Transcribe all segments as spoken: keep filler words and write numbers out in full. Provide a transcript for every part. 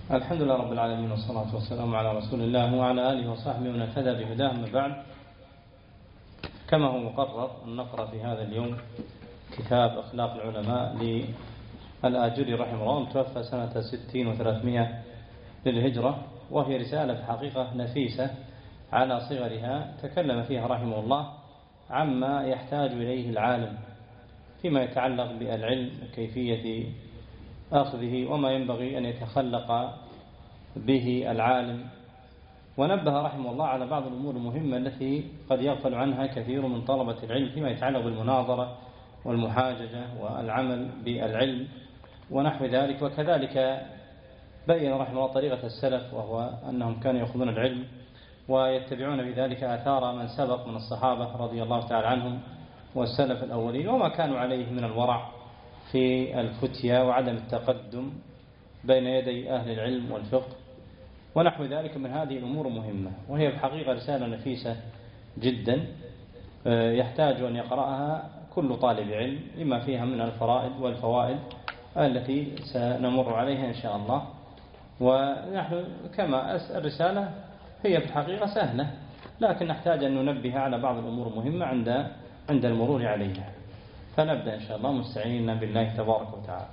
الحمد لله رب العالمين، والصلاة والسلام على رسول الله وعلى آله وصحبه ومن اهتدى بهداه. أما بعد، كما هو مقرر أن نقرأ في هذا اليوم كتاب أخلاق العلماء للآجري رحمه الله، متوفى سنة ستين وثلاثمائة للهجرة، وهي رسالة في حقيقة نفيسة على صغرها، تكلم فيها رحمه الله عما يحتاج إليه العالم فيما يتعلق بالعلم وكيفية أخذه وما ينبغي أن يتخلق به العالم. ونبه رحمه الله على بعض الأمور المهمة التي قد يغفل عنها كثير من طلبة العلم فيما يتعلق بالمناظرة والمحاججة والعمل بالعلم ونحو ذلك. وكذلك بين رحمه الله طريقة السلف، وهو أنهم كانوا يأخذون العلم ويتبعون بذلك آثار من سبق من الصحابة رضي الله تعالى عنهم والسلف الأولين، وما كانوا عليه من الورع في الفتيا وعدم التقدم بين يدي أهل العلم والفقه ونحو ذلك من هذه الأمور مهمة، وهي بحقيقة رسالة نفيسة جدا يحتاج أن يقرأها كل طالب علم لما فيها من الفرائض والفوائد التي سنمر عليها إن شاء الله. ونحن كما الرسالة هي في الحقيقة سهلة، لكن نحتاج أن ننبه على بعض الأمور المهمة عند عند المرور عليها. فنبدأ إن شاء الله مستعينين بالله تبارك وتعالى.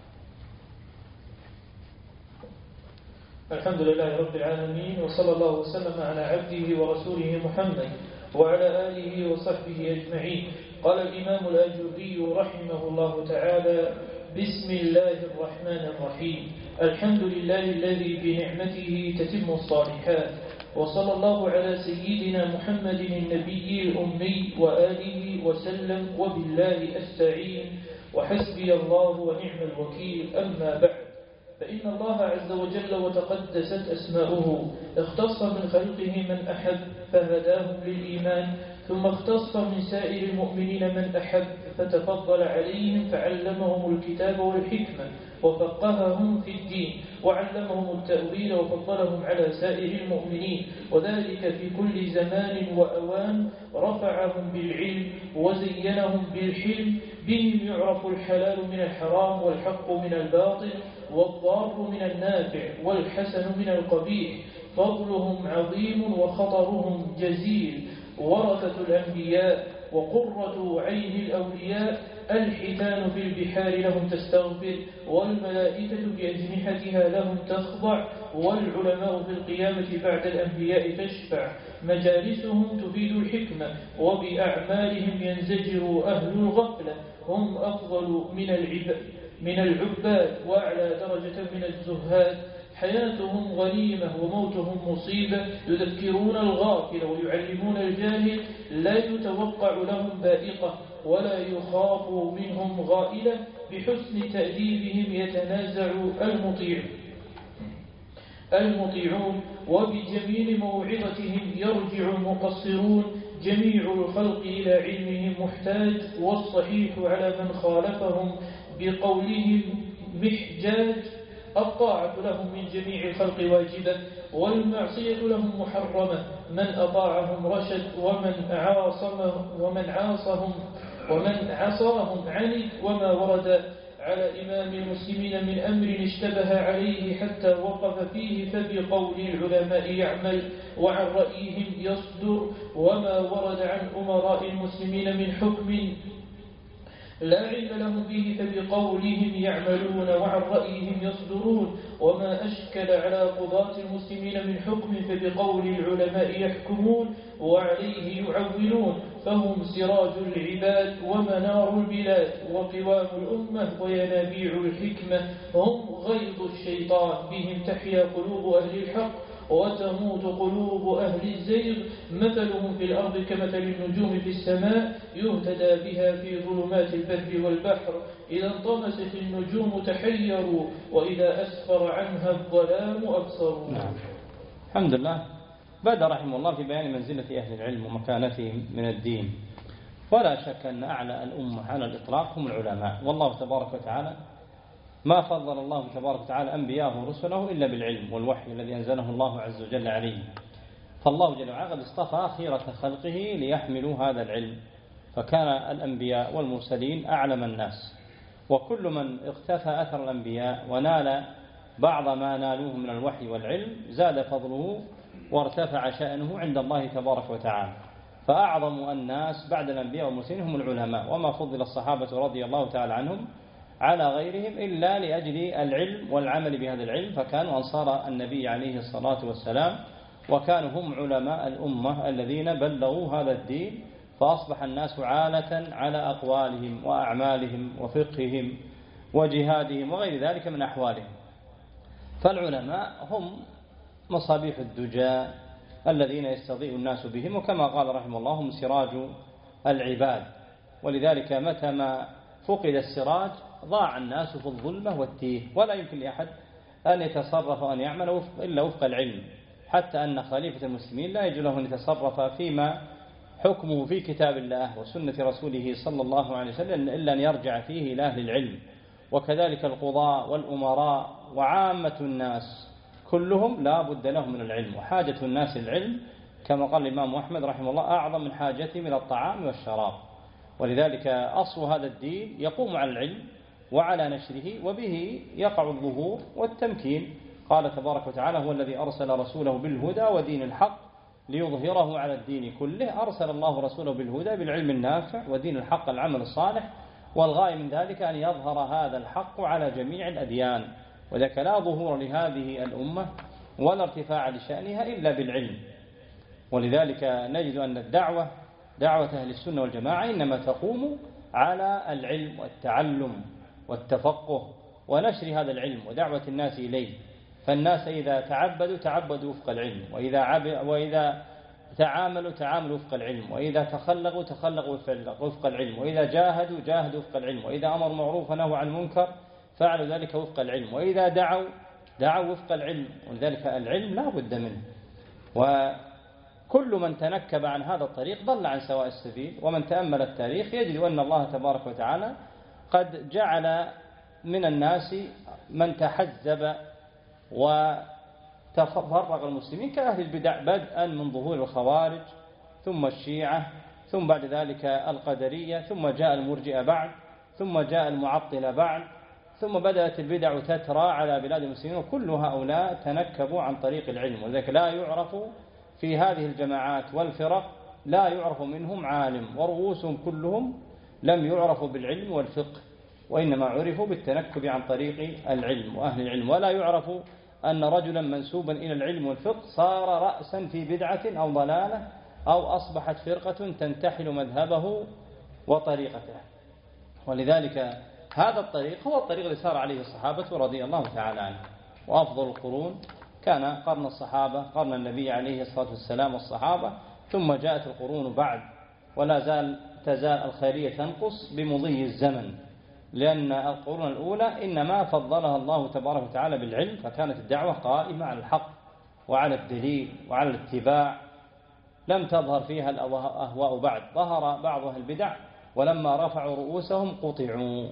الحمد لله رب العالمين، وصلى الله وسلم على عبده ورسوله محمد وعلى آله وصحبه أجمعين. قال الإمام الآجري رحمه الله تعالى: بسم الله الرحمن الرحيم. الحمد لله الذي بنعمته تتم الصالحات، وصلى الله على سيدنا محمد النبي الأمي وآله وسلم، وبالله أستعين، وحسبي الله ونعم الوكيل. أما بعد، فإن الله عز وجل وتقدست أسماؤه اختص من خلقه من أحب فهداهم للإيمان، ثم اختص من سائر المؤمنين من أحب فتفضل عليهم فعلمهم الكتاب والحكمة وفقههم في الدين وعلمهم التأويل وفضلهم على سائر المؤمنين، وذلك في كل زمان وأوان. رفعهم بالعلم وزينهم بالحلم، بهم يعرف الحلال من الحرام والحق من الباطل والضار من النافع والحسن من القبيح. فضلهم عظيم وخطرهم جزيل. ورثة الأنبياء وقرة عين الأولياء. الحيتان في البحار لهم تستغفر، والملائكة بأجنحتها لهم تخضع، والعلماء في القيامة بعد الأنبياء تشفع. مجالسهم تفيد الحكمة، وبأعمالهم ينزجر أهل الغفلة. هم أفضل من العباد من العباد وأعلى درجة من الزهاد. حياتهم غنيمة وموتهم مصيبة. يذكرون الغافل ويعلمون الجاهل. لا يتوقع لهم بائقة ولا يخاف منهم غائلة. بحسن تأديبهم يتنازع المطيع المطيعون، وبجميل موعظتهم يرجع المقصرون. جميع الخلق إلى علمهم محتاج، والصحيح على من خالفهم بقولهم محجاج. الطاعة لهم من جميع الخلق واجبة، والمعصية لهم محرمة. من أطاعهم رشد، ومن عاصمهم ومن عاصهم ومن عصاهم عند. وما ورد على إمام المسلمين من أمر اشتبه عليه حتى وقف فيه، فبقول العلماء يعمل وعن رأيهم يصدر. وما ورد عن أمراء المسلمين من حكم لا علم لهم به، فبقولهم يعملون وعن رأيهم يصدرون. وما أشكل على قضاة المسلمين من حكم، فبقول العلماء يحكمون وعليه يعولون. فهم سراج العباد ومنار البلاد وقوام الأمة وينابيع الحكمة. هم غيظ الشيطان، بهم تحيا قلوب أهل الحق وتموت قلوب أهل الزيغ. مثلهم في الأرض كمثل النجوم في السماء، يهتدى بها في ظلمات البر والبحر. إذا انطمست النجوم تحيروا، وإذا أسفر عنها الظلام أبصروا. نعم. الحمد لله. بدأ رحمه الله في بيان منزلة أهل العلم ومكانتهم من الدين، ولا شك أن أعلى الأمة على الإطلاق هم العلماء. والله تبارك وتعالى ما فضل الله تبارك وتعالى أنبياءه ورسله إلا بالعلم والوحي الذي أنزله الله عز وجل عليه. فالله جل وعلا قد اصطفى خيرة خلقه ليحملوا هذا العلم، فكان الأنبياء والمرسلين أعلم الناس، وكل من اقتفى أثر الأنبياء ونال بعض ما نالوه من الوحي والعلم زاد فضله وارتفع شأنه عند الله تبارك وتعالى. فأعظم الناس بعد الأنبياء والمرسلين هم العلماء، وما فضل الصحابة رضي الله تعالى عنهم على غيرهم إلا لأجل العلم والعمل بهذا العلم، فكانوا أنصار النبي عليه الصلاة والسلام، وكانوا هم علماء الأمة الذين بلغوا هذا الدين، فأصبح الناس عالة على أقوالهم وأعمالهم وفقههم وجهادهم وغير ذلك من أحوالهم. فالعلماء هم مصابيح الدجى الذين يستضيء الناس بهم، وكما قال رحمه الله هم سراج العباد. ولذلك متى ما فقد السراج ضاع الناس في الظلمة والتيه، ولا يمكن لأحد أن يتصرف وأن يعمل إلا وفق العلم، حتى أن خليفة المسلمين لا يجوز له أن يتصرف فيما حكمه في كتاب الله وسنة رسوله صلى الله عليه وسلم إلا أن يرجع فيه إلى أهل العلم. وكذلك القضاء والأمراء وعامة الناس كلهم لا بد لهم من العلم، وحاجة الناس العلم كما قال الإمام أحمد رحمه الله أعظم من حاجتهم إلى الطعام والشراب. ولذلك أصل هذا الدين يقوم على العلم وعلى نشره، وبه يقع الظهور والتمكين. قال تبارك وتعالى هو الذي أرسل رسوله بالهدى ودين الحق ليظهره على الدين كله. أرسل الله رسوله بالهدى بالعلم النافع ودين الحق العمل الصالح، والغاية من ذلك أن يظهر هذا الحق على جميع الأديان. وذلك لا ظهور لهذه الأمة ولا ارتفاع لشأنها إلا بالعلم. ولذلك نجد أن الدعوة دعوة أهل السنة والجماعة إنما تقوم على العلم والتعلم والتفقه ونشر هذا العلم ودعوة الناس إليه. فالناس إذا تعبدوا تعبدوا وفق العلم، وإذا, عب... وإذا تعاملوا تعاملوا وفق العلم، وإذا تخلقوا تخلقوا وفق العلم، وإذا جاهدوا جاهدوا وفق العلم، وإذا أمروا معروفا ونهوا عن المنكر فعلوا ذلك وفق العلم، وإذا دعوا دعوا وفق العلم. ولذلك العلم لا بد منه، وكل من تنكب عن هذا الطريق ضل عن سواء السبيل. ومن تأمل التاريخ يجد أن الله تبارك وتعالى قد جعل من الناس من تحزب وتفرق المسلمين كأهل البدع، بدءا من ظهور الخوارج ثم الشيعة ثم بعد ذلك القدرية ثم جاء المرجئة بعد ثم جاء المعطلة بعد ثم بدأت البدع تترى على بلاد المسلمين، وكل هؤلاء تنكبوا عن طريق العلم. ولذلك لا يعرف في هذه الجماعات والفرق لا يعرف منهم عالم، ورؤوسهم كلهم لم يعرفوا بالعلم والفقه، وإنما عرفوا بالتنكب عن طريق العلم وأهل العلم. ولا يعرف أن رجلا منسوبا إلى العلم والفقه صار رأسا في بدعة أو ضلالة أو أصبحت فرقة تنتحل مذهبه وطريقته. ولذلك هذا الطريق هو الطريق الذي سار عليه الصحابة رضي الله تعالى عنهم. وأفضل القرون كان قرن الصحابة، قرن النبي عليه الصلاة والسلام والصحابة، ثم جاءت القرون بعد، ولا زال تزال الخيرية تنقص بمضي الزمن، لأن القرون الأولى إنما فضلها الله تبارك وتعالى بالعلم، فكانت الدعوة قائمة على الحق وعلى الدليل وعلى الاتباع، لم تظهر فيها الأهواء بعد. ظهر بعض أهل البدع ولما رفعوا رؤوسهم قطعوا،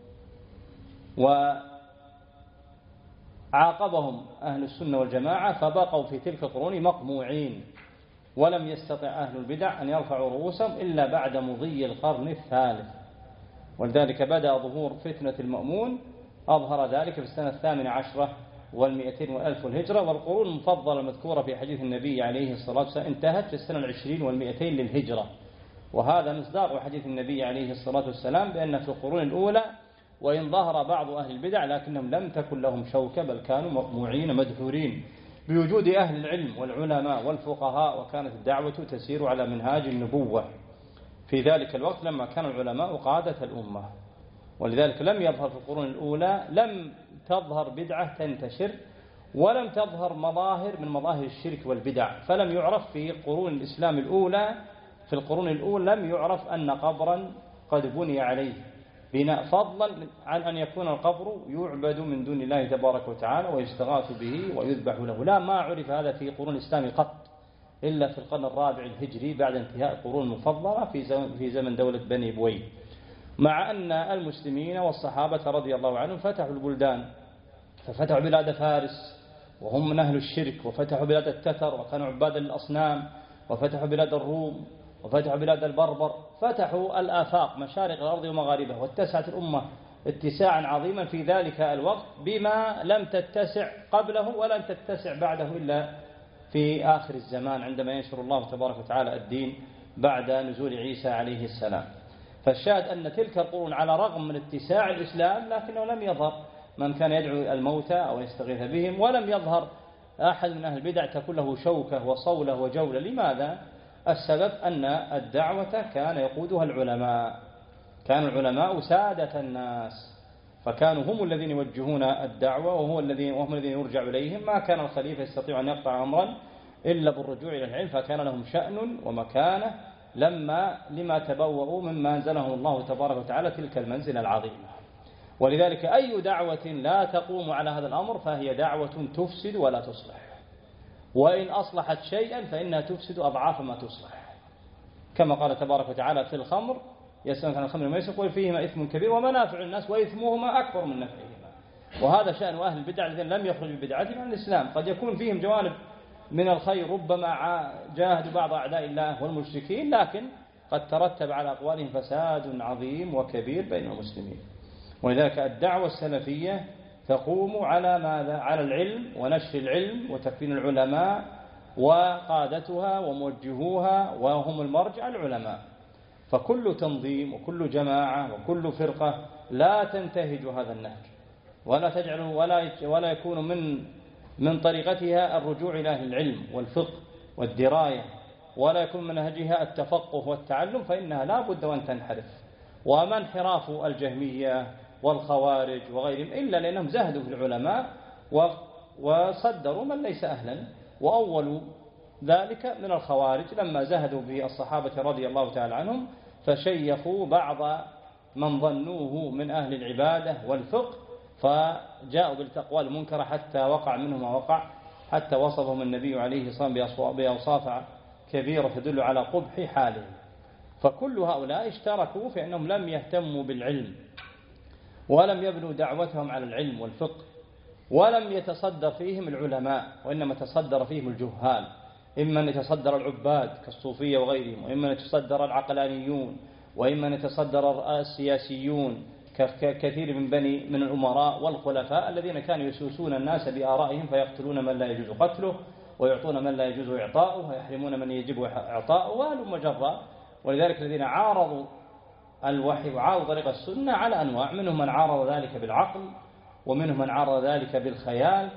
وعاقبهم أهل السنة والجماعة فبقوا في تلك القرون مقموعين، ولم يستطع أهل البدع أن يرفعوا رؤوسهم إلا بعد مضي القرن الثالث. ولذلك بدأ ظهور فتنة المأمون، أظهر ذلك في السنة الثامنة عشرة والمئتين والألف الهجرة، والقرون المفضلة المذكورة في حديث النبي عليه الصلاة والسلام انتهت في السنة العشرين والمئتين للهجرة. وهذا مصداق حديث النبي عليه الصلاة والسلام بأن في القرون الأولى وإن ظهر بعض أهل البدع لكنهم لم تكن لهم شوكة، بل كانوا مقموعين مدحورين بوجود أهل العلم والعلماء والفقهاء، وكانت الدعوة تسير على منهاج النبوة في ذلك الوقت لما كان العلماء قادة الأمة. ولذلك لم يظهر في القرون الأولى، لم تظهر بدعة تنتشر، ولم تظهر مظاهر من مظاهر الشرك والبدع. فلم يعرف في قرون الإسلام الأولى في القرون الأولى لم يعرف أن قبرا قد بني عليه بناء، فضلا عن أن يكون القبر يعبد من دون الله تبارك وتعالى ويستغاث به ويذبح له. لا، ما عرف هذا في قرون الإسلام قط إلا في القرن الرابع الهجري بعد انتهاء القرون المفضلة في زمن, في زمن دولة بني بويه. مع أن المسلمين والصحابة رضي الله عنهم فتحوا البلدان، ففتحوا بلاد فارس وهم من أهل الشرك، وفتحوا بلاد التتر وكانوا عبادا للأصنام، وفتحوا بلاد الروم، وفتحوا بلاد البربر، فتحوا الآفاق مشارق الأرض ومغاربها، واتسعت الأمة اتساعا عظيما في ذلك الوقت بما لم تتسع قبله ولم تتسع بعده إلا في آخر الزمان عندما ينشر الله تبارك وتعالى الدين بعد نزول عيسى عليه السلام. فالشاهد أن تلك القرون على رغم من اتساع الإسلام لكنه لم يظهر من كان يدعو الموتى أو يستغيث بهم، ولم يظهر أحد من أهل البدع تكون له شوكة وصولة وجولة. لماذا؟ السبب أن الدعوة كان يقودها العلماء، كان العلماء سادة الناس، فكانوا هم الذين يوجهون الدعوة وهو الذين وهم الذين يرجع إليهم. ما كان الخليفة يستطيع أن يقطع أمرا إلا بالرجوع إلى العلم، فكان لهم شأن ومكانة لما لما تبوأوا مما أنزلهم الله تبارك وتعالى تلك المنزلة العظيمة. ولذلك أي دعوة لا تقوم على هذا الأمر فهي دعوة تفسد ولا تصلح، وإن أصلحت شيئا فإنها تفسد أضعاف ما تصلح، كما قال تبارك وتعالى في الخمر يسألونك عن الخمر والميسر قل فيهما إثم كبير ومنافع للناس وإثمهما أكبر من نفعهما. وهذا شأن أهل البدع الذين لم يخرجوا ببدعتهم عن الإسلام. قد يكون فيهم جوانب من الخير ربما جاهدوا بعض أعداء الله والمشركين، لكن قد ترتب على أقوالهم فساد عظيم وكبير بين المسلمين. ولذلك الدعوة السلفية تقوم على ماذا؟ على العلم ونشر العلم وتكفين العلماء وقادتها وموجهوها وهم المرجع العلماء. فكل تنظيم وكل جماعة وكل فرقة لا تنتهج هذا النهج ولا تجعل ولا ولا يكون من من طريقتها الرجوع إلى أهل العلم والفقه والدراية، ولا يكون من منهجها التفقه والتعلم، فإنها لا بد وأن تنحرف. وما انحراف الجهمية والخوارج وغيرهم إلا لأنهم زهدوا في العلماء وصدروا من ليس أهلا. وأول ذلك من الخوارج لما زهدوا به الصحابة رضي الله تعالى عنهم فشيخوا بعض من ظنوه من أهل العبادة والفقه، فجاءوا بالتقوى المنكرة حتى وقع منهم ما وقع، حتى وصفهم النبي عليه الصلاة والسلام بأوصاف كبيرة تدل على قبح حالهم. فكل هؤلاء اشتركوا في أنهم لم يهتموا بالعلم ولم يبنوا دعوتهم على العلم والفقه، ولم يتصدر فيهم العلماء وإنما تصدر فيهم الجهال، إما أن يتصدر العباد كالصوفية وغيرهم، وإما أن يتصدر العقلانيون، وإما أن يتصدر السياسيون كثير من بني من الأمراء والخلفاء الذين كانوا يسوسون الناس بآرائهم فيقتلون من لا يجوز قتله ويعطون من لا يجوز إعطاؤه ويحرمون من يجب إعطاؤه وهلم جرا. ولذلك الذين عارضوا الوحي وعارضوا طريق السنة على أنواع، منهم من عارض ذلك بالعقل، ومنهم من عارض ذلك بالخيال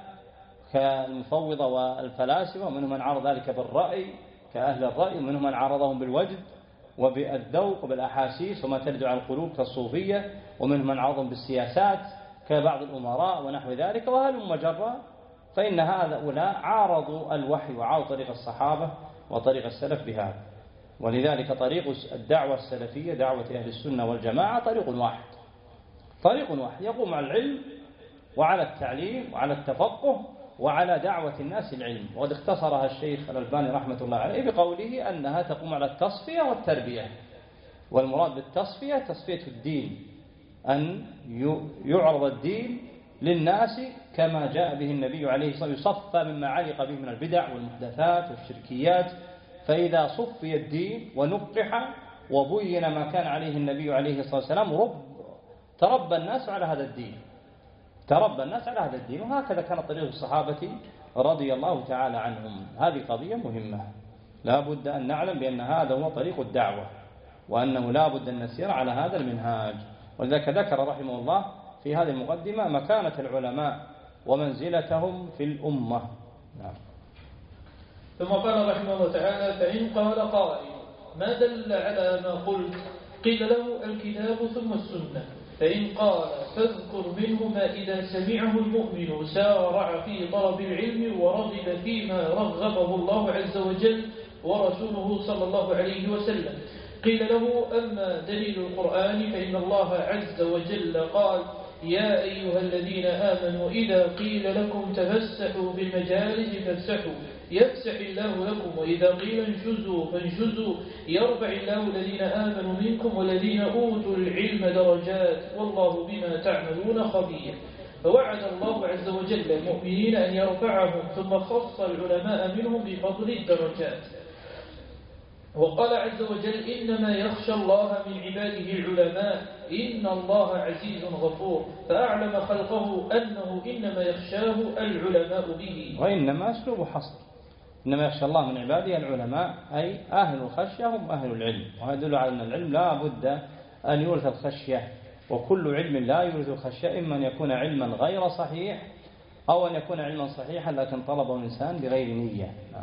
كالمفوضة والفلاسفة، ومنهم من عارض ذلك بالرأي كأهل الرأي، ومنهم من عارضهم بالوجد وبالذوق وبالأحاسيس وما تلد على القلوب كالصوفية، ومنهم من عارضهم بالسياسات كبعض الأمراء ونحو ذلك وهلم جرا. فإن هؤلاء عارضوا الوحي وعارضوا طريق الصحابة وطريق السلف بهذا. ولذلك طريق الدعوة السلفية دعوة أهل السنة والجماعة طريق واحد، طريق واحد يقوم على العلم وعلى التعليم وعلى التفقه وعلى دعوة الناس العلم. وقد اختصرها الشيخ الألباني رحمة الله عليه بقوله أنها تقوم على التصفية والتربية. والمراد بالتصفية تصفية الدين، أن يعرض الدين للناس كما جاء به النبي عليه الصلاة والسلام، يصفى مما علق به من البدع والمحدثات والشركيات. فإذا صفي الدين ونقح وبين ما كان عليه النبي عليه الصلاة والسلام رب تربى الناس على هذا الدين، تربى الناس على هذا الدين. وهكذا كان طريق الصحابة رضي الله تعالى عنهم. هذه قضية مهمة، لا بد أن نعلم بأن هذا هو طريق الدعوة، وأنه لا بد أن نسير على هذا المنهاج. ولذلك ذكر رحمه الله في هذه المقدمة مكانة العلماء ومنزلتهم في الأمة. نعم. ثم قال رحمه الله تعالى: فإن قال قائل ما دل على ما قلت؟ قيل له: الكتاب ثم السنة. فإن قال فاذكر منهما إذا سمعه المؤمن سارع في طلب العلم ورغب فيما رغبه الله عز وجل ورسوله صلى الله عليه وسلم. قيل له: أما دليل القرآن فإن الله عز وجل قال: يا أيها الذين آمنوا إذا قيل لكم تفسحوا بالمجالس فافسحوا يفسح الله لكم، وإذا قيل انشزوا فانشزوا يرفع الله الذين آمنوا منكم والذين أوتوا العلم درجات والله بما تعملون خبير. فوعد الله عز وجل المؤمنين أن يرفعهم، ثم خص العلماء منهم بفضل الدرجات. وقال عز وجل إنما يخشى الله من عباده العلماء إن الله عزيز غفور، فأعلم خلقه أنه إنما يخشاه العلماء به. وإنما أسلوب حصر، إنما يخشى الله من عباده العلماء، أي أهل الخشية هم أهل العلم. وهذا يدل على أن العلم لا بد أن يورث الخشية، وكل علم لا يورث الخشية إما أن يكون علما غير صحيح أو أن يكون علما صحيحا لكن طلبه الإنسان بغير نية. نعم.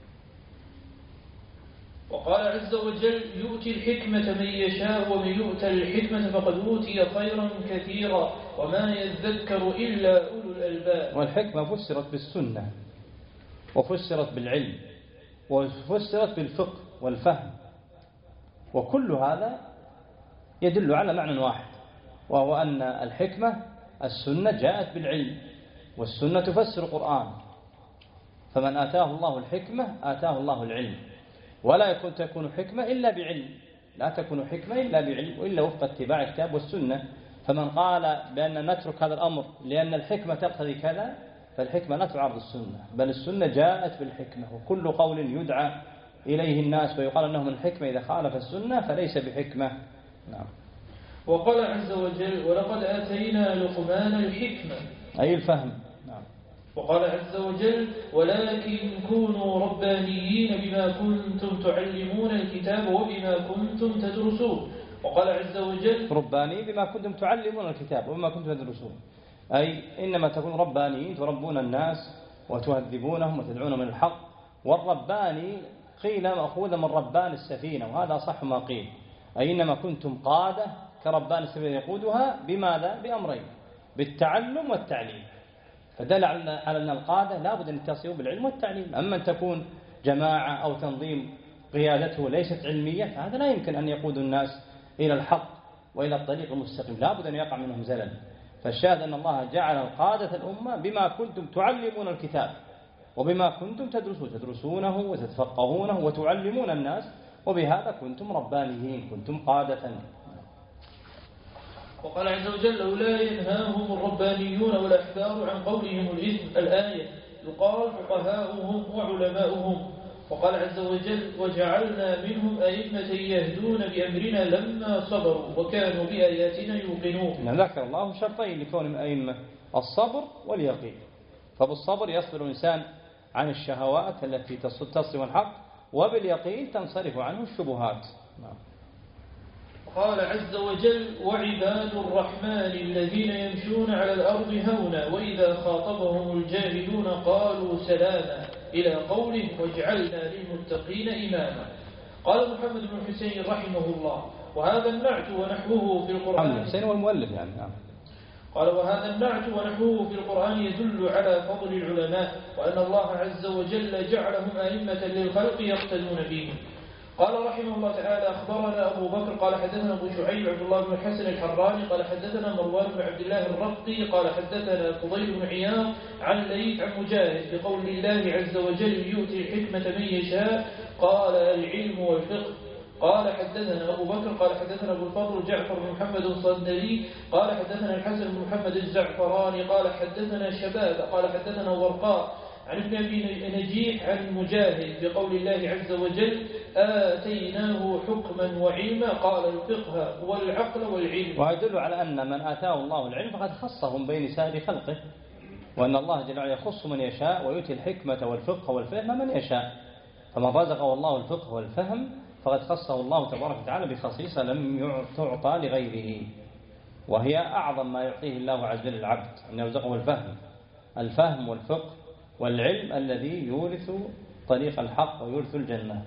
وقال عز وجل يؤتي الحكمة من يشاء ومن يؤتى الحكمة فقد أوتي خيرا كثيرا وما يذكر إلا أولو الألباب. والحكمة فسرت بالسنة وفسرت بالعلم وفسرت بالفقه والفهم، وكل هذا يدل على معنى واحد، وهو أن الحكمة السنة جاءت بالعلم، والسنة تفسر القرآن، فمن آتاه الله الحكمة آتاه الله العلم، ولا يكون تكون حكمة إلا بعلم، لا تكون حكمة إلا بعلم وإلا وفق اتباع الكتاب والسنة. فمن قال بأن نترك هذا الأمر لأن الحكمة تقتضي كذا فالحكمة لا تعارض السنة، بل السنة جاءت بالحكمة، وكل قول يدعى إليه الناس ويقال أنه من الحكمة إذا خالف السنة فليس بحكمة. نعم. وقال عز وجل ولقد آتينا لقمان الحكمة أي الفهم. نعم. وقال عز وجل ولكن كونوا ربانيين بما كنتم تعلمون الكتاب وبما كنتم تدرسون. وقال عز وجل رباني بما كنتم تعلمون الكتاب وبما كنتم تدرسون، أي إنما تكون ربانيين تربون الناس وتهذبونهم وتدعون من الحق. والرباني قيل مأخوذ من ربان السفينة، وهذا صح ما قيل، أي إنما كنتم قادة كربان السفينة يقودها بماذا؟ بأمرين، بالتعلم والتعليم، فدل على أن القادة لابد أن يتصلوا بالعلم والتعليم. أما أن تكون جماعة أو تنظيم قيادته ليست علمية فهذا لا يمكن أن يقود الناس إلى الحق وإلى الطريق المستقيم، لابد أن يقع منهم زلل. فالشاهد أن الله جعل القادة الأمة بما كنتم تعلمون الكتاب وبما كنتم تدرسون، تدرسونه وتتفقهونه وتعلمون الناس، وبهذا كنتم ربانيين، كنتم قادة. وقال عز وجل لولا ينهاهم الربانيون والأحبار عن قولهم الإثم، الآية يقال فقهاؤهم وعلماؤهم. وقال عز وجل وجعلنا منهم أئمة يهدون بأمرنا لما صبروا وكانوا بآياتنا يوقنون. ذكر الله شرطين لكون الأئمة، الصبر واليقين، فبالصبر يصبر الإنسان عن الشهوات التي تصرف الحق، وباليقين تنصرف عنه الشبهات. قال عز وجل وعباد الرحمن الذين يمشون على الأرض هونا وإذا خاطبهم الجاهلون قالوا سلاما إلى قوله واجعلنا للمتقين إماما. قال محمد بن حسين رحمه الله وهذا النعت ونحوه في القرآن. محمد حسين والمؤلف يعني. قال وهذا النعت ونحوه في القرآن يدل على فضل العلماء وأن الله عز وجل جعلهم أئمة للخلق يقتدون بهم. قال رحمه الله تعالى أخبرنا أبو بكر قال حدثنا أبو شعيب عبد الله بن الحسن الحراني قال حدثنا مروان بن عبد الله الرقي قال حدثنا فضيل بن عياض عن ليث عن مجاهد بقول الله عز وجل يؤتي الحكمة من يشاء قال العلم والفقه. قال حدثنا أبو بكر قال حدثنا أبو الفضل جعفر بن محمد الصندلي قال حدثنا الحسن بن محمد الزعفراني قال حدثنا شباب قال حدثنا ورقاء عن ابن أبي نجيح عن مجاهد بقول الله عز وجل آتيناه حكما وعلما قال الفقه والعقل والعلم. ويدل على أن من آتاه الله العلم فقد خصهم بين سائر خلقه، وأن الله جل وعلا يخص من يشاء ويؤتي الحكمة والفقه والفهم من يشاء، فمن رزقه الله الفقه والفهم فقد خصه الله تبارك وتعالى بخصيصة لم تعطى لغيره، وهي أعظم ما يعطيه الله عز وجل العبد أن يرزقه الفهم الفهم والفقه والعلم الذي يورث طريق الحق ويورث الجنة.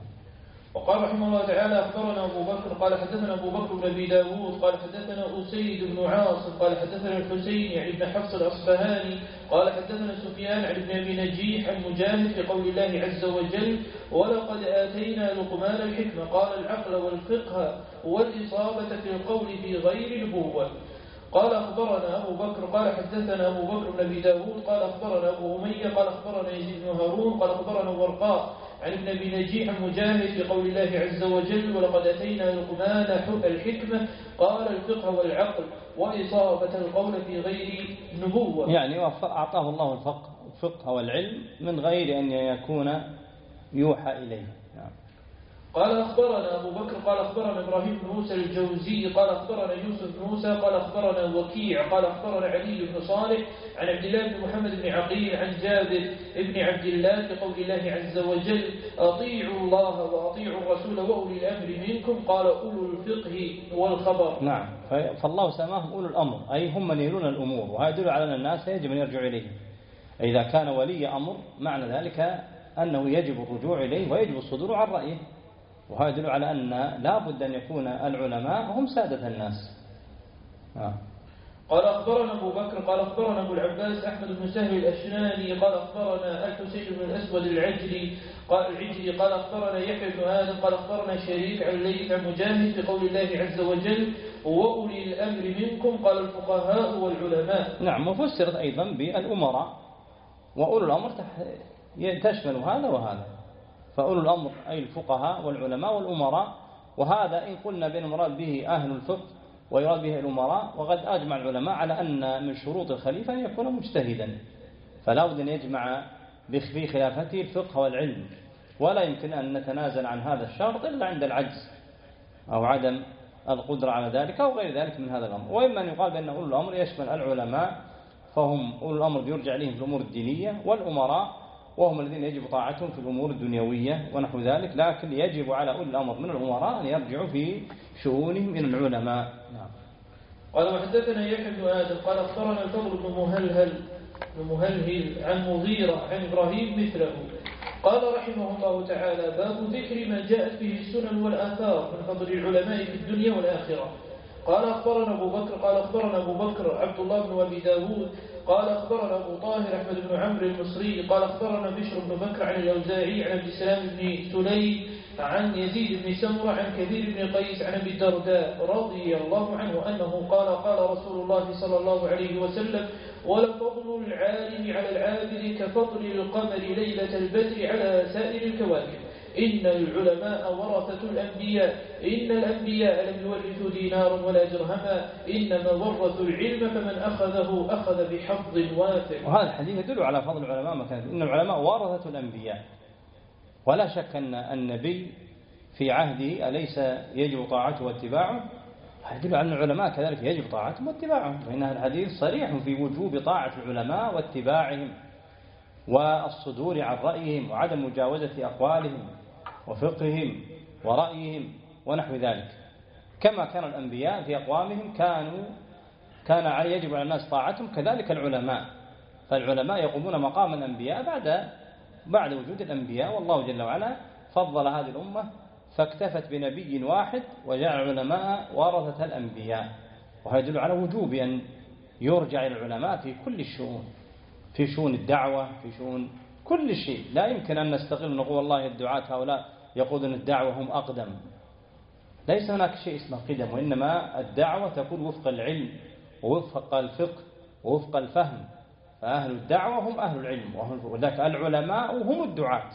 وقال رحمه الله تعالى أخبرنا أبو بكر قال حدثنا أبو بكر بن أبي داود قال حدثنا أسيد بن عاصم قال حدثنا الحسين يعني ابن حفص الأصبهاني قال حدثنا سفيان عن ابن أبي نجيح عن مجاهد في قول الله عز وجل ولقد آتينا لقمان الحكمة قال العقل والفقه والإصابة في القول في غير نبوة. قال أخبرنا أبو بكر قال حدثنا أبو بكر بن أبي داود قال أخبرنا أبو أمية قال أخبرنا يزيد بن هارون قال أخبرنا ورقاء عن ابن أبي نجيح عن مجاهد بقول الله عز وجل ولقد أتينا لقمان الحكمة قال الفقه والعقل وإصابة القول في غير نبوة، يعني أعطاه الله الفقه والعلم من غير أن يكون يوحى إليه. قال أخبرنا أبو بكر قال أخبرنا إبراهيم بن موسى الجوزي قال أخبرنا يوسف بن موسى قال أخبرنا وكيع قال أخبرنا علي بن صالح عن عبد الله بن محمد بن عقيل عن جابر بن عبد الله بقول الله عز وجل أطيعوا الله وأطيعوا الرسول وأولي الأمر منكم قال أولو الفقه والخبر. نعم، فالله سماهم أولو الأمر، أي هم من يلون الأمور، وهذا يدل على أن الناس يجب أن يرجعوا إليه. إذا كان ولي أمر معنى ذلك أنه يجب الرجوع إليه ويجب الصدور عن رأيه، وهذا يدل على أن لا بد أن يكون العلماء هم سادة الناس. آه. قال أخبرنا أبو بكر قال أخبرنا أبو العباس أحمد بن سهل الأشناني قال أخبرنا الحسين بن الأسود العجلي قال العجلي قال أخبرنا يحيى بن آدم قال أخبرنا شريك عن الليث عن مجاهد بقول الله عز وجل وأولي الأمر منكم قال الفقهاء والعلماء. نعم، وفسرت أيضا بالأمراء، وأولو الأمر تشمل هذا وهذا، فأولو الأمر أي الفقهاء والعلماء والأمراء، وهذا إن قلنا بأن المراد به أهل الفقه ويراد به الأمراء، وقد أجمع العلماء على أن من شروط الخليفة أن يكون مجتهدا، فلا بد أن يجمع في خلافته الفقه والعلم، ولا يمكن أن نتنازل عن هذا الشرط إلا عند العجز أو عدم القدرة على ذلك أو غير ذلك من هذا الأمر. وإما أن يقال بأن أولو الأمر يشمل العلماء فهم أولو الأمر بيرجع إليهم في الأمور الدينية، والأمراء وهم الذين يجب طاعتهم في الأمور الدنيوية ونحو ذلك، لكن يجب على أولي الأمر من الأمراء أن يرجعوا في شؤونهم من العلماء. نعم. قال وحدثنا يحيى بن آدم قال أخبرنا الفضل بن مهلهل بن مهلهل عن مغيرة عن إبراهيم مثله قال رحمه الله تعالى باب ذكر ما جاءت به السنن والآثار من فضل العلماء في الدنيا والآخرة. قال أخبرنا أبو بكر قال أخبرنا أبو بكر عبد الله بن أبي داود قال أخبرنا أبو طاهر أحمد بن عمرو المصري قال أخبرنا بشر بن بكر عن الأوزاعي عن عبد السلام بن سليم عن يزيد بن سمرة عن كثير بن قيس عن أبي الدرداء رضي الله عنه أنه قال قال رسول الله صلى الله عليه وسلم ولفضل العالم على العابد كفضل القمر ليلة البدر على سائر الكواكب إن العلماء ورثة الأنبياء إن الأنبياء لم يورثوا دينارا ولا درهما إنما ورثوا العلم فمن أخذه أخذ بحظ وافر. وهذا الحديث يدل على فضل العلماء مكانه، إن العلماء ورثة الأنبياء، ولا شك أن النبي في عهده أليس يجب طاعته واتباعه؟ يدل على أن العلماء كذلك يجب طاعتهم واتباعهم، فإن الحديث صريح في وجوب طاعة العلماء واتباعهم والصدور عن رأيهم وعدم مجاوزة أقوالهم وفقههم ورأيهم ونحو ذلك، كما كان الأنبياء في أقوامهم كانوا كان يجب على الناس طاعتهم، كذلك العلماء، فالعلماء يقومون مقام الأنبياء بعد بعد وجود الأنبياء، والله جل وعلا فضل هذه الأمة فاكتفت بنبي واحد وجعل العلماء ورثة الأنبياء، وهذا يدل على وجوب أن يرجع إلى العلماء في كل الشؤون، في شؤون الدعوة، في شؤون كل شيء. لا يمكن أن نستغل نقول والله الدعاة هؤلاء يقودون الدعوة هم أقدم، ليس هناك شيء اسمه قدم، وإنما الدعوة تكون وفق العلم ووفق الفقه ووفق الفهم، فأهل الدعوة هم أهل العلم، وذلك العلماء هم الدعاة،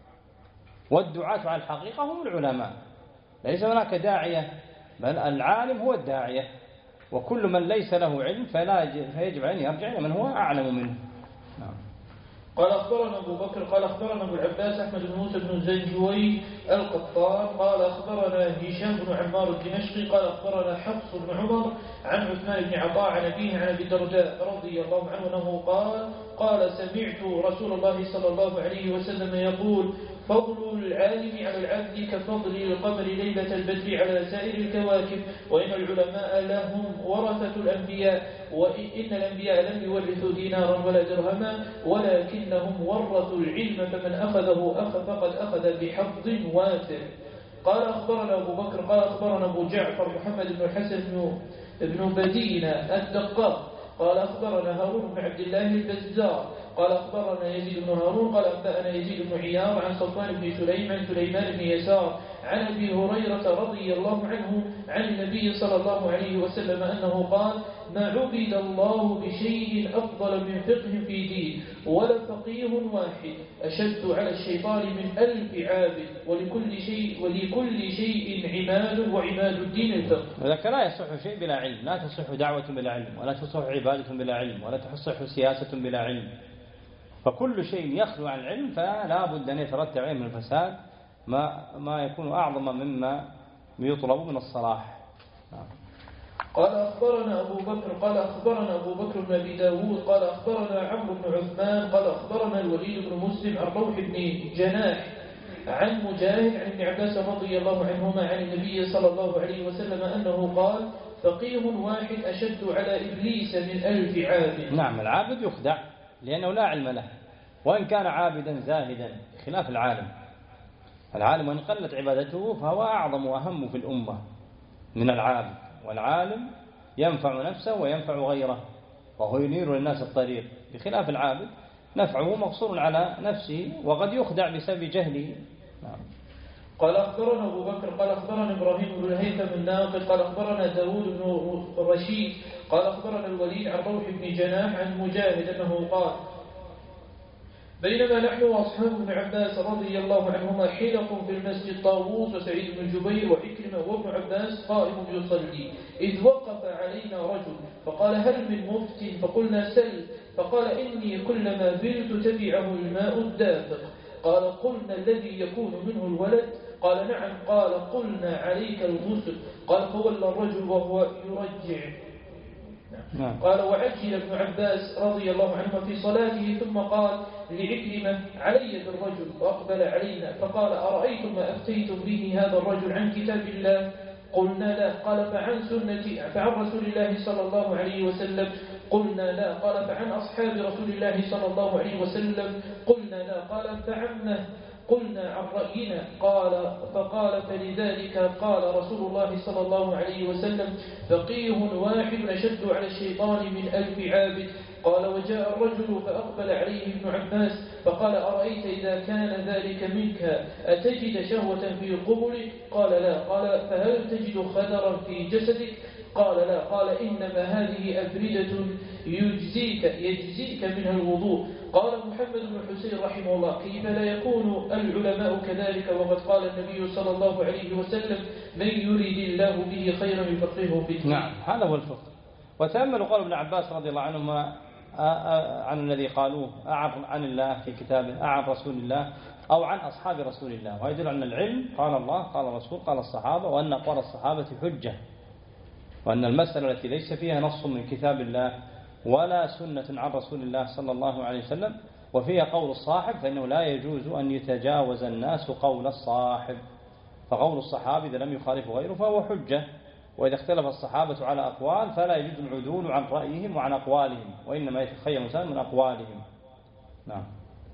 والدعاة على الحقيقة هم العلماء، ليس هناك داعية بل العالم هو الداعية، وكل من ليس له علم فلا يجب أن يرجع إلى من هو أعلم منه. نعم. قال أخبرنا أبو بكر قال أخبرنا أبو العباس أحمد بن موسى بن زنجوي القطان قال أخبرنا هشام بن عمار الدمشقي قال أخبرنا حفص بن عمر عن عثمان بن عطاء عن أبيه عن أبي الدرداء رضي الله عنه أنه قال قال سمعت رسول الله صلى الله عليه وسلم يقول فضل العالم على العبد كفضل القمر ليلة البدر على سائر الكواكب وإن العلماء لهم ورثة الأنبياء وإن الأنبياء لم يورثوا دينارا ولا درهما ولكنهم ورثوا العلم فمن أخذه أخذ فقد أخذ بحظ وافر. قال أخبرنا أبو بكر قال أخبرنا أبو جعفر محمد بن الحسن بن, بن بدينة الدقاق قال أخبرنا هارون بن عبد الله البزار قال أخبرنا يزيد بن هارون قال أنبأنا يزيد بن عيار عن صفوان بن سليم عن سليمان بن يسار عن أبي هريرة رضي الله عنه عن النبي صلى الله عليه وسلم أنه قال ما عبد الله بشيء أفضل من فقه في دين ولا فقيه واحد أشد على الشيطان من ألف عابد ولكل شيء ولكل شيء عماد وعماد الدين الفقه. ولكن لا يصح شيء بلا علم، لا تصح دعوة بلا علم، ولا تصح عبادة بلا علم، ولا تصح سياسة بلا علم، فكل شيء يخلو عن العلم فلا بد أن يترتب عليه من الفساد ما ما يكون أعظم مما يطلب من الصلاح. قال أخبرنا أبو بكر قال أخبرنا أبو بكر بن أبي داود قال أخبرنا عمرو بن عثمان قال أخبرنا الوليد بن مسلم عن روح بن جناح عن مجاهد عن ابن عباس رضي الله عنهما عن النبي صلى الله عليه وسلم أنه قال فقيه واحد أشد على إبليس من ألف عابد. نعم، العابد يخدع لأنه لا علم له، وإن كان عابدا زاهدا خلاف العالم. العالم وإن قلت عبادته فهو أعظم وأهم في الأمة من العابد، والعالم ينفع نفسه وينفع غيره وهو ينير للناس الطريق، بخلاف العابد نفعه مقصور على نفسه وقد يخدع بسبب جهله. نعم. قال أخبرنا أبو بكر قال أخبرنا إبراهيم بن الهيثم الناقد قال أخبرنا داود بن رشيد قال أخبرنا الوليد عن روح بن جناح عن مجاهد أنه قال بينما نحن وأصحاب ابن عباس رضي الله عنهما حلق في المسجد طاووس وسعيد بن جبير وعكرمة وابن عباس قائم يصلي إذ وقف علينا رجل فقال هل من مفت؟ فقلنا سل. فقال إني كلما بلت تبعه الماء الدافق. قال قلنا الذي يكون منه الولد؟ قال نعم. قال قلنا عليك الغسل. قال فولى الرجل وهو يرجع. نعم. قال وعجل ابن عباس رضي الله عنهما في صلاته ثم قال لعكرمة علي بالرجل وأقبل علينا فقال أرأيتم ما أفتيتم به هذا الرجل عن كتاب الله؟ قلنا لا. قال فعن سنة فعن رسول الله صلى الله عليه وسلم؟ قلنا لا. قال فعن أصحاب رسول الله صلى الله عليه وسلم؟ قلنا لا. قال فعمه؟ قلنا عن رأينا. قال فقال فلذلك قال رسول الله صلى الله عليه وسلم فقيه واحد أشد على الشيطان من ألف عابد. قال وجاء الرجل فأقبل عليه ابن عباس فقال أرأيت إذا كان ذلك منك أتجد شهوة في قبلك؟ قال لا. قال فهل تجد خدرا في جسدك؟ قال لا. قال إنما هذه أبردة يجزيك يجزيك منها الوضوء. قال محمد بن حسين رحمه الله كيف لا يكون العلماء كذلك وقد قال النبي صلى الله عليه وسلم من يريد الله به خيرا يفقهه في الدين. نعم، هذا هو الفقه. وتأملوا قول ابن عباس رضي الله عنهما عن الذي قالوه أعن عن الله في كتابه أعن رسول الله أو عن أصحاب رسول الله، ويدل أن العلم قال الله قال الرسول قال الصحابة، وأن أقوال الصحابة حجة، وأن المسألة التي ليس فيها نص من كتاب الله ولا سنة عن رسول الله صلى الله عليه وسلم وفيها قول الصاحب فإنه لا يجوز أن يتجاوز الناس قول الصاحب، فقول الصحابي إذا لم يخالف غيره فهو حجة، وإذا اختلف الصحابة على أقوال فلا يجوز العدول عن رأيهم وعن أقوالهم، وإنما يتخير الإنسان من أقوالهم. نعم.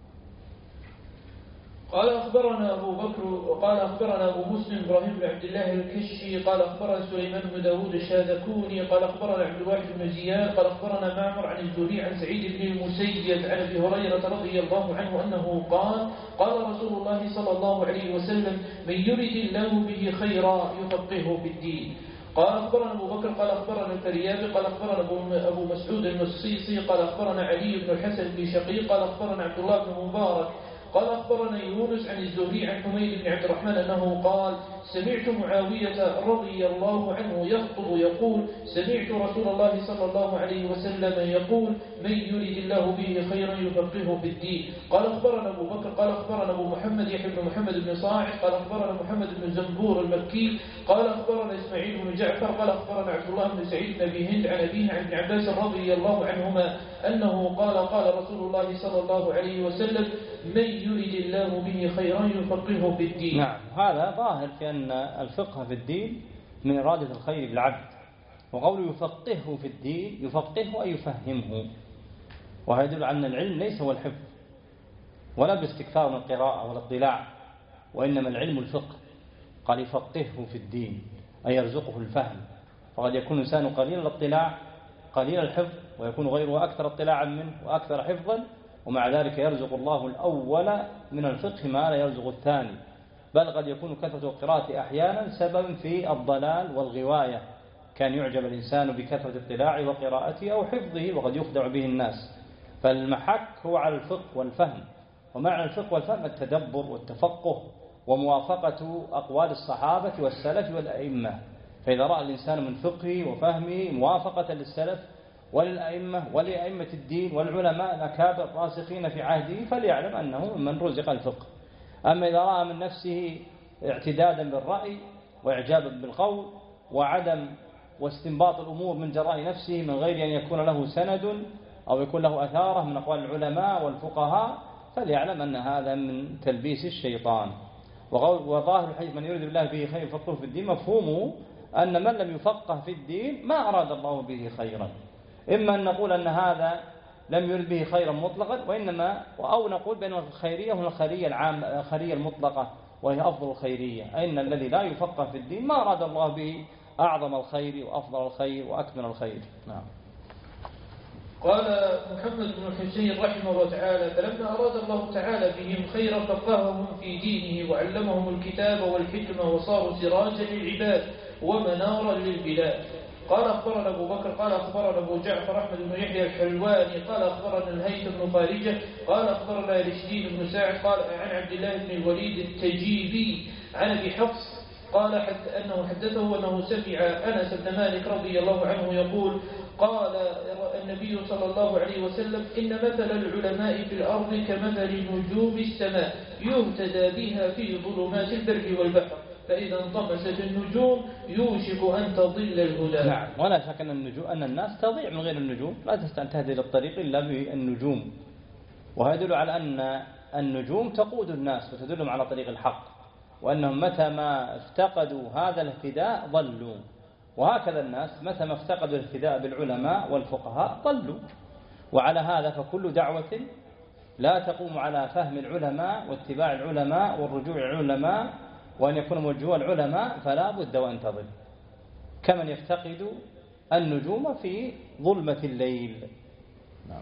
قال أخبرنا أبو بكر وقال أخبرنا أبو مسلم إبراهيم بن عبد الله الكشي قال أخبرنا سليمان بن داود الشاذكوني قال أخبرنا عبد الواحد بن زياد قال أخبرنا معمر عن الزهري عن سعيد بن المسيب عن أبي هريرة رضي الله عنه أنه قال قال رسول الله صلى الله عليه وسلم من يرد الله به خيرا يفقهه في الدين. قال أخبرنا أبو بكر قال أخبرنا الفريابي قال أخبرنا أبو مسعود المصيصي قال أخبرنا علي بن الحسن بن شقيق قال أخبرنا عبد الله بن مبارك قال أخبرنا يونس عن الزهري عن حميد بن عبد الرحمن أنه قال سمعت معاوية رضي الله عنه يخطب يقول سمعت رسول الله صلى الله عليه وسلم يقول من يريد الله به خيرا يفقهه في الدين. قال أخبرنا أبو بكر قال أخبرنا أبو محمد يحيى بن محمد بن صاعد قال أخبرنا محمد بن زنبور المكي قال أخبرنا إسماعيل بن جعفر قال أخبرنا عبد الله بن سعيد بن أبي هند عن أبيه عن ابن عباس رضي الله عنهما أنه قال قال رسول الله صلى الله عليه وسلم من يريد الله به خيرا يفقهه في الدين. نعم، هذا ظاهر في أن الفقه في الدين من إرادة الخير بالعبد، وقوله يفقهه في الدين يفقهه أي يفهمه، وهذا يدل على أن العلم ليس هو الحفظ ولا باستكثار من القراءة والاطلاع، وإنما العلم الفقه. قال يفقهه في الدين أي يرزقه الفهم، فقد يكون الإنسان قليل الاطلاع قليل الحفظ ويكون غيره أكثر اطلاعا منه وأكثر حفظا، ومع ذلك يرزق الله الأول من الفقه ما لا يرزق الثاني، بل قد يكون كثرة القراءة أحيانا سببا في الضلال والغواية، كان يعجب الإنسان بكثرة اطلاعه وقراءته أو حفظه وقد يخدع به الناس. فالمحك هو على الفقه والفهم، ومعنى الفقه والفهم التدبر والتفقه وموافقة أقوال الصحابة والسلف والأئمة. فإذا رأى الإنسان من فقهه وفهمه موافقة للسلف وللأئمة ولأئمة الدين والعلماء الأكابر الراسخين في عهده فليعلم أنه من رزق الفقه. أما إذا رأى من نفسه اعتدادا بالرأي وإعجابا بالقول وعدم واستنباط الأمور من جراء نفسه من غير أن يكون له سند أو يكون له أثاره من أقوال العلماء والفقهاء فليعلم أن هذا من تلبيس الشيطان. وظاهر الحديث من يريد الله به خير يفقهه في الدين مفهومه أن من لم يفقه في الدين ما أراد الله به خيرا. إما أن نقول أن هذا لم يرد به خيرا مطلقا وإنما أو نقول بأن الخيرية هنا الخيرية العامة الخيرية المطلقة وهي أفضل الخيرية، أن الذي لا يفقه في الدين ما أراد الله به أعظم الخير وأفضل الخير وأكمل الخير. نعم. قال محمد بن الحسين رحمه الله تعالى: فلما أراد الله تعالى بهم خيرا فقههم في دينه وعلمهم الكتاب والحكمة وصاروا سراجا للعباد ومنارا للبلاد. قال أخبرنا أبو بكر قال أخبرنا أبو جعفر أحمد بن يحيى الحلواني قال أخبرنا الهيثم بن خارجة قال أخبرنا رشدين بن ساعد قال عن عبد الله بن الوليد التجيبي عن أبي حفص قال حتى أنه حدثه أنه سمع أنس بن مالك رضي الله عنه يقول: قال النبي صلى الله عليه وسلم: إن مثل العلماء في الأرض كمثل نجوم السماء يهتدى بها في ظلمات البر والبحر، فإذا انطمست النجوم يوشك أن تضل الهدى. نعم. ولا شك أن النجوم أن الناس تضيع من غير النجوم، لا تهتدي للطريق إلا بالنجوم، وهذا يدل على أن النجوم تقود الناس وتدلهم على طريق الحق، وأنهم متى ما افتقدوا هذا الاهتداء ضلوا، وهكذا الناس متى ما افتقدوا الاهتداء بالعلماء والفقهاء ضلوا. وعلى هذا فكل دعوة لا تقوم على فهم العلماء واتباع العلماء والرجوع العلماء وأن يكون موجه العلماء فلا بد وأن تضل، كمن يفتقد النجوم في ظلمة الليل. نعم.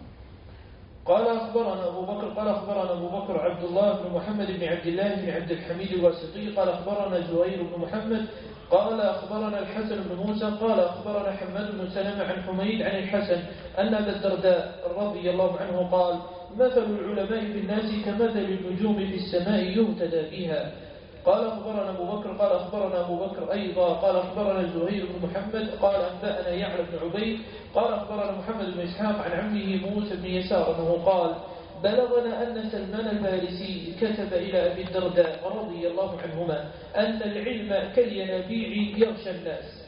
قال أخبرنا أبو بكر قال أخبرنا أبو بكر عبد الله بن محمد بن عبد الله بن عبد الحميد الواسطي قال أخبرنا زهير بن محمد قال أخبرنا الحسن بن موسى قال أخبرنا حماد بن سلمة عن حميد عن الحسن أن أبا الدرداء رضي الله عنه قال: مثل العلماء في الناس كمثل النجوم في السماء يهتدى بها. قال أخبرنا أبو بكر قال أخبرنا أبو بكر أيضا قال أخبرنا زهير بن محمد قال أنبأنا يعلى بن عبيد قال أخبرنا محمد بن إسحاق عن عمه موسى بن يسار أنه قال: بلغنا أن سلمان الفارسي كتب إلى أبي الدرداء رضي الله عنهما أن العلم كالينابيع يغشى الناس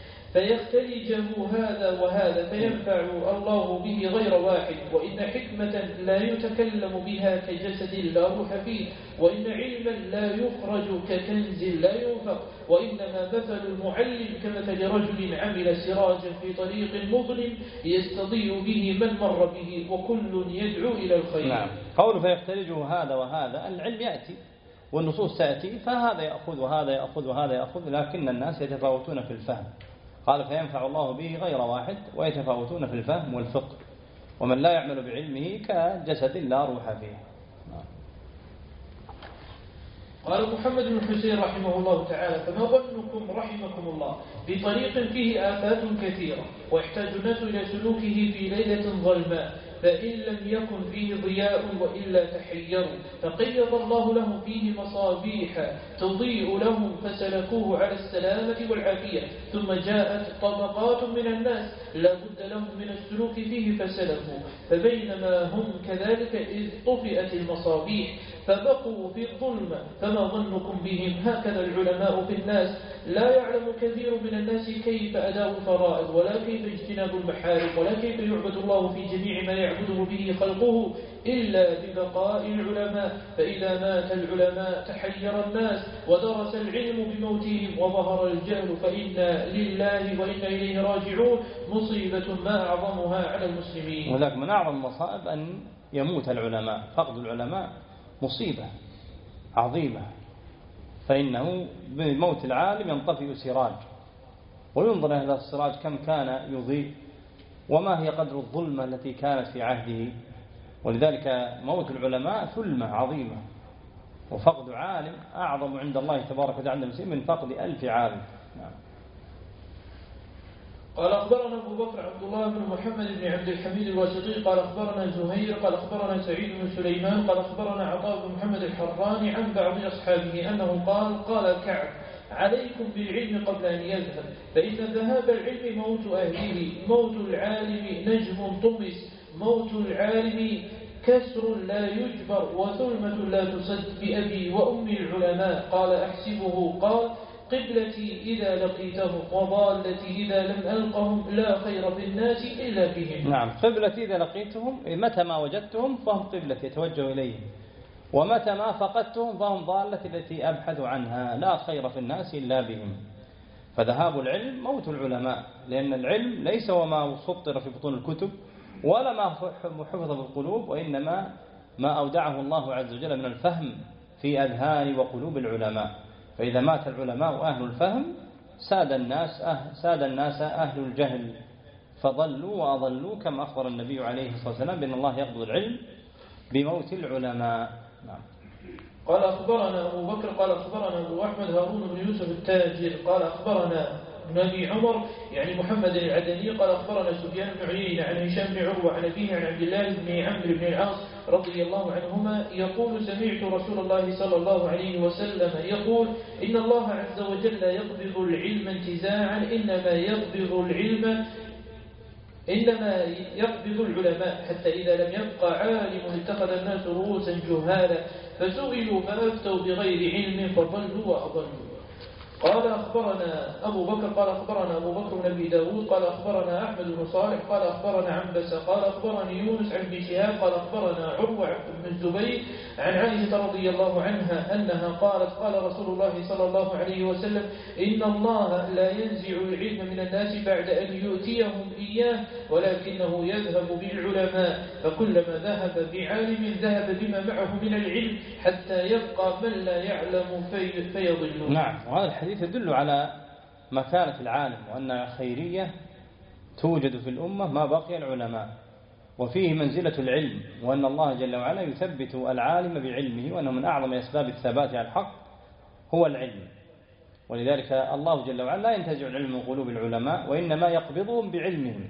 فيختلجه هذا وهذا فينفع الله به غير واحد، وإن حكمة لا يتكلم بها كجسد لا روح فيه، وإن علما لا يخرج ككنز لا ينفق، وإنما مثل المعلم كمثل رجل عمل سراجا في طريق مظلم يستضيء به من مر به وكل يدعو إلى الخير. نعم. قول فيختلجه هذا وهذا، العلم يأتي والنصوص تأتي فهذا يأخذ وهذا يأخذ وهذا يأخذ، لكن الناس يتفاوتون في الفهم. قال: فينفع الله به غير واحد، ويتفاوتون في الفهم والفقه، ومن لا يعمل بعلمه كجسد لا روح فيه. قال محمد بن حسين رحمه الله تعالى: فما ظنكم رحمكم الله بطريق فيه آفات كثيرة ويحتاج الناس إلى سلوكه في ليلة ظلماء، فإن لم يكن فيه ضياء وإلا تحيروا، فقيض الله لهم فيه مصابيح تضيء لهم فسلكوه على السلامة والعافية، ثم جاءت طبقات من الناس لا بد لهم من السلوك فيه فسلكوا، فبينما هم كذلك إذ طفئت المصابيح فبقوا في الظلمة، فما ظنكم بهم؟ هكذا العلماء في الناس لا يعلم كثير من الناس كيف أداء الفرائض ولا كيف اجتناب المحارم ولا كيف يعبد الله في جميع ما يعبده به خلقه إلا ببقاء العلماء، فإذا مات العلماء تحير الناس ودرس العلم بموتهم وظهر الجهل، فإنا لله وإنا إليه راجعون، مصيبة ما أعظمها على المسلمين. ولكن من أعظم المصائب أن يموت العلماء، فقد العلماء مصيبة عظيمة، فإنه بموت العالم ينطفئ سراج، وينظر إلى هذا السراج كم كان يضيء وما هي قدر الظلمة التي كانت في عهده. ولذلك موت العلماء ثلمة عظيمة، وفقد عالم أعظم عند الله تبارك وتعالى من فقد ألف عالم. نعم. قال أخبرنا أبو بكر عبد الله بن محمد بن عبد الحميد الواسطي قال أخبرنا زهير قال أخبرنا سعيد بن سليمان قال أخبرنا عطاء بن محمد الحراني عن بعض أصحابه أنه قال: قال كعب: عليكم بالعلم قبل أن يذهب، فإن ذهاب العلم موت أهله، موت العالم نجم طمس، موت العالم كسر لا يجبر وثلمة لا تسد بأبي وأمي العلماء. قال أحسبه قال قبلتي إذا لقيتهم وضالتي إذا لم ألقهم لا خير في الناس إلا بهم. نعم، قبلتي إذا لقيتهم متى ما وجدتهم فهم قبلتي يتوجه إليهم، ومتى ما فقدتهم فهم ضالتي التي أبحث عنها لا خير في الناس إلا بهم. فذهاب العلم موت العلماء، لأن العلم ليس وما سطر في بطون الكتب ولا ما حفظ بالقلوب، وإنما ما أودعه الله عز وجل من الفهم في أذهان وقلوب العلماء. فإذا مات العلماء وأهل الفهم ساد الناس أهل, ساد الناس أهل الجهل فضلوا وأضلوا، كما أخبر النبي عليه الصلاة والسلام بأن الله يقبض العلم بموت العلماء. نعم. قال أخبرنا أبو بكر قال أخبرنا أبو أحمد هارون بن يوسف التاجر قال أخبرنا ابن أبي عمر يعني محمد العدني قال أخبرنا سفيان بن عيينة عن هشام بن عروة عن أبيه عن عبد الله بن عمرو بن العاص رضي الله عنهما يقول سمعت رسول الله صلى الله عليه وسلم يقول إن الله عز وجل يقبض العلم انتزاعا إنما يقبض العلم إنما يقبض العلماء حتى إذا لم يبقى عالم اتخذ الناس رؤوسا جهالا فسئلوا فأفتوا بغير علم فضلوا وأضلوا. قال أخبرنا أبو بكر قال أخبرنا أبو بكر بن أبي داود قال أخبرنا أحمد بن صالح قال أخبرنا عنبسة قال أخبرني يونس عن ابن شهاب قال أخبرنا عروة بن الزبير عن عائشة رضي الله عنها أنها قالت قال رسول الله صلى الله عليه وسلم إن الله لا ينزع العلم من الناس بعد أن يؤتيهم إياه ولكنه يذهب بالعلماء، فكلما ذهب بعالم ذهب بما معه من العلم حتى يبقى من لا يعلم في فيضل. نعم، وهذا الحديث يدل على مكانة العالم وأن خيرية توجد في الأمة ما بقي العلماء، وفيه منزلة العلم، وأن الله جل وعلا يثبت العالم بعلمه، وأنه من أعظم أسباب الثبات على الحق هو العلم. ولذلك الله جل وعلا لا ينتزع العلم من قلوب العلماء وإنما يقبضهم بعلمهم،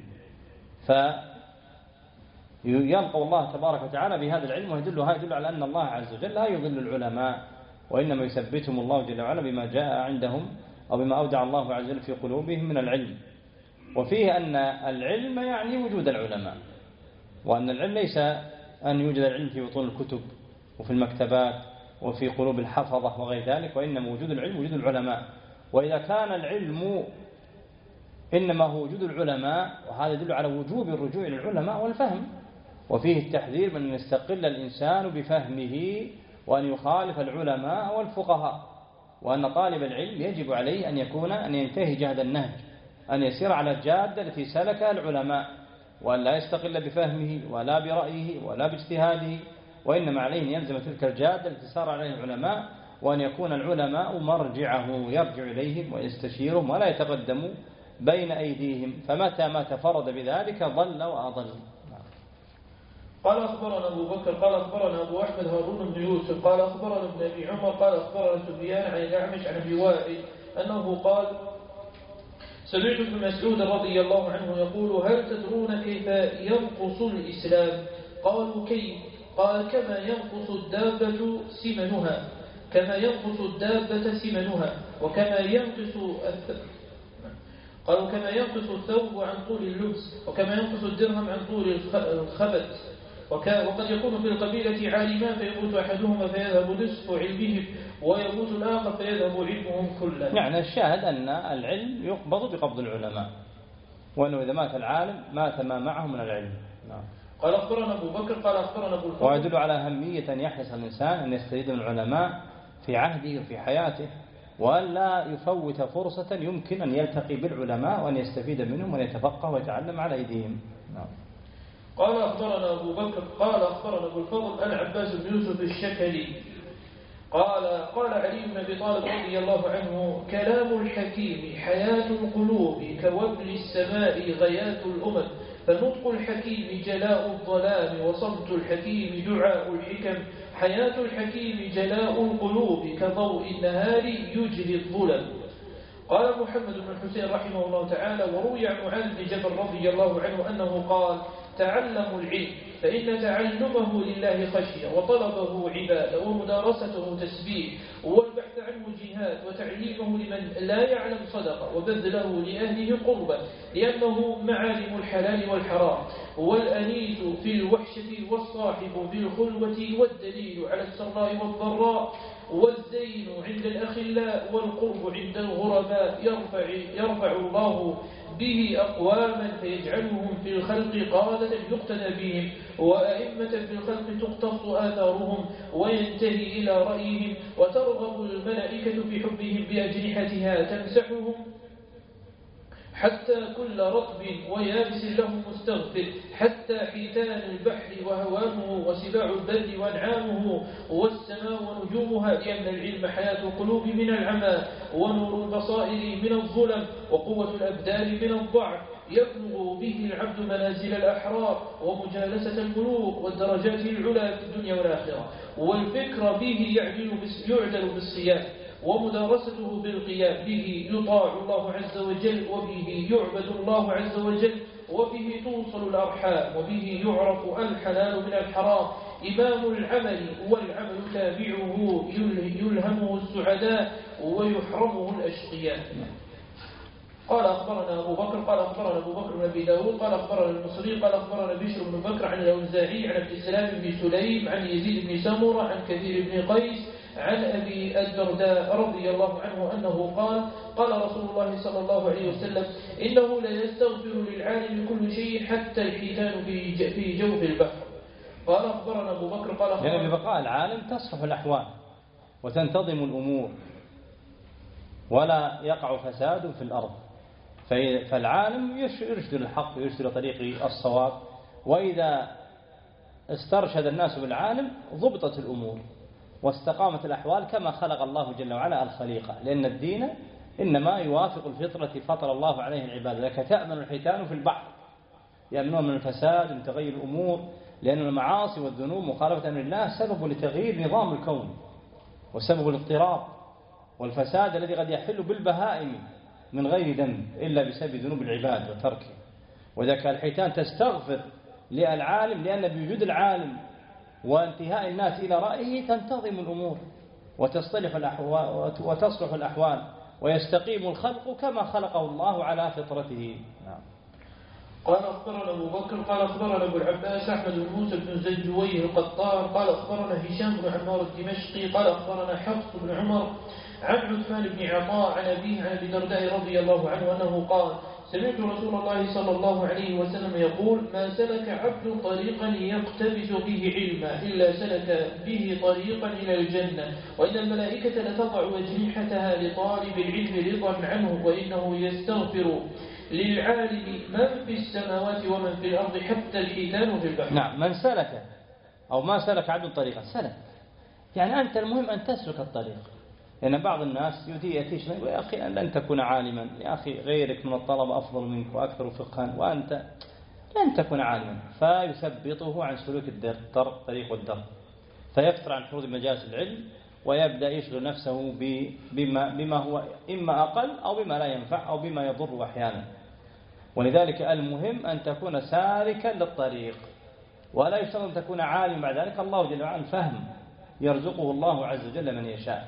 فيلقى الله تبارك وتعالى بهذا العلم. ويدل هذا يدل على أن الله عز وجل لا يضل العلماء وإنما يثبتهم الله جل وعلا بما جاء عندهم أو بما أودع الله عز وجل في قلوبهم من العلم. وفيه أن العلم يعني وجود العلماء، وأن العلم ليس أن يوجد العلم في بطون الكتب وفي المكتبات وفي قلوب الحفظة وغير ذلك، وإنما وجود العلم وجود العلماء. وإذا كان العلم إنما هو وجود العلماء، وهذا يدل على وجوب الرجوع إلى العلماء والفهم. وفيه التحذير من أن يستقل الإنسان بفهمه وأن يخالف العلماء والفقهاء، وأن طالب العلم يجب عليه أن يكون أن ينتهي جهد النهج، أن يسير على الجادة التي سلكها العلماء، وأن لا يستقل بفهمه ولا برأيه ولا باجتهاده، وإنما عليه أن يلزم تلك الجادة التي سار عليها العلماء، وأن يكون العلماء مرجعه يرجع إليهم ويستشيرهم ولا يتقدم بين أيديهم، فمتى ما تفرد بذلك ضل وأضل. قال أخبرنا أبو بكر قال أخبرنا أبو أحمد هارون بن يوسف قال أخبرنا ابن أبي عمر قال أخبرنا سفيان عن الأعمش عن أبي وائل أنه قال سمعت ابن مسعود رضي الله عنه يقول هل تدرون كيف ينقص الإسلام؟ قالوا كيف؟ قال كما ينقص الدابة سمنها كما ينقص الدابة سمنها وكما ينقص قالوا كما ينقص الثوب عن طول اللبس وكما ينقص الدرهم عن طول الخبث. وقد يكون في القبيلة عالمان فيموت أحدهما فيذهب نصف علمهم ويموت الآخر فيذهب علمهم كله. يعني الشاهد أن العلم يقبض بقبض العلماء، وأنه إذا مات العالم مات ما معه من العلم. نعم. قال أخبرنا أبو بكر قال أخبرنا أبو الفضل. ويدل على أهمية أن يحرص الإنسان أن يستفيد من العلماء في عهده وفي حياته، وأن لا يفوت فرصة يمكن أن يلتقي بالعلماء وأن يستفيد منهم وأن يتفقه ويتعلم على أيديهم. نعم. قال أخبرنا أبو بكر قال أخبرنا أبو الفضل أن عباس بن يوسف الشكري قال قال علي بن أبي طالب رضي الله عنه كلام الحكيم حياة القلوب كوبل السماء غياث الأمم، فنطق الحكيم جلاء الظلام وصمت الحكيم دعاء الحكم، حياة الحكيم جلاء القلوب كضوء النهار يجري الظلم. قال محمد بن الحسين رحمه الله تعالى وروي عن معاذ بن جبل رضي الله عنه أنه قال تعلموا العلم، فإن تعلمه لله خشية، وطلبه عبادة، ومدارسته تسبيح، والبحث عنه جهاد، وتعليمه لمن لا يعلم صدقة، وبذله لأهله قربة، لأنه معالم الحلال والحرام، والأنيس في الوحشة، والصاحب في الخلوة، والدليل على السراء والضراء، والزين عند الأخلاء، والقرب عند الغرباء. يرفع, يرفع الله به أقواما فيجعلهم في الخلق قادة يقتدى بهم، وأئمة في الخلق تقتص آثارهم وينتهي إلى رأيهم، وترغب الملائكة في حبهم بأجنحتها تمسحهم، حتى كل رطب ويابس له مستغفر، حتى حيتان البحر وهوامه، وسباع البر وانعامه، والسماء ونجومها، لأن العلم حياة القلوب من العمى، ونور البصائر من الظلم، وقوة الأبدان من الضعف، يبلغ به العبد منازل الأحرار، ومجالسة الملوك، والدرجات العلى في الدنيا والآخرة. والفكر به يعدل بالصيام، ومدارسته بالقيام، به يطاع الله عز وجل، وبه يعبد الله عز وجل، وبه توصل الأرحام، وبه يعرف الحلال من الحرام. إمام العمل، والعمل تابعه، يلهمه السعداء ويحرمه الأشقياء. قال أخبرنا أبو بكر قال أخبرنا أبو بكر بن أبي داود قال أخبرنا المصري قال أخبرنا بشر بن بكر عن الأوزاعي عن عبد السلام بن سليم عن يزيد بن سمرة عن كثير بن قيس عن أبي الدرداء رضي الله عنه أنه قال قال رسول الله صلى الله عليه وسلم: إنه لا يستغفر للعالم كل شيء حتى الحيتان في جوف البحر. قال أخبرنا أبو بكر قال أخبرنا يعني ببقاء العالم تصلح الأحوال وتنتظم الأمور ولا يقع فساد في الأرض، فالعالم يرشد الحق ويرشد طريق الصواب، وإذا استرشد الناس بالعالم ضبطت الأمور واستقامت الأحوال كما خلق الله جل وعلا الخليقة، لأن الدين إنما يوافق الفطرة فطر الله عليه العباد. لك تأمن الحيتان في البحر، يأمنون من الفساد من تغير الأمور، لأن المعاصي والذنوب مخالفة أمر الله سبب لتغيير نظام الكون وسبب الاضطراب والفساد الذي قد يحل بالبهائم من غير ذنب إلا بسبب ذنوب العباد وتركه. وذاك الحيتان تستغفر للعالم، لأن بوجود العالم وانتهاء الناس إلى رأيه تنتظم الأمور وتصلح الأحوال وتصلح الأحوال ويستقيم الخلق كما خلقه الله على فطرته. نعم. قال أخبرنا أبو بكر قال أخبرنا أبو العباس أحمد بن موسى بن زنجويه القطار قال أخبرنا هشام بن عمار الدمشقي قال أخبرنا حفص بن عمر عن عثمان بن عطاء عن أبيه عن أبي الدرداء رضي الله عنه أنه قال: سمعت رسول الله صلى الله عليه وسلم يقول: ما سلك عبد طريقا يقتبس به علما إلا سلك به طريقا إلى الجنة، وإن الملائكة لتضع أجنحتها لطالب العلم رضا عنه، وإنه يستغفر للعالم من في السماوات ومن في الأرض حتى الحيتان في البحر. نعم. من سلك أو ما سلك عبد طريقا سلك، يعني أنت المهم أن تسلك الطريق. لأن يعني بعض الناس يأتيش يقول: يا أخي لن تكون عالما، يا أخي غيرك من الطلبة أفضل منك وأكثر فقها وأنت لن تكون عالما، فيثبطه عن سلوك الدر طريق الدر، فيفتر عن حوض مجالس العلم ويبدأ يشغل نفسه بما, بما هو إما أقل أو بما لا ينفع أو بما يضر أحيانا. ولذلك المهم أن تكون سالكا للطريق، ولا يشترط أن تكون عالما بعد ذلك. الله جل وعلا الفهم يرزقه الله عز وجل من يشاء،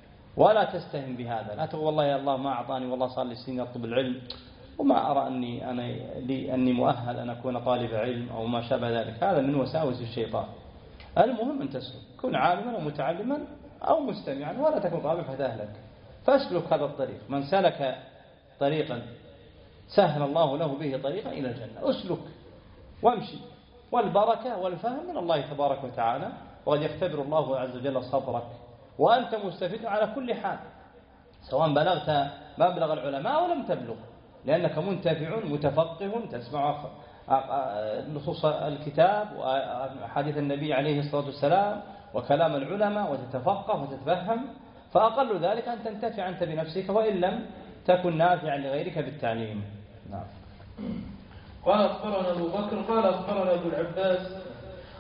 ولا تستهن بهذا. لا تقول والله يا الله ما أعطاني، والله صار لي سنين أطلب العلم وما أرى أني, أنا لي أني مؤهل أن أكون طالب علم أو ما شابه ذلك. هذا من وساوس الشيطان. المهم أن تسلك، كن عالما ومتعلما أو مستمعا، ولا تكن طالبا فتهلك، فاسلك هذا الطريق. من سلك طريقا سهل الله له به طريقا إلى الجنة، اسلك وامشي، والبركة والفهم من الله تبارك وتعالى، وقد يختبر الله عز وجل صبرك وأنت مستفيد على كل حال، سواء بلغت مبلغ العلماء ولم تبلغ، لأنك منتفع متفقه تسمع نصوص الكتاب وحديث النبي عليه الصلاة والسلام وكلام العلماء وتتفقه وتتفهم، فأقل ذلك أن تنتفع أنت بنفسك، وإن لم تكن نافعا لغيرك بالتعليم. نعم. قال أخبرنا أبو بكر قال أخبرنا أبو العباس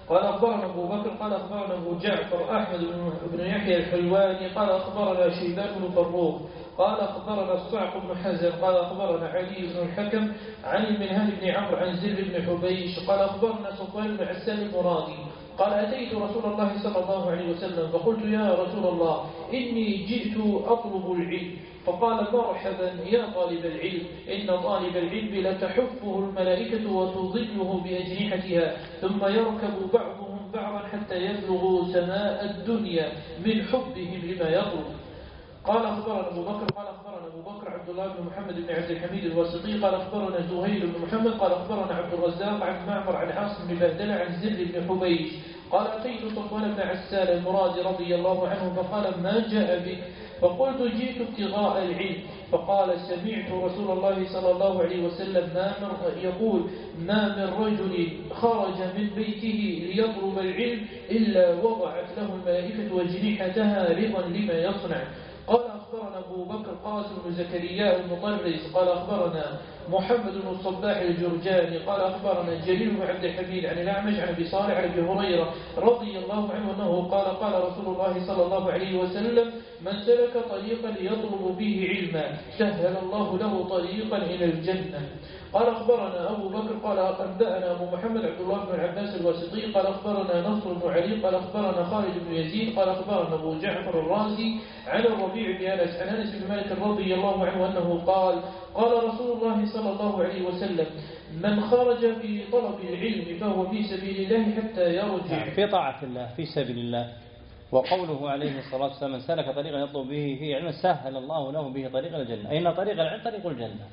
قال أخبرنا أبو بكر قال أخبرنا أبو جعفر أحمد بن يحيى الحلواني قال أخبرنا شيبان بن فروخ قال أخبرنا الصعق بن حزن قال أخبرنا علي بن الحكم عن المنهال بن عمرو عن زر بن حبيش قال أخبرنا صفوان بن عسان المرادي قال أتيت رسول الله صلى الله عليه وسلم فقلت يا رسول الله إني جئت أطلب العلم فقال مرحبا يا طالب العلم إن طالب العلم لتحفه الملائكة وتظله بأجنحتها ثم يركب بعضهم بعضا حتى يبلغوا سماء الدنيا من حبهم لما يطلب. قال أخبرنا أبو بكر قال أخبرنا أبو بكر عبد الله بن محمد بن عبد الحميد الواسطي قال أخبرنا زهير بن محمد قال أخبرنا عبد الرزاق عن معمر عن عاصم بن بهدلة عن زر بن حبيش قال أتيت صفوان بن عسال المرادي رضي الله عنه فقال ما جاء بك فقلت جئت ابتغاء العلم فقال سمعت رسول الله صلى الله عليه وسلم ما من يقول ما من رجل خرج من بيته ليطلب العلم إلا وضعت له الملائكة وجنحتها رضا لما يصنع. قال أخبرنا أبو بكر قاسم بن زكريا المطرس قال أخبرنا محمد بن الصباح الجرجاني قال أخبرنا جرير بن عبد الحميد عن الأعمش عن أبي صالح عن أبي هريرة رضي الله عنه أنه قال قال رسول الله صلى الله عليه وسلم من سلك طريقا يطلب به علما سهل الله له طريقا إلى الجنة. قال أخبرنا أبو بكر قال أنبأنا أبو محمد عبد الله بن العباس الواسطي قال أخبرنا نصر بن علي قال أخبرنا خالد بن يزيد قال أخبرنا أبو جعفر الرازي عن الربيع بن أنس عن أنس بن مالك رضي الله عنه أنه قال قال رسول الله صلى الله عليه وسلم من خرج في طلب العلم فهو في سبيل الله حتى يرجع في طاعة الله في سبيل الله. وقوله عليه الصلاة والسلام من سلك طريقا يطلب به فيه علما سهل الله له به طريق الجنة أي أن طريق العلم طريق الجنة.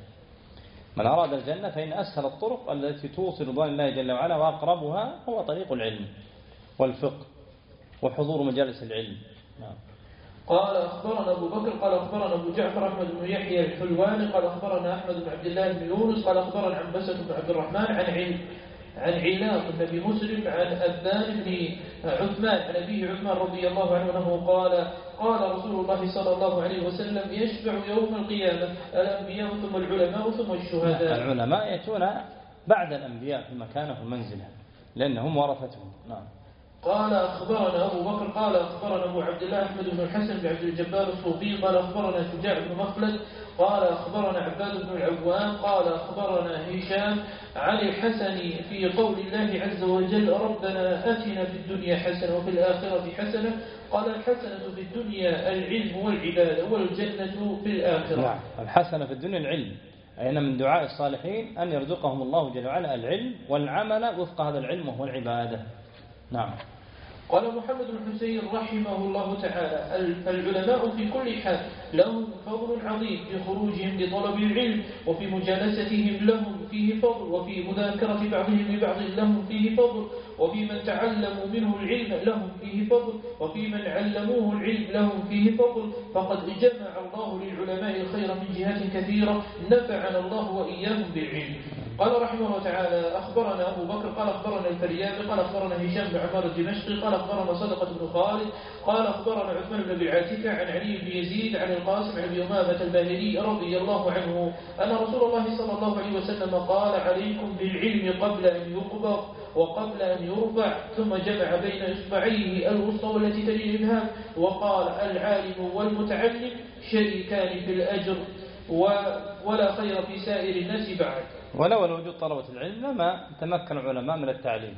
من أراد الجنة فإن أسهل الطرق التي توصل إلى الله جل وعلا وأقربها هو طريق العلم والفقه وحضور مجالس العلم. نعم. قال أخبرنا أبو بكر قال أخبرنا أبو جعفر أحمد بن يحيى الحلواني قال أخبرنا أحمد بن عبد الله بن يونس قال أخبرنا عنبسة بن عبد الرحمن عن علم عن علاق بن أبي مسلم عن أبان بن عثمان عن أبيه عثمان رضي الله عنه أنه قال قال رسول الله صلى الله عليه وسلم يشفع يوم القيامة الأنبياء ثم العلماء ثم الشهداء. العلماء يأتون بعد الأنبياء في مكانه المنزلة لأنهم ورثتهم. نعم. قال أخبرنا أبو بكر قال أخبرنا أبو عبد الله أحمد بن الحسن بن عبد الجبار الصوفي قال أخبرنا شجاع بن مخلد قال أخبرنا عباد بن العوام قال أخبرنا هشام عن الحسن في قول الله عز وجل ربنا آتنا في الدنيا حسنة وفي الآخرة حسنة قال الحسنة في الدنيا العلم والعبادة والجنة في الآخرة. نعم. الحسنة في الدنيا العلم أي أن من دعاء الصالحين أن يرزقهم الله جل وعلا العلم والعمل وفق هذا العلم وهو العبادة. نعم. قال محمد بن حسين رحمه الله تعالى العلماء في كل حال لهم فضل عظيم في خروجهم لطلب العلم وفي مجالستهم لهم فيه فضل وفي مذاكرة بعضهم لبعض لهم فيه فضل وفي من تعلموا منه العلم لهم فيه فضل وفي من علموه العلم لهم فيه فضل فقد جمع الله للعلماء الخير من جهات كثيرة نفعنا الله وإياهم بالعلم. قال رحمه الله تعالى أخبرنا أبو بكر قال أخبرنا الفريابي قال أخبرنا هشام بن عمار الدمشقي قال أخبرنا صدقة بن خالد قال أخبرنا عثمان بن أبي عاتكة عن علي بن يزيد عن القاسم عن أبي أمامة الباهلي رضي الله عنه أن رسول الله صلى الله عليه وسلم قال عليكم بالعلم قبل أن يقبض وقبل أن يرفع ثم جمع بين إصبعيه الوسطى والتي تلي الإبهام وقال العالم والمتعلم شريكان في الأجر ولا خير في سائر الناس بعد. ولولا وجود طلبة العلم لما تمكن العلماء من التعليم.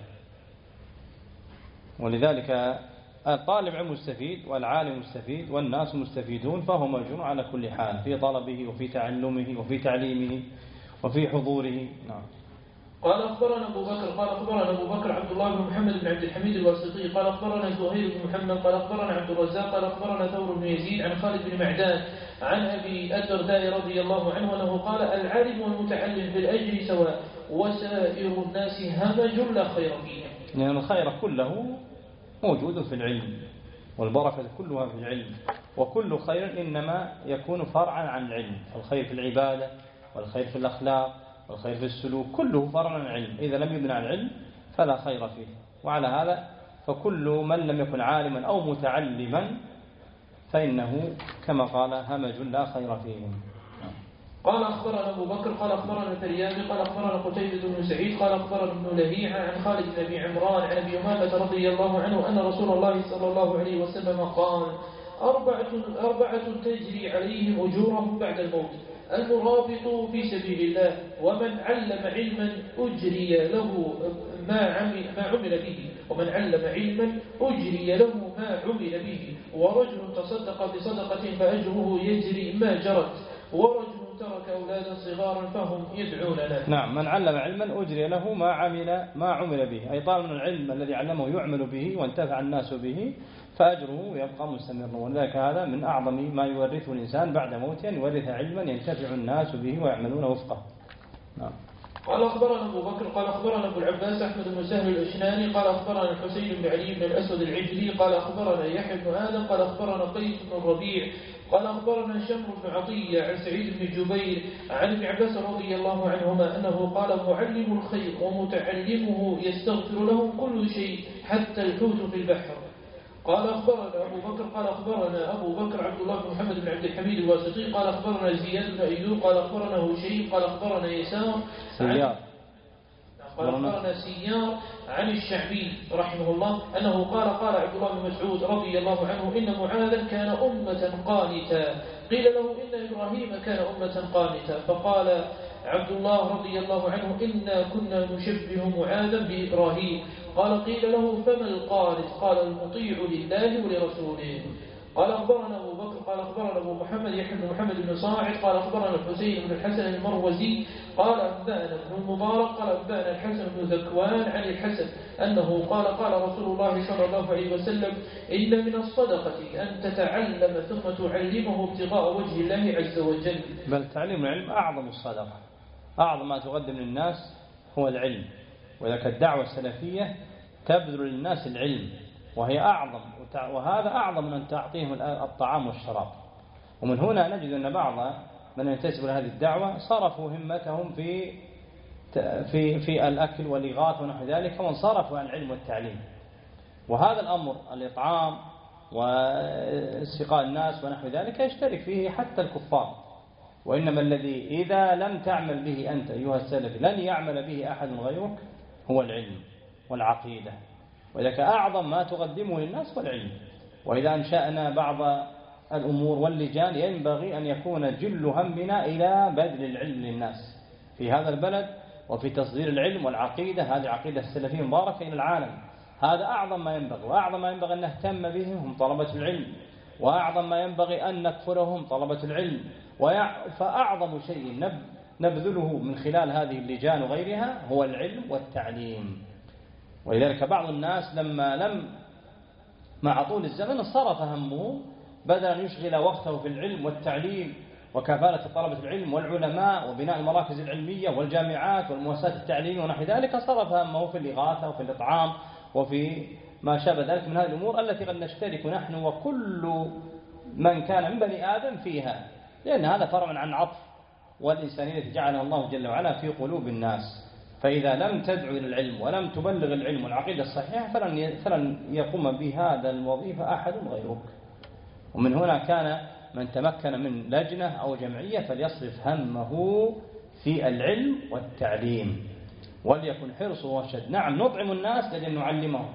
ولذلك الطالب علم مستفيد والعالم مستفيد والناس مستفيدون فهو مأجور على كل حال في طلبه وفي تعلمه وفي تعليمه وفي حضوره. نعم. قال أخبرنا أبو بكر قال أخبرنا أبو بكر عبد الله بن محمد بن عبد الحميد الواسطي قال أخبرنا زهير بن محمد قال أخبرنا عبد الرزاق قال أخبرنا ثور بن يزيد عن خالد بن معدان عن أبي الدرداء رضي الله عنه أنه قال العالم والمتعلم بالأجر سواء وسائر الناس همج لا خير فيهم. لأن الخير كله موجود في العلم والبركة كلها في العلم وكل خير إنما يكون فرعا عن العلم. الخير في العبادة والخير في الأخلاق والخير في السلوك كله فرع عن العلم. إذا لم يبنى على العلم فلا خير فيه. وعلى هذا فكل من لم يكن عالما أو متعلما فإنه كما قال همج لا خير فيهم. قال أخبرنا أبو بكر قال أخبرنا الفريابي قال أخبرنا قتيبة بن سعيد قال أخبرنا ابن لهيعة عن خالد بن أبي عمران عن أبي أمامة رضي الله عنه أن رسول الله صلى الله عليه وسلم قال أربعة, أربعة تجري عليهم أجورهم بعد الموت: المرابط في سبيل الله، ومن علم علما أجري له ما عمل, ما عمل به ومن علم علما أجري له ما عمل به، ورجل تصدق بصدقة فأجره يجري ما جرت، ورجل ترك أولادا صغارا فهم يدعون له. نعم، من علم علما أجري له ما عمل ما عمل به، أي طالما العلم الذي علمه يعمل به وانتفع الناس به فأجره يبقى مستمرا. ولذلك هذا من أعظم ما يورثه الإنسان بعد موته، أن يورث علما ينتفع الناس به ويعملون وفقه. نعم. قال أخبرنا أبو بكر قال أخبرنا أبو العباس أحمد بن سهل الأشناني قال أخبرنا الحسين بن علي بن الأسود العجلي قال أخبرنا يحيى بن آدم قال أخبرنا قيس بن الربيع قال أخبرنا شمر بن عطية عن سعيد بن جبير عن ابن عباس رضي الله عنهما أنه قال: معلم الخير ومتعلمه يستغفر لهم كل شيء حتى الحوت في البحر. قال أخبرنا أبو بكر قال أخبرنا أبو بكر عبد الله بن محمد بن عبد الحميد الواسطي قال أخبرنا زياد بن أيوب قال أخبرنا هشيم قال أخبرنا يسار سيار قال أخبرنا سيار عن الشعبي رحمه الله أنه قال قال عبد الله بن مسعود رضي الله عنه: إن معاذا كان أمة قانتا. قيل له: إن إبراهيم كان أمة قانتا. فقال عبد الله رضي الله عنه: إنا كنا نشبه معاذا بإبراهيم. قال: قيل له: فما القانت؟ قال: المطيع لله ولرسوله. قال أخبرنا أبو بكر قال أخبرنا أبو محمد يحيى بن محمد بن صاعد قال أخبرنا الحسين بن الحسن المروزي قال أنبأنا ابن المبارك قال أنبأنا الحسن بن ذكوان عن الحسن أنه قال: قال رسول الله صلى الله عليه وسلم: إن من الصدقة أن تتعلم ثم تعلمه ابتغاء وجه الله عز وجل. بل تعليم العلم أعظم الصدقة، أعظم ما تقدم للناس هو العلم. وذلك الدعوة السلفية تبذل للناس العلم، وهي أعظم، وهذا أعظم من أن تعطيهم الطعام والشراب. ومن هنا نجد أن بعض من ينتسب لهذه الدعوة صرفوا همتهم في في في الأكل والإغاثة ونحو ذلك، وانصرفوا عن العلم والتعليم. وهذا الأمر الإطعام واستقاء الناس ونحو ذلك يشترك فيه حتى الكفار. وإنما الذي إذا لم تعمل به أنت أيها السلفي لن يعمل به أحد غيرك هو العلم والعقيدة. وذلك أعظم ما تقدمه للناس والعلم. وإذا أنشأنا بعض الأمور واللجان ينبغي أن يكون جل همنا إلى بذل العلم للناس في هذا البلد، وفي تصدير العلم والعقيدة. هذه عقيدة السلفية مباركة إلى العالم. هذا أعظم ما ينبغي، وأعظم ما ينبغي أن نهتم بهم هم طلبة العلم، وأعظم ما ينبغي أن نكفرهم طلبة العلم. فأعظم شيء نبذله من خلال هذه اللجان وغيرها هو العلم والتعليم. ولذلك بعض الناس لما لم مع طول الزمن صرف همه بدل أن يشغل وقته في العلم والتعليم وكفالة طلبة العلم والعلماء وبناء المراكز العلمية والجامعات والمؤسسات التعليمية ونحو ذلك، صرف همه في الإغاثة وفي الإطعام وفي ما شابه ذلك من هذه الأمور التي قد نشترك نحن وكل من كان من بني آدم فيها، لأن هذا فرع عن عطف والإنسانية التي جعلها الله جل وعلا في قلوب الناس. فإذا لم تدعو إلى العلم ولم تبلغ العلم والعقيدة الصحيحة فلن فلن يقوم بهذا الوظيفة أحد غيرك. ومن هنا كان من تمكن من لجنة أو جمعية فليصرف همه في العلم والتعليم، وليكن حرصه وشد. نعم نطعم الناس لأجل نعلمهم،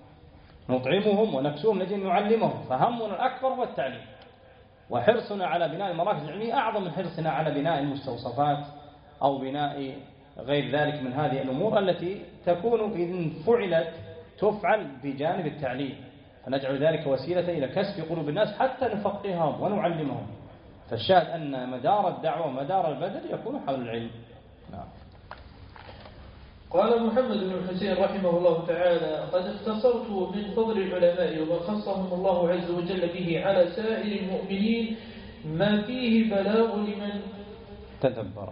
نطعمهم ونكسوهم لأجل نعلمهم، فهمنا الأكبر هو التعليم. وحرصنا على بناء المراكز العلمية أعظم من حرصنا على بناء المستوصفات أو بناء غير ذلك من هذه الأمور التي تكون إذن فعلت تفعل بجانب التعليم، فنجعل ذلك وسيلة إلى كسب قلوب الناس حتى نفقههم ونعلمهم. فالشاهد أن مدار الدعوة ومدار البذل يكون حول العلم. نعم. قال محمد بن الحسين رحمه الله تعالى: قد اختصرت من فضل العلماء وما خصهم الله عز وجل به على سائر المؤمنين ما فيه بلاغ لمن تدبر.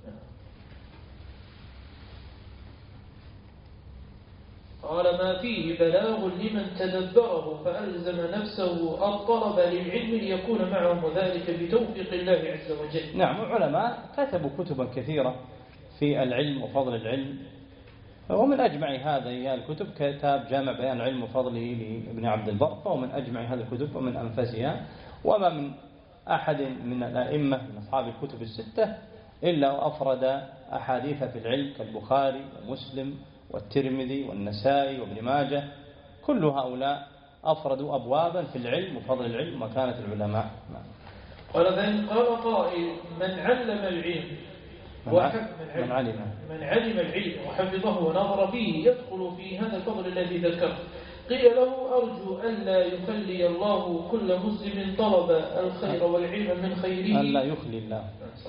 قال: ما فيه بلاغ لمن تدبره فألزم نفسه الطلب للعلم ليكون معهم، وذلك بتوفيق الله عز وجل. نعم، العلماء كتبوا كتبا كثيرة في العلم وفضل العلم، ومن أجمع هذه الكتب كتاب جامع بيان العلم وفضله لابن عبد البر، ومن أجمع هذه الكتب ومن أنفسها. وما من أحد من الأئمة من أصحاب الكتب الستة إلا وأفرد أحاديث في العلم كالبخاري ومسلم والترمذي والنسائي وابن ماجه. كل هؤلاء أفردوا أبوابا في العلم وفضل العلم ومكانة العلماء. قال قال قائل من علم العلم من علم, من علم من علم العلم وحفظه ونظر فيه يدخل في هذا الفضل الذي ذكر. قيل له أرجو ألا يخلي الله كل مسلم طلب الخير والعلم من خيره. ألا يخلي الله.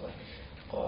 قال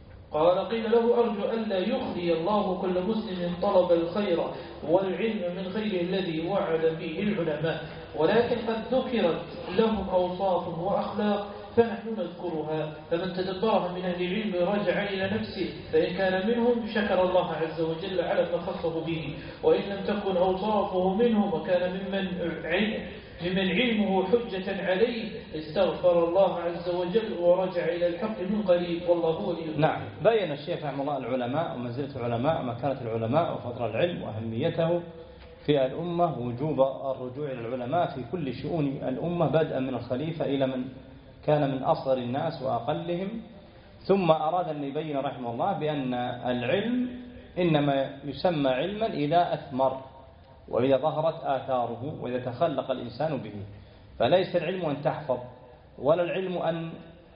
قال قيل له أرجو ألا يخلي الله كل مسلم طلب الخير والعلم من خيره الذي وعد فيه العلماء، ولكن قد ذكرت لهم أوصاف وأخلاق فنحن نذكرها، فمن تدبرها من أهل العلم رجع إلى نفسه، فإن كان منهم شكر الله عز وجل على ما خصه به، وإن لم تكن أوصافه منهم وكان ممن علم ممن علمه حجة عليه استغفر الله عز وجل ورجع إلى الحق من قريب، والله ولي. نعم. بين الشيخ رحمه الله العلماء ومنزلة العلماء ومكانة العلماء وفضل العلم وأهميته في الأمة، وجوب الرجوع إلى العلماء في كل شؤون الأمة بدءا من الخليفة إلى من كان من أصغر الناس وأقلهم. ثم أراد أن يبين رحمه الله بأن العلم إنما يسمى علما إذا أثمر وإذا ظهرت آثاره وإذا تخلق الإنسان به، فليس العلم أن تحفظ ولا العلم أن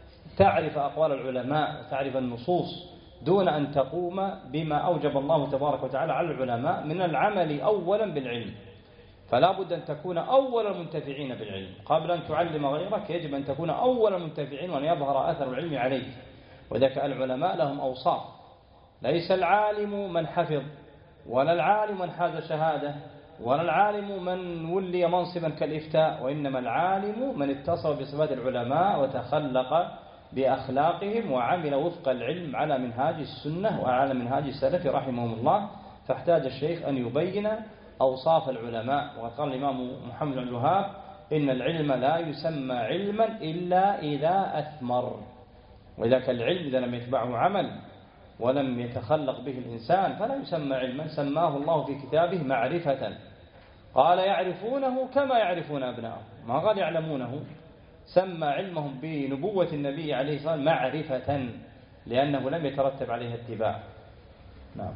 تعرف أقوال العلماء وتعرف النصوص دون أن تقوم بما أوجب الله تبارك وتعالى على العلماء من العمل أولا بالعلم. فلا بد أن تكون أول المنتفعين بالعلم قبل أن تعلم غيرك، يجب أن تكون أول المنتفعين وأن يظهر أثر العلم عليك. وذلك العلماء لهم أوصاف، ليس العالم من حفظ ولا العالم من حاز شهادة ولا العالم من ولي منصبا كالإفتاء، وإنما العالم من اتصف بصفات العلماء وتخلق بأخلاقهم وعمل وفق العلم على منهاج السنة وعلى منهاج السلف رحمهم الله. فاحتاج الشيخ أن يبين أوصاف العلماء. وقال الإمام محمد بن الوهاب إن العلم لا يسمى علما إلا إذا أثمر، وإذا العلم إذا لم يتبعه عمل ولم يتخلق به الإنسان فلا يسمى علما. سماه الله في كتابه معرفة، قال يعرفونه كما يعرفون أبنائهم، ما قال يعلمونه. سمى علمهم بنبوة النبي عليه الصلاة والسلام معرفة لأنه لم يترتب عليه اتباع. نعم.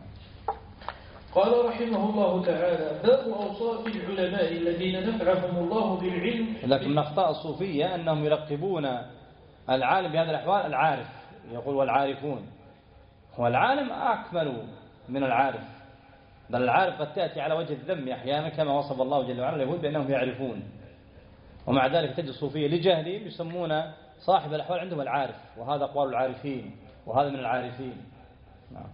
قال رحمه الله تعالى باب أوصاف العلماء الذين نفعهم الله بالعلم. لكن من أخطاء الصوفية أنهم يلقبون العالم بهذه الأحوال العارف، يقول والعارفون، والعالم أكمل من العارف، بل العارف قد تأتي على وجه الذم أحيانا كما وصف الله جل وعلا اليهود بأنهم يعرفون، ومع ذلك تجد الصوفية لجهلهم يسمون صاحب الأحوال عندهم العارف، وهذا أقوال العارفين وهذا من العارفين. نعم.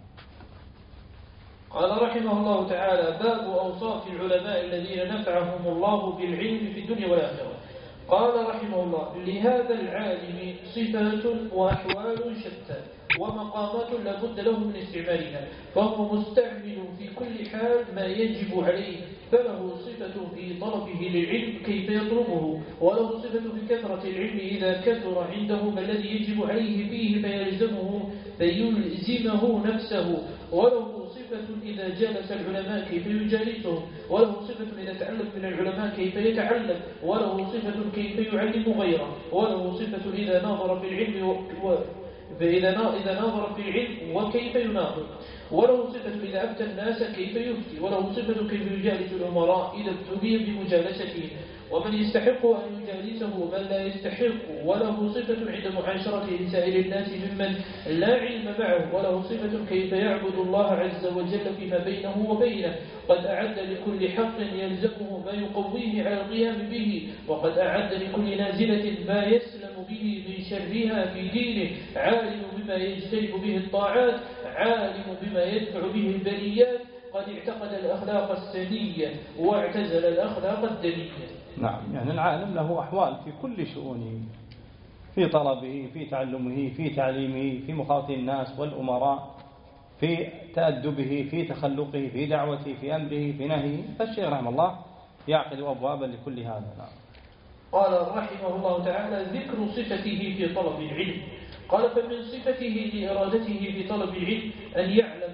قال رحمه الله تعالى باب أوصاف العلماء الذين نفعهم الله بالعلم في الدنيا والآخرة. قال رحمه الله لهذا العالم صفات وأحوال شتى ومقامات لا بد له من استعمالها، فهو مستعمل في كل حال ما يجب عليه، فله صفة في طلبه للعلم كيف يطلبه، وله صفة في كثرة العلم إذا كثر عنده ما الذي يجب عليه فيه فيلزمه فيلزمه نفسه، وله صفة إذا جالس العلماء كيف يجالسهم، وله صفة إذا تعلم من العلماء كيف يتعلم، وله صفة كيف يعلم غيره، وله صفة إذا ناظر في العلم و... فإذا إذا ناظر في العلم وكيف يناظر، وله صفة إذا أفتى الناس كيف يفتي، وله صفة كيف يجالس الأمراء إذا ابتلي بمجالسته، ومن يستحق أن يجالسه ومن لا يستحق، وله صفة عند معاشرته لسائر الناس ممن لا علم معه، وله صفة كيف يعبد الله عز وجل فيما بينه وبينه، قد أعد لكل حق يلزمه ما يقويه على القيام به، وقد أعد لكل نازلة ما يسلم به من شرها في دينه، عالم بما يجتنب به الطاعات، عالم بما يدفع به البليات، قد اعتقد الأخلاق السنية واعتزل الأخلاق الدنية. نعم، يعني العالم له أحوال في كل شؤونه، في طلبه، في تعلمه، في تعليمه، في مخاطب الناس والأمراء، في تأدبه، في تخلقه، في دعوته، في أمره، في نهيه. فالشيخ رحمه الله يعقد أبوابا لكل هذا. نعم. قال رحمه الله تعالى ذكر صفته في طلب العلم. قال فمن صفته لإرادته في طلب العلم أن يعلم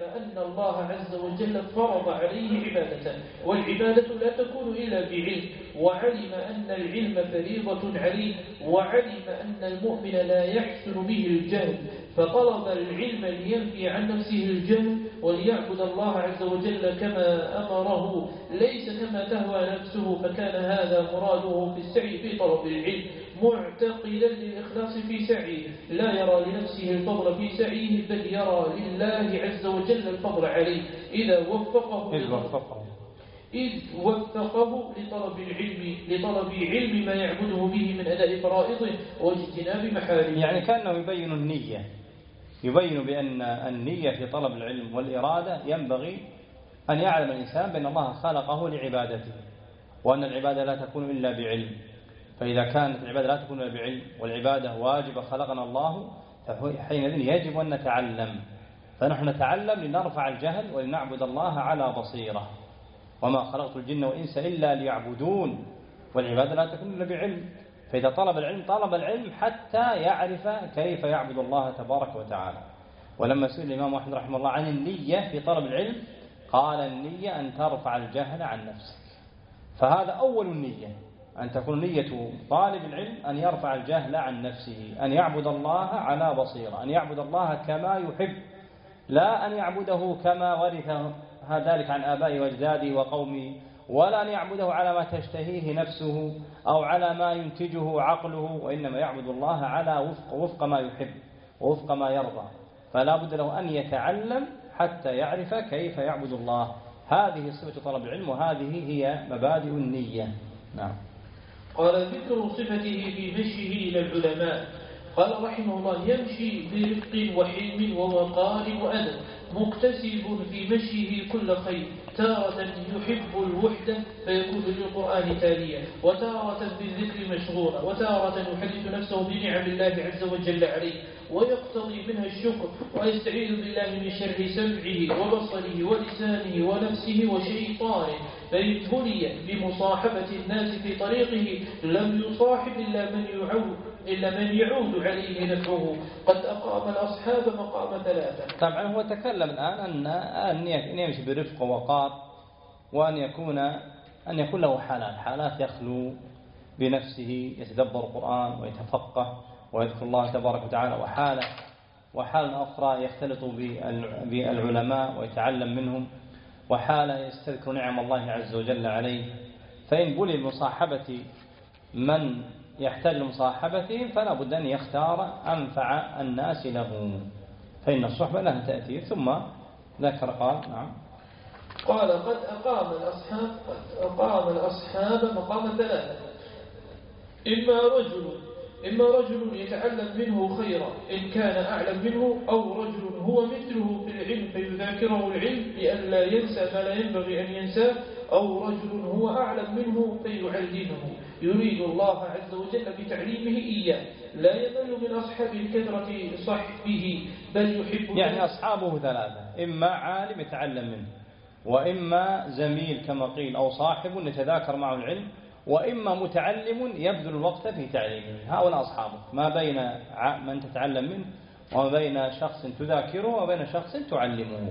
أن الله عز وجل فرض عليه عبادة، والعبادة لا تكون إلا بعلم، وعلم أن العلم فريضة عليه، وعلم أن المؤمن لا يحسن به الجهل، فطلب العلم لينفي عن نفسه الجهل وليعبد الله عز وجل كما أمره ليس كما تهوى نفسه، فكان هذا مراده في السعي في طلب العلم، معتقدا للإخلاص في سعيه، لا يرى لنفسه الفضل في سعيه بل يرى لله عز وجل الفضل عليه إذا وفقه إذ وفقه إذ وفقه لطلب العلم لطلب علم ما يعبده به من أداء فرائضه واجتناب محارمه. يعني كأنه يبين النية، يبين بأن النية في طلب العلم والإرادة ينبغي أن يعلم الإنسان بأن الله خلقه لعبادته، وأن العبادة لا تكون إلا بعلم، فإذا كانت العبادة لا تكون إلا بعلم والعبادة واجبة خلقنا الله، فحينئذ يجب أن نتعلم، فنحن نتعلم لنرفع الجهل ولنعبد الله على بصيرة، وما خلقت الجن والإنس إلا ليعبدون، والعبادة لا تكون إلا بعلم، فإذا طلب العلم طلب العلم حتى يعرف كيف يعبد الله تبارك وتعالى. ولما سئل الإمام أحمد رحمه الله عن النية في طلب العلم قال النية أن ترفع الجهل عن نفسك، فهذا أول النية، أن تكون نية طالب العلم أن يرفع الجهل عن نفسه، أن يعبد الله على بصيرة، أن يعبد الله كما يحب، لا أن يعبده كما ورث ذلك عن آبائه وأجداده وقومه، ولا أن يعبده على ما تشتهيه نفسه أو على ما ينتجه عقله، وإنما يعبد الله على وفق, وفق ما يحب ووفق ما يرضى، فلا بد له أن يتعلم حتى يعرف كيف يعبد الله. هذه صفة طلب العلم، وهذه هي مبادئ النية. نعم. قال ذكر صفته في مشيه إلى العلماء. قال رحمه الله يمشي برفق وحلم ووقار وأدب، مكتسب في مشيه كل خير، تارة يحب الوحدة فيكون للقرآن تاليا، وتارة بالذكر مشغولا، وتارة يحدث نفسه بنعم الله عز وجل عليه ويقتضي منها الشكر، ويستعيذ بالله من شر سمعه وبصره ولسانه ونفسه وشيطانه، فإن بلي بمصاحبة الناس في طريقه لم يصاحب إلا من يعود إلا من يعود عليه نفعه، قد أقام الأصحاب مقام ثلاثة. طبعا هو تكلم الآن أن أن يمشي برفق ووقار، وأن يكون أن يكون له حالات حالات يخلو بنفسه يتدبر القرآن ويتفقه ويذكر الله تبارك وتعالى، وحالة وحالة أخرى يختلط بالعلماء ويتعلم منهم، وحالة يستذكر نعم الله عز وجل عليه. فإن بلي بمصاحبة من يحتاج لمصاحبته فلا بد أن يختار أنفع الناس له، فإن الصحبة لها تأثير. ثم ذكر قال نعم قال قد أقام الأصحاب قد أقام الأصحاب مقام ثلاثة، إما رجل إما رجل يتعلم منه خيرا إن كان أعلم منه، أو رجل هو مثله في العلم فيذاكره العلم لئلا ينسى ما لا ينبغي أن ينساه، أو رجل هو أعلم منه فيعلمه، يريد الله عز وجل بتعليمه إياه، لا يمل من أصحاب الكثرة صحبه بل يحب. يعني أصحابه ثلاثة، إما عالم يتعلم منه، وإما زميل كما قيل أو صاحب يتذاكر معه العلم، وإما متعلم يبذل الوقت في تعليمه. هؤلاء أصحابه، ما بين من تتعلم منه وما بين شخص تذاكره وبين شخص تعلمه.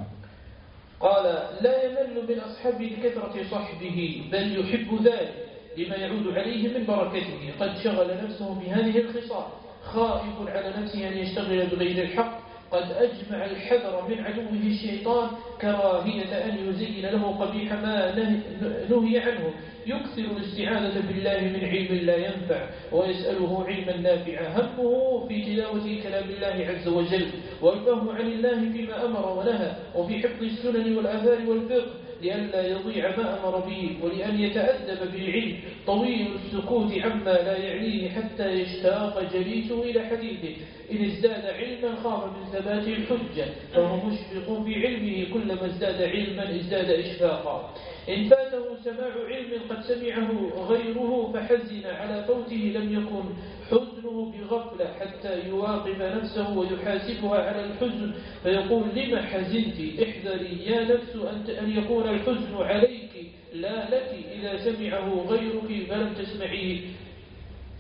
قال لا يمل من أصحاب الكثرة صحبه بل يحب ذلك لما يعود عليه من بركته، قد شغل نفسه بهذه الخصال، خائف على نفسه أن يشتغل بغير الحق، قد أجمع الحذر من عدوه الشيطان، كراهية أن يزين له قبيح ما نهي عنه، يكثر الاستعاذة بالله من علم لا ينفع ويسأله علما نافعا، همه في تلاوة كلام الله عز وجل والفهم عن الله فيما أمر ونهى، وفي حفظ السنن والآثار والفقه لئلا يضيع ما أمر به، ولأن يتأدب بالعلم، طويل السكوت عما لا يعنيه حتى يشتاق جليسه إلى حديثه، إن ازداد علما خاف من ثبات الحجة، فهو مشفق في علمه كلما ازداد علما ازداد إشفاقا، إن فاته سماع علم قد سمعه غيره فحزن على فوته لم يكن حزنه بغفلة حتى يواقب نفسه ويحاسبها على الحزن، فيقول لما حزنت؟ احذري يا نفس أن يكون الحزن عليك لا لك، إذا سمعه غيرك فلم تسمعيه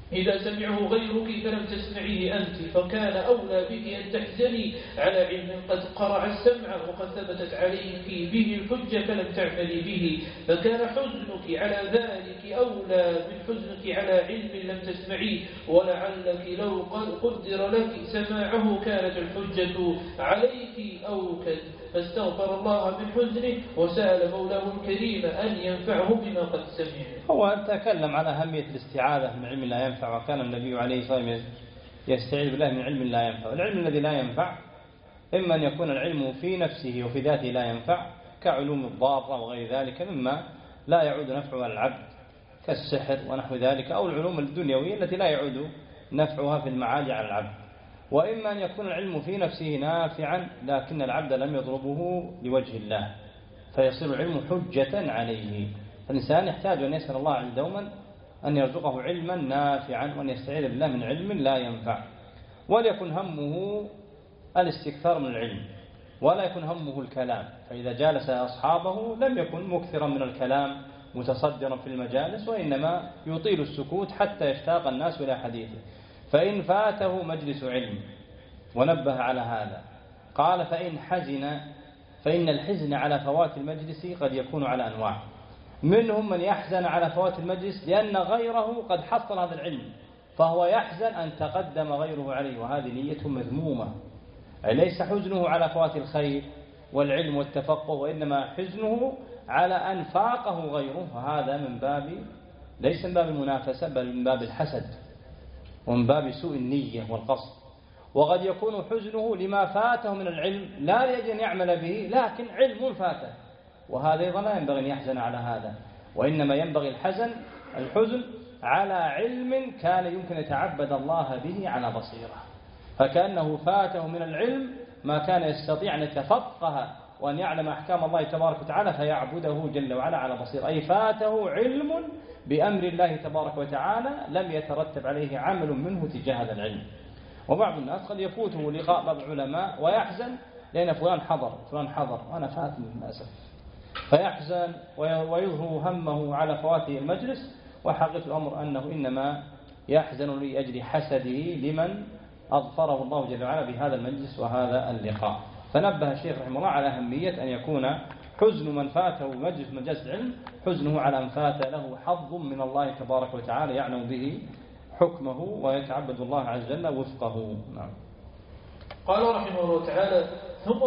إذا سمعه غيرك فلم تسمعيه أنت، فكان أولى بك أن تحزني على علم قد قرع السمع وقد ثبتت عليك به الحجة فلم تعملي به، فكان حزنك على ذلك أولى من حزنك على علم لم تسمعيه، ولعلك لو قدر لك سماعه كانت الحجة عليك أوكد، فاستغفر الله من حزنه وسأل مولاه الكريم أن ينفعه بما قد سمع. هو تكلم على أهمية الاستعاذة من علم لا ينفع، وكان النبي عليه الصلاة والسلام يستعيذ بالله من علم لا ينفع. العلم الذي لا ينفع إما أن يكون العلم في نفسه وفي ذاته لا ينفع كعلوم الضارة وغير ذلك مما لا يعود نفعها على العبد كالسحر ونحو ذلك، أو العلوم الدنيوية التي لا يعود نفعها في المعالي على العبد. وإما أن يكون العلم في نفسه نافعا لكن العبد لم يطلبه لوجه الله فيصير العلم حجة عليه. الإنسان يحتاج أن يسأل الله عز دوما أن يرزقه علما نافعا وأن يستعيذ بالله من علم لا ينفع، وليكن همه الاستكثار من العلم ولا يكن همه الكلام، فإذا جالس أصحابه لم يكن مكثرا من الكلام متصدرا في المجالس، وإنما يطيل السكوت حتى يشتاق الناس إلى حديثه. فإن فاته مجلس علم ونبه على هذا قال فإن حزن فإن الحزن على فوات المجلس قد يكون على أنواع، منهم من يحزن على فوات المجلس لأن غيره قد حصل هذا العلم فهو يحزن أن تقدم غيره عليه، وهذه نية مذمومة، ليس حزنه على فوات الخير والعلم والتفقه، وإنما حزنه على أن فاقه غيره، وهذا من باب ليس من باب المنافسة بل من باب الحسد ومن باب سوء النية والقصد. وقد يكون حزنه لما فاته من العلم لا لأجل أن يعمل به لكن علم فاته، وهذا أيضا لا ينبغي أن يحزن على هذا، وإنما ينبغي الحزن الحزن على علم كان يمكن يتعبد الله به على بصيرة، فكأنه فاته من العلم ما كان يستطيع أن يتفقه وأن يعلم أحكام الله تبارك وتعالى فيعبده جل وعلا على بصيرة، أي فاته علم بأمر الله تبارك وتعالى لم يترتب عليه عمل منه تجاه هذا العلم. وبعض الناس قد يفوته لقاء بعض العلماء ويحزن لأن فلان حضر فلان حضر وأنا فاتني للأسف، فيحزن ويظهر همه على فواته المجلس، وحقيقة الأمر أنه إنما يحزن لأجل حسده لمن أظفره الله جل وعلا بهذا المجلس وهذا اللقاء. فنبه الشيخ رحمه الله على أهمية أن يكون حزن من فاته مجلس مجلس العلم حزنه على أن فات له حظ من الله تبارك وتعالى يعلم به حكمه ويتعبد الله عز وجل وفقه. نعم. قال رحمه الله تعالى: ثم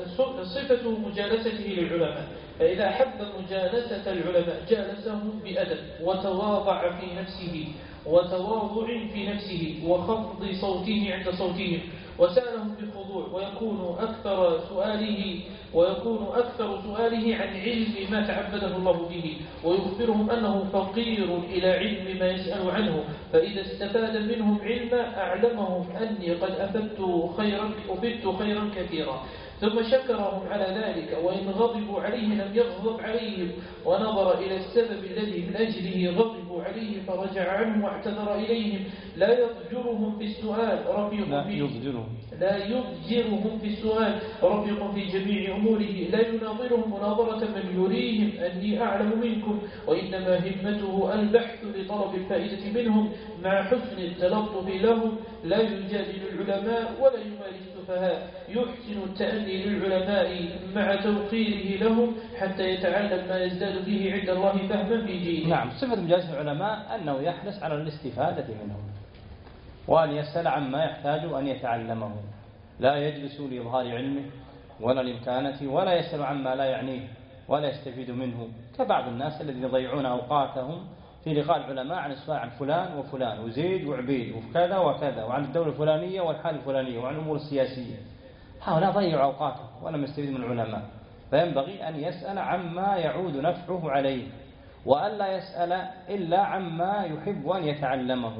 صفة مجالسته للعلماء، فإذا أحب مجالسة العلماء جالسهم بأدب وتواضع في نفسه وتواضع في نفسه وخفض صوته عند صوتهم، وسألهم بخضوع، ويكون أكثر سؤاله ويكون أكثر سؤاله عن علم ما تعبده الله به، ويخبرهم أنه فقير إلى علم ما يسأل عنه، فإذا استفاد منهم علما أعلمهم أني قد أفدت خيرا أفدت خيرا كثيرا، ثم شكرهم على ذلك، وإن غضبوا عليه لم يغضب عليهم، ونظر إلى السبب الذي من أجله غضبوا عليه فرجع عنه واعتذر إليهم، لا يضجرهم في السؤال رفيق لا في يضجرهم لا يضجرهم في السؤال رفيق في جميع أموره، لا يناظرهم مناظرة من يريهم أني أعلم منكم، وإنما همته البحث لطلب الفائدة منهم مع حسن التلطف لهم، لا يجادل العلماء ولا يماري السفهاء، يحسن التأني للعلماء مع توقيره لهم حتى يتعلم ما يزداد به عند الله فهما في دينه. نعم. صفة مجالسة العلماء أنه يحرص على الاستفادة منهم وأن يسأل عما يحتاج أن يتعلمه، لا يجلس لإظهار علمه ولا لإمكانته، ولا يسأل عما لا يعنيه ولا يستفيد منه، كبعض الناس الذين يضيعون أوقاتهم في لقاء العلماء عن السؤال عن فلان وفلان وزيد وعبيد وكذا وكذا وعن الدولة الفلانية والحال الفلانية وعن الأمور السياسية. هؤلاء ضيعوا أوقاتهم ولم يستفيدوا من العلماء، فينبغي أن يسأل عما يعود نفعه عليه، وألا يسأل إلا عما يحب أن يتعلمه.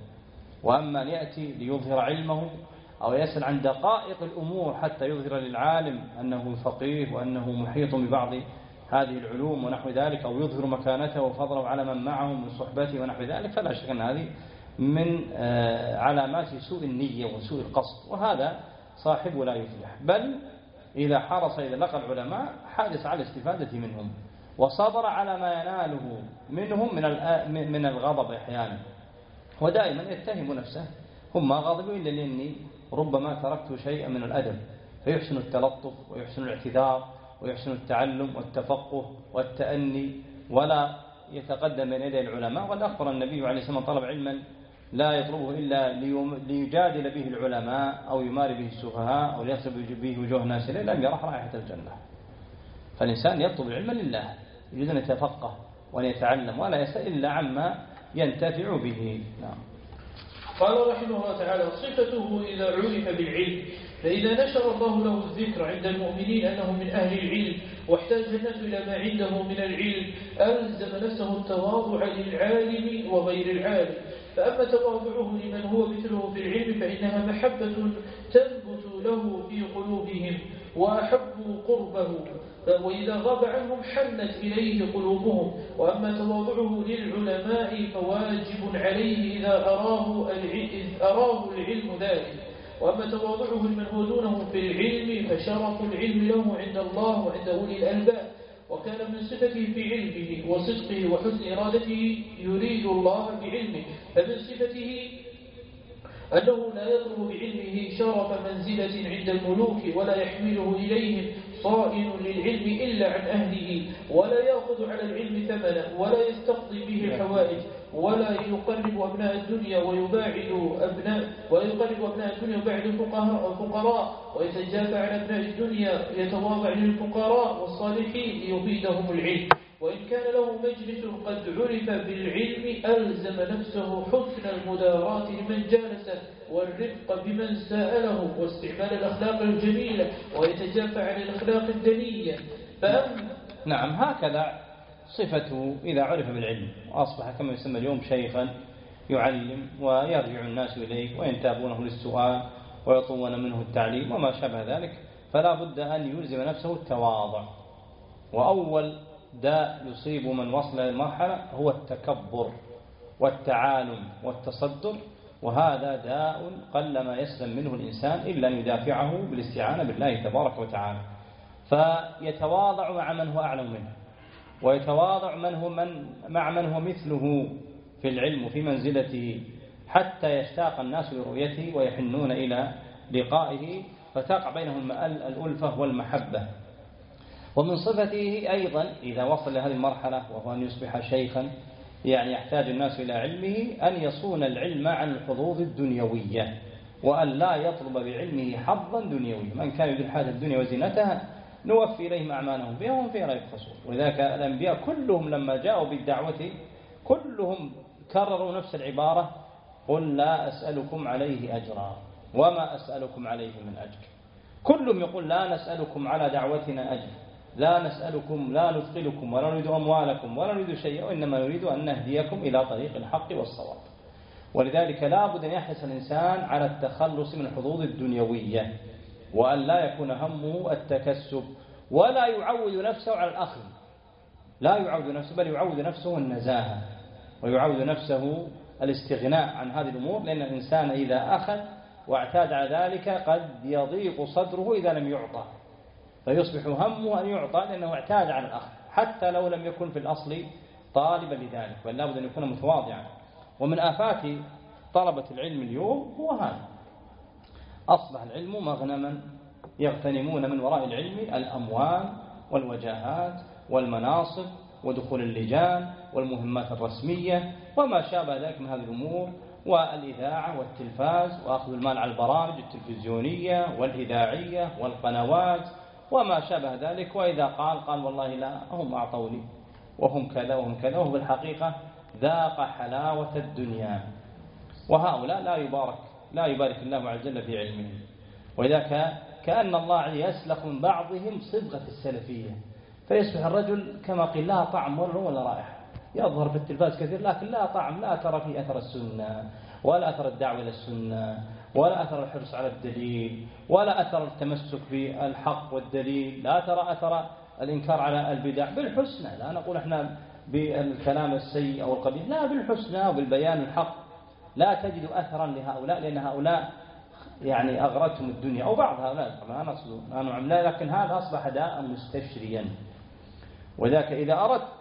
وأما أن يأتي ليظهر علمه أو يسأل عن دقائق الأمور حتى يظهر للعالم أنه فقيه وأنه محيط ببعض هذه العلوم ونحو ذلك، أو يظهر مكانته وفضله على من معه من صحبته ونحو ذلك، فلا شك أن هذه من علامات سوء النية وسوء القصد، وهذا صاحبه لا يفلح. بل إذا حرص إذا لقى العلماء حرص على الاستفادة منهم وصبر على ما يناله منهم من من الغضب أحيانا، هو دائما يتهم نفسه، هم ما غاضبوا إلا لأني ربما تركت شيئا من الأدب، فيحسن التلطف ويحسن الاعتذار ويحسن التعلم والتفقه والتأني ولا يتقدم بين يدي العلماء. وقد أخبر النبي عليه الصلاة والسلام طلب علما لا يطلبه إلا ليجادل به العلماء أو يماري به السفهاء أو ليصب به وجوه الناس إليه لم يرح رائحة الجنة. فالإنسان يطلب العلم لله، يجوز أن يتفقه وأن يتعلم ولا يسأل إلا عما ينتفع به. نعم. قال رحمه الله تعالى: صفته إذا عرف بالعلم، فإذا نشر الله له الذكر عند المؤمنين أنه من أهل العلم واحتاج الناس إلى ما عنده من العلم ألزم نفسه التواضع للعالم وغير العالم. فأما تواضعه لمن هو مثله في العلم فإنها محبة تنبت له في قلوبهم وأحبوا قربه، وإذا غاب عنهم حنت إليه قلوبهم. وأما تواضعه للعلماء فواجب عليه إذا أراه العلم, أراه العلم ذلك. وأما تواضعه لمن هو دونه في العلم فشرف العلم له عند الله وعند أولي الألباب. وكان من صفته في علمه وصدقه وحسن إرادته يريد الله بعلمه. فمن صفته أنه لا يطلب بعلمه شرف منزلة عند الملوك ولا يحمله إليهم صائن للعلم إلا عن أهله، ولا يأخذ على العلم ثمنا ولا يستقضي به الحوائج، ولا يقرب أبناء الدنيا ويباعد أبناء ولا يقرب أبناء الدنيا ويباعد الفقراء، ويتجافى عن أبناء الدنيا يتواضع للفقراء والصالحين ليفيدهم العلم. وإن كان له مجلس قد عرف بالعلم ألزم نفسه حسن المداراة لمن جالسه والرفق بمن سأله واستعمال الأخلاق الجميلة ويتجافى عن الأخلاق الدنية. فأم نعم، هكذا صفته إذا عرف بالعلم وأصبح كما يسمى اليوم شيخا يعلم ويرجع الناس إليه وينتابونه للسؤال ويطلبون منه التعليم وما شابه ذلك، فلا بد أن يلزم نفسه التواضع. وأول داء يصيب من وصل للمرحلة هو التكبر والتعالم والتصدر، وهذا داء قلما يسلم منه الإنسان إلا أن يدافعه بالاستعانة بالله تبارك وتعالى. فيتواضع مع من هو أعلم منه، ويتواضع من هو من مع من هو مثله في العلم وفي منزلته، حتى يشتاق الناس لرؤيته ويحنون إلى لقائه، فتقع بينهم الألفة والمحبة. ومن صفته أيضا إذا وصل لهذه المرحلة وهو أن يصبح شيخا، يعني يحتاج الناس إلى علمه، أن يصون العلم عن الحظوظ الدنيوية وأن لا يطلب بعلمه حظا دنيوي. من كان يريد الحياة الدنيا وزينتها نوفي إليهم أعمالهم فيها وهم فيها لا يبخسون. ولذلك الأنبياء كلهم لما جاءوا بالدعوة كلهم كرروا نفس العبارة: قل لا أسألكم عليه أجرا وما أسألكم عليه من أجر. كلهم يقول لا نسألكم على دعوتنا أجر، لا نسألكم، لا نثقلكم ولا نريد أموالكم ولا نريد شيئا، وإنما نريد أن نهديكم إلى طريق الحق والصواب. ولذلك لا بد أن يحرص الإنسان على التخلص من الحظوظ الدنيوية، وأن لا يكون همه التكسب، ولا يعود نفسه على الأخذ، لا يعود نفسه بل يعود نفسه النزاهة ويعود نفسه الاستغناء عن هذه الأمور. لأن الإنسان إذا أخذ واعتاد على ذلك قد يضيق صدره إذا لم يعطى، فيصبح همه أن يعطى لأنه اعتاد على الأخذ حتى لو لم يكن في الأصل طالبا لذلك، بل لابد أن يكون متواضعا. ومن آفات طلبة العلم اليوم هو هذا: أصبح العلم مغنما يغتنمون من وراء العلم الأموال والوجاهات والمناصب ودخول اللجان والمهمات الرسمية وما شابه ذلك من هذه الأمور، والإذاعة والتلفاز وأخذ المال على البرامج التلفزيونية والإذاعية والقنوات وما شابه ذلك. وإذا قال قال والله لا هم أعطوني وهم كذا وهم كذا، وهو بالحقيقة ذاق حلاوة الدنيا. وهؤلاء لا يبارك لا يبارك الله عز وجل في علمهم. وإذا كأن الله يسلخ من بعضهم صبغة السلفية، فيصبح الرجل كما قيل لا طعم ولا رائحة، يظهر في التلفاز كثير لكن لا طعم، لا ترى في أثر السنة ولا أثر الدعوة إلى السنة ولا أثر الحرص على الدليل ولا أثر التمسك بالحق والدليل، لا ترى أثر الإنكار على البدع بالحسنى. لا نقول احنا بالكلام السيء أو القبيح، لا، بالحسنى وبالبيان الحق. لا تجد أثرا لهؤلاء، لأن هؤلاء يعني أغرتهم الدنيا، أو بعض هؤلاء ما نقصد، لكن هذا أصبح داء مستشريا. وذاك إذا أردت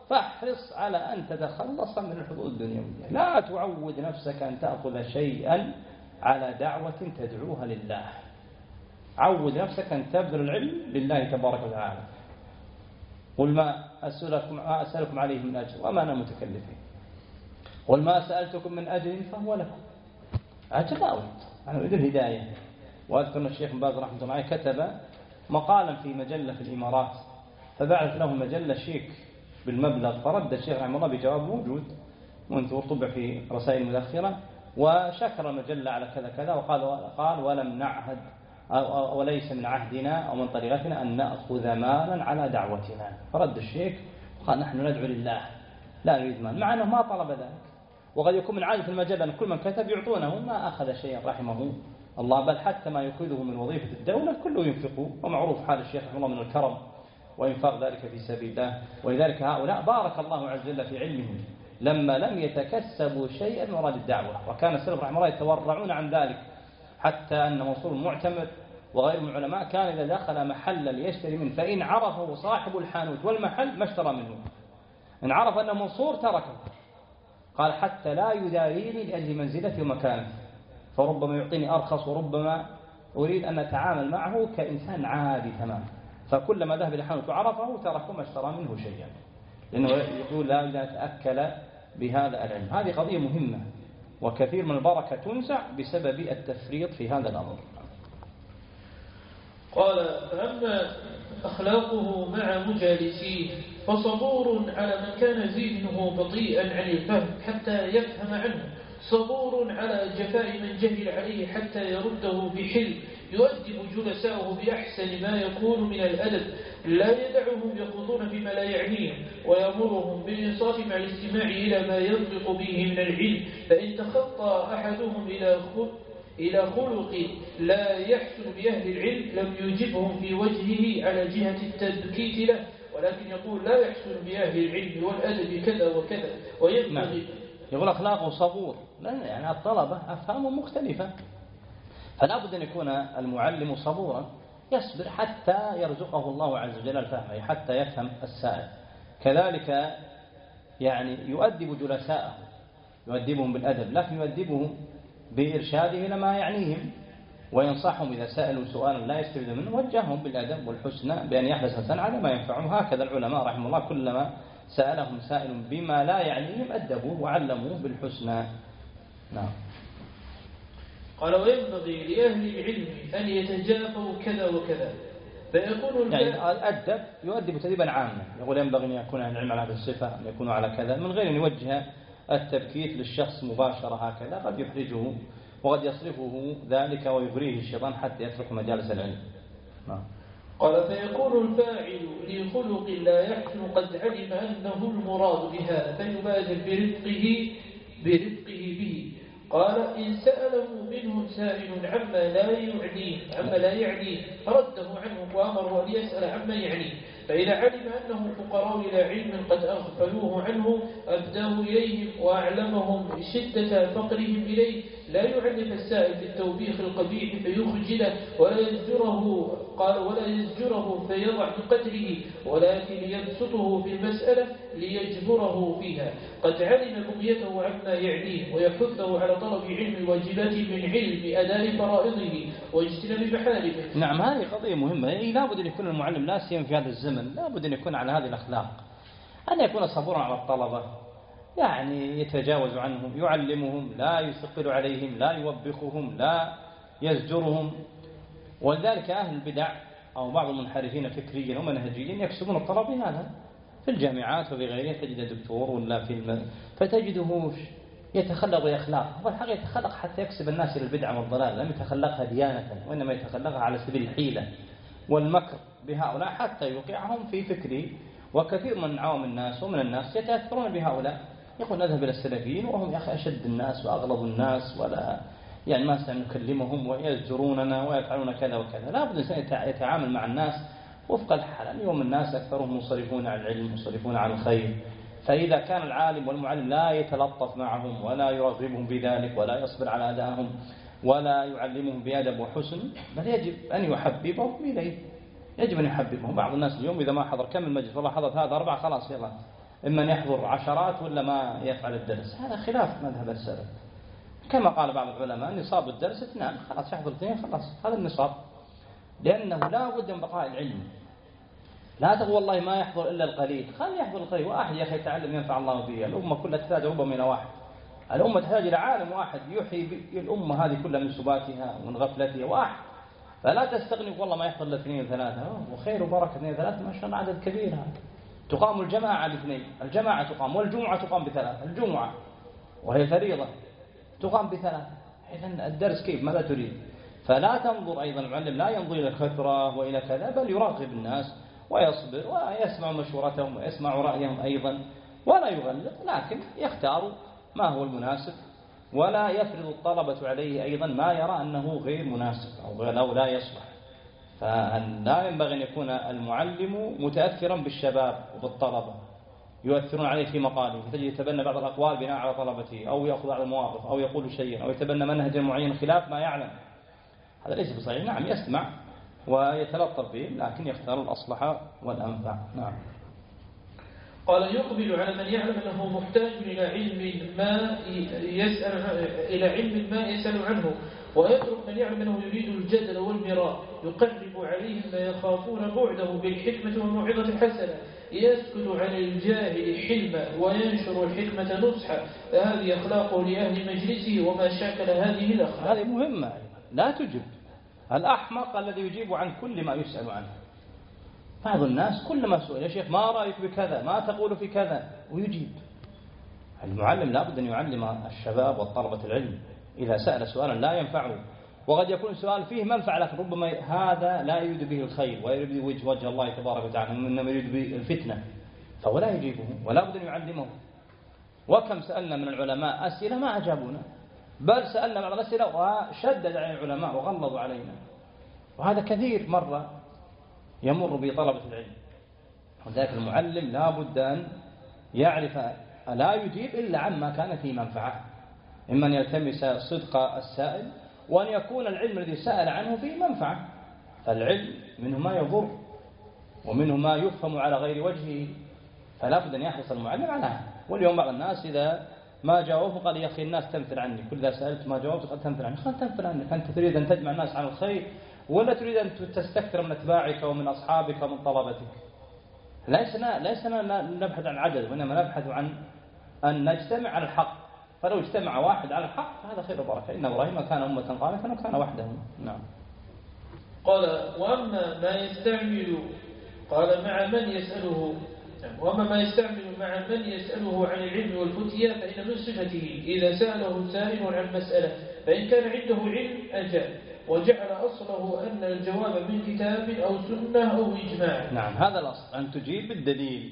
فاحرص على أن تتخلص من الحظوظ الدنيوية. لا تعود نفسك أن تأخذ شيئا على دعوة تدعوها لله. عود نفسك أن تبذل العلم لله تبارك وتعالى. قل ما أسألكم, ما أسألكم عليه من أجر وما أنا متكلفين. قل ما سألتكم من أجر فهو لكم. أجر لا أريد، أنا أريد الهداية. وأذكر أن الشيخ بن باز رحمه الله عليه كتب مقالا في مجلة في الإمارات، فبعث له مجلة شيك بالمبلغ، فرد الشيخ رحمه الله بجواب موجود منذ طبع في رسائل مذخرة، وشكر المجلة على كذا كذا، وقال قال ولم نعهد وليس من عهدنا أو من طريقتنا أن نأخذ مالا على دعوتنا. فرد الشيخ قال نحن ندعو لله لا نريد مال، مع أنه ما طلب ذلك. وقد يكون من عادة المجلة أن كل من كتب يعطونه، ما أخذ شيئا رحمه الله، بل حتى ما يأخذه من وظيفة الدولة كله ينفقه. ومعروف حال الشيخ رحمه الله من الكرم وإنفاق ذلك في سبيل الله. ولذلك هؤلاء بارك الله عز وجل في علمهم لما لم يتكسبوا شيئا من مراد الدعوة. وكان السلف رحمه الله يتورعون عن ذلك، حتى أن منصور المعتمر وغير من العلماء كان إذا دخل محلا ليشتري منه فإن عرفه صاحب الحانوت والمحل ما اشترى منه، إن عرف أنه منصور تركه. قال حتى لا يداريني لأجل منزلتي ومكانه، فربما يعطيني أرخص وربما أريد أن أتعامل معه كإنسان عادي تمام. فكلما ذهب إلى الحانوت وعرفه تركه ما اشترى منه شيئا، لأنه يقول لا يتأكل بهذا العلم. هذه قضية مهمة، وكثير من البركة تنزع بسبب التفريط في هذا الأمر. قال فأما أخلاقه مع مجالسيه فصبور على من كان ذهنه بطيئا عن الفهم حتى يفهم عنه، صبور على جفاء من جهل عليه حتى يرده بحلم، يؤدب جلساءه بأحسن ما يكون من الأدب، لا يدعهم يخوضون فيما لا يعنيهم، ويأمرهم بالإنصات مع الاستماع إلى ما ينطق به من العلم. فإن تخطى أحدهم إلى خلق إلى خلق لا يحسن بأهل العلم لم يجبهم في وجهه على جهة التبكيت له، ولكن يقول لا يحسن بأهل العلم والأدب كذا وكذا وينبغي. نعم. يقول أخلاقه صبور، لأن يعني الطلبة أفهام مختلفة، فلا بد أن يكون المعلم صبورا يصبر حتى يرزقه الله عز وجل الفهم، حتى يفهم السائل. كذلك يعني يؤدب جلساءه، يؤدبهم بالأدب، لكن يؤدبهم بإرشاده إلى ما يعنيهم، وينصحهم إذا سألوا سؤالا لا يستفيد منه وجههم بالأدب والحسنى بأن يحرص الإنسان على ما ينفعهم. هكذا العلماء رحمه الله كلما سألهم سائل بما لا يعنيهم أدبوه وعلموه بالحسنى. نعم. قال وينبغي لأهل العلم أن يتجافوا كذا وكذا، فيقول يعني أدب يؤدب تدريبا عاما. يقول ينبغي أن يكون أهل العلم على هذه الصفة، أن يكونوا على كذا، من غير أن يوجه التبكيت للشخص مباشرة هكذا، قد يحرجه وقد يصرفه ذلك ويغريه الشيطان حتى يترك مجالس العلم. نعم. قال فيكون الفاعل لخلق لا يحسن قد علم أنه المراد بهذا فيبادر برفقه برفقه به. قال إن سأله منه سائل عما لا يعنيه عما لا يعنيه فرده عنه وأمره أن يسأل عما يعنيه، فإذا علم أنهم فقراء إلى علم قد أغفلوه عنه أبداه إليهم وأعلمهم شدة فقرهم إليه، لا يعنف السائل في التوبيخ القبيح فيخجله ولا يزجره قال ولا يزجره فيضع من قدره، ولكن يبسطه في المسألة ليجبره فيها. قد علم بغيته عما يعنيه ويحثه على طلب علم الواجبات من علم أداء فرائضه واجتناب محارمه. نعم، هذه قضية مهمة. يعني لا بد أن يكون المعلم لا سيما في هذا الزمن، لا بد أن يكون على هذه الأخلاق، أن يكون صبورا على الطلبة، يعني يتجاوز عنهم، يعلمهم، لا يثقل عليهم، لا يوبخهم، لا يزجرهم. ولذلك أهل البدع أو بعض المنحرفين فكريا ومنهجيا يكسبون الطلب هذا في الجامعات وفي غيرها. تجد دكتور ولا في الم... فتجده يتخلق بأخلاق، هو الحقيقة يتخلق حتى يكسب الناس إلى البدع والضلال، لم يتخلقها ديانة، وإنما يتخلقها على سبيل الحيلة والمكر بهؤلاء حتى يوقعهم في فكره. وكثير من عوام الناس ومن الناس يتأثرون بهؤلاء، يقول نذهب إلى السلفيين وهم يا أخي أشد الناس وأغلظ الناس، ولا يعني ما سنكلمهم ويزجروننا ويفعلون كذا وكذا. لا بد أن يتعامل مع الناس وفق الحال. اليوم الناس أكثرهم منصرفون على العلم منصرفون على الخير، فإذا كان العالم والمعلم لا يتلطف معهم ولا يرغبهم بذلك ولا يصبر على أدائهم ولا يعلمهم بأدب وحسن، بل يجب أن يحببهم إليه، يجب أن يحببهم. بعض الناس اليوم إذا ما حضر كم المجلس والله حضرت هذا أربعة خلاص يلا إما أن يحضر عشرات ولا ما يفعل الدرس. هذا خلاف مذهب السلف، كما قال بعض العلماء نصاب الدرس اثنان، خلاص يحضر اثنين خلاص هذا النصاب، لأنه لا بد من بقاء العلم. لا تقول والله ما يحضر إلا القليل، خلي يحضر القليل، واحد يا أخي يتعلم ينفع الله به. الأمة كلها تحتاج ربما إلى واحد، الأمة تحتاج إلى عالم واحد يحيي الأمة هذه كلها من سباتها ومن غفلتها، واحد. فلا تستغني والله ما يحضر إلا اثنين وثلاثة، وخير وبركة اثنين وثلاثة ما شاء الله عدد كبير هذا. تقام الجماعة باثنين، الجماعة تقام، والجمعة تقام بثلاثة، الجمعة وهي فريضة تقام بثلاثة. إذن الدرس كيف ماذا تريد؟ فلا تنظر أيضا المعلم لا ينظر إلى الكثرة وإلى كذا، بل يراقب الناس ويصبر ويسمع مشورتهم ويسمع رأيهم أيضا، ولا يغلط، لكن يختار ما هو المناسب، ولا يفرض الطلبة عليه أيضا ما يرى أنه غير مناسب أو لا يصلح. فلا ينبغي أن يكون المعلم متأثرا بالشباب وبالطلبة يؤثرون عليه في مقاله، فتجد يتبنى بعض الأقوال بناء على طلبته، أو يأخذ على المواقف، أو يقول شيئا، أو يتبنى منهجا معين خلاف ما يعلم. هذا ليس بصحيح. نعم يسمع ويتلطف به، لكن يختار الأصلح والأنفع. نعم. قال يقبل على من يعلم أنه محتاج إلى علم ما يسأل إلى علم ما يسأل عنه، ويترك من يعلم أنه يريد الجدل والمراء، يقرب عليهم ما يخافون بعده بالحكمة والموعظة الحسنة، يسكت عن الجاهل حلما وينشر الحكمة نصحا، فهذه أخلاقه لأهل مجلسه وما شاكل هذه الأخلاق. هذه مهمة، لا تجب الأحمق الذي يجيب عن كل ما يسأل عنه. بعض الناس كل ما سئل يا شيخ ما رأيك بكذا، ما تقول في كذا، ويجيب. المعلم لا بد أن يعلم الشباب والطلبة العلم، إذا سأل سؤالا لا ينفعه، وقد يكون سؤال فيه منفعة لكن ربما هذا لا يريد به الخير ويريد وجه وجه الله تبارك وتعالى، إنما يريد به الفتنة، فهو لا يجيبه ولا بد أن يعلمه. وكم سألنا من العلماء أسئلة ما أجابونا، بل سألنا بعض الأسئلة وشدد على العلماء وغلظوا علينا، وهذا كثير مرة يمر بطلبة العلم. وذلك المعلم لا بد أن يعرف لا يجيب إلا عما كان فيه منفعة، إما أن يلتمس صدق السائل، وأن يكون العلم الذي سأل عنه فيه منفعة. فالعلم منه ما يضر ومنه ما يفهم على غير وجهه، فلا بد أن يحرص المعلم على هذا. واليوم بعض الناس إذا ما جاوبه قال يا أخي الناس تمثل عني، كل ذا سألت ما جاوبت قد تمثل عني. قال تمثل عنك، أنت تريد أن تجمع الناس على الخير ولا تريد أن تستكثر من أتباعك ومن أصحابك ومن طلبتك؟ ليسنا ليسنا نبحث عن عدد، وإنما نبحث عن أن نجتمع على الحق. فلو اجتمع واحد على الحق فهذا خير وبركة. إن إبراهيم كان أمة قانتا وكان وحده. نعم. قال وأما ما يستعمل قال مع من يسأله وأما ما يستعمل مع من يسأله عن العلم والفتية فإن من صفته إذا سأله سائل عن مسألة فإن كان عنده علم أجاب، وجعل أصله أن الجواب من كتاب أو سنة أو إجماع. نعم هذا الأصل، أن تجيب بالدليل،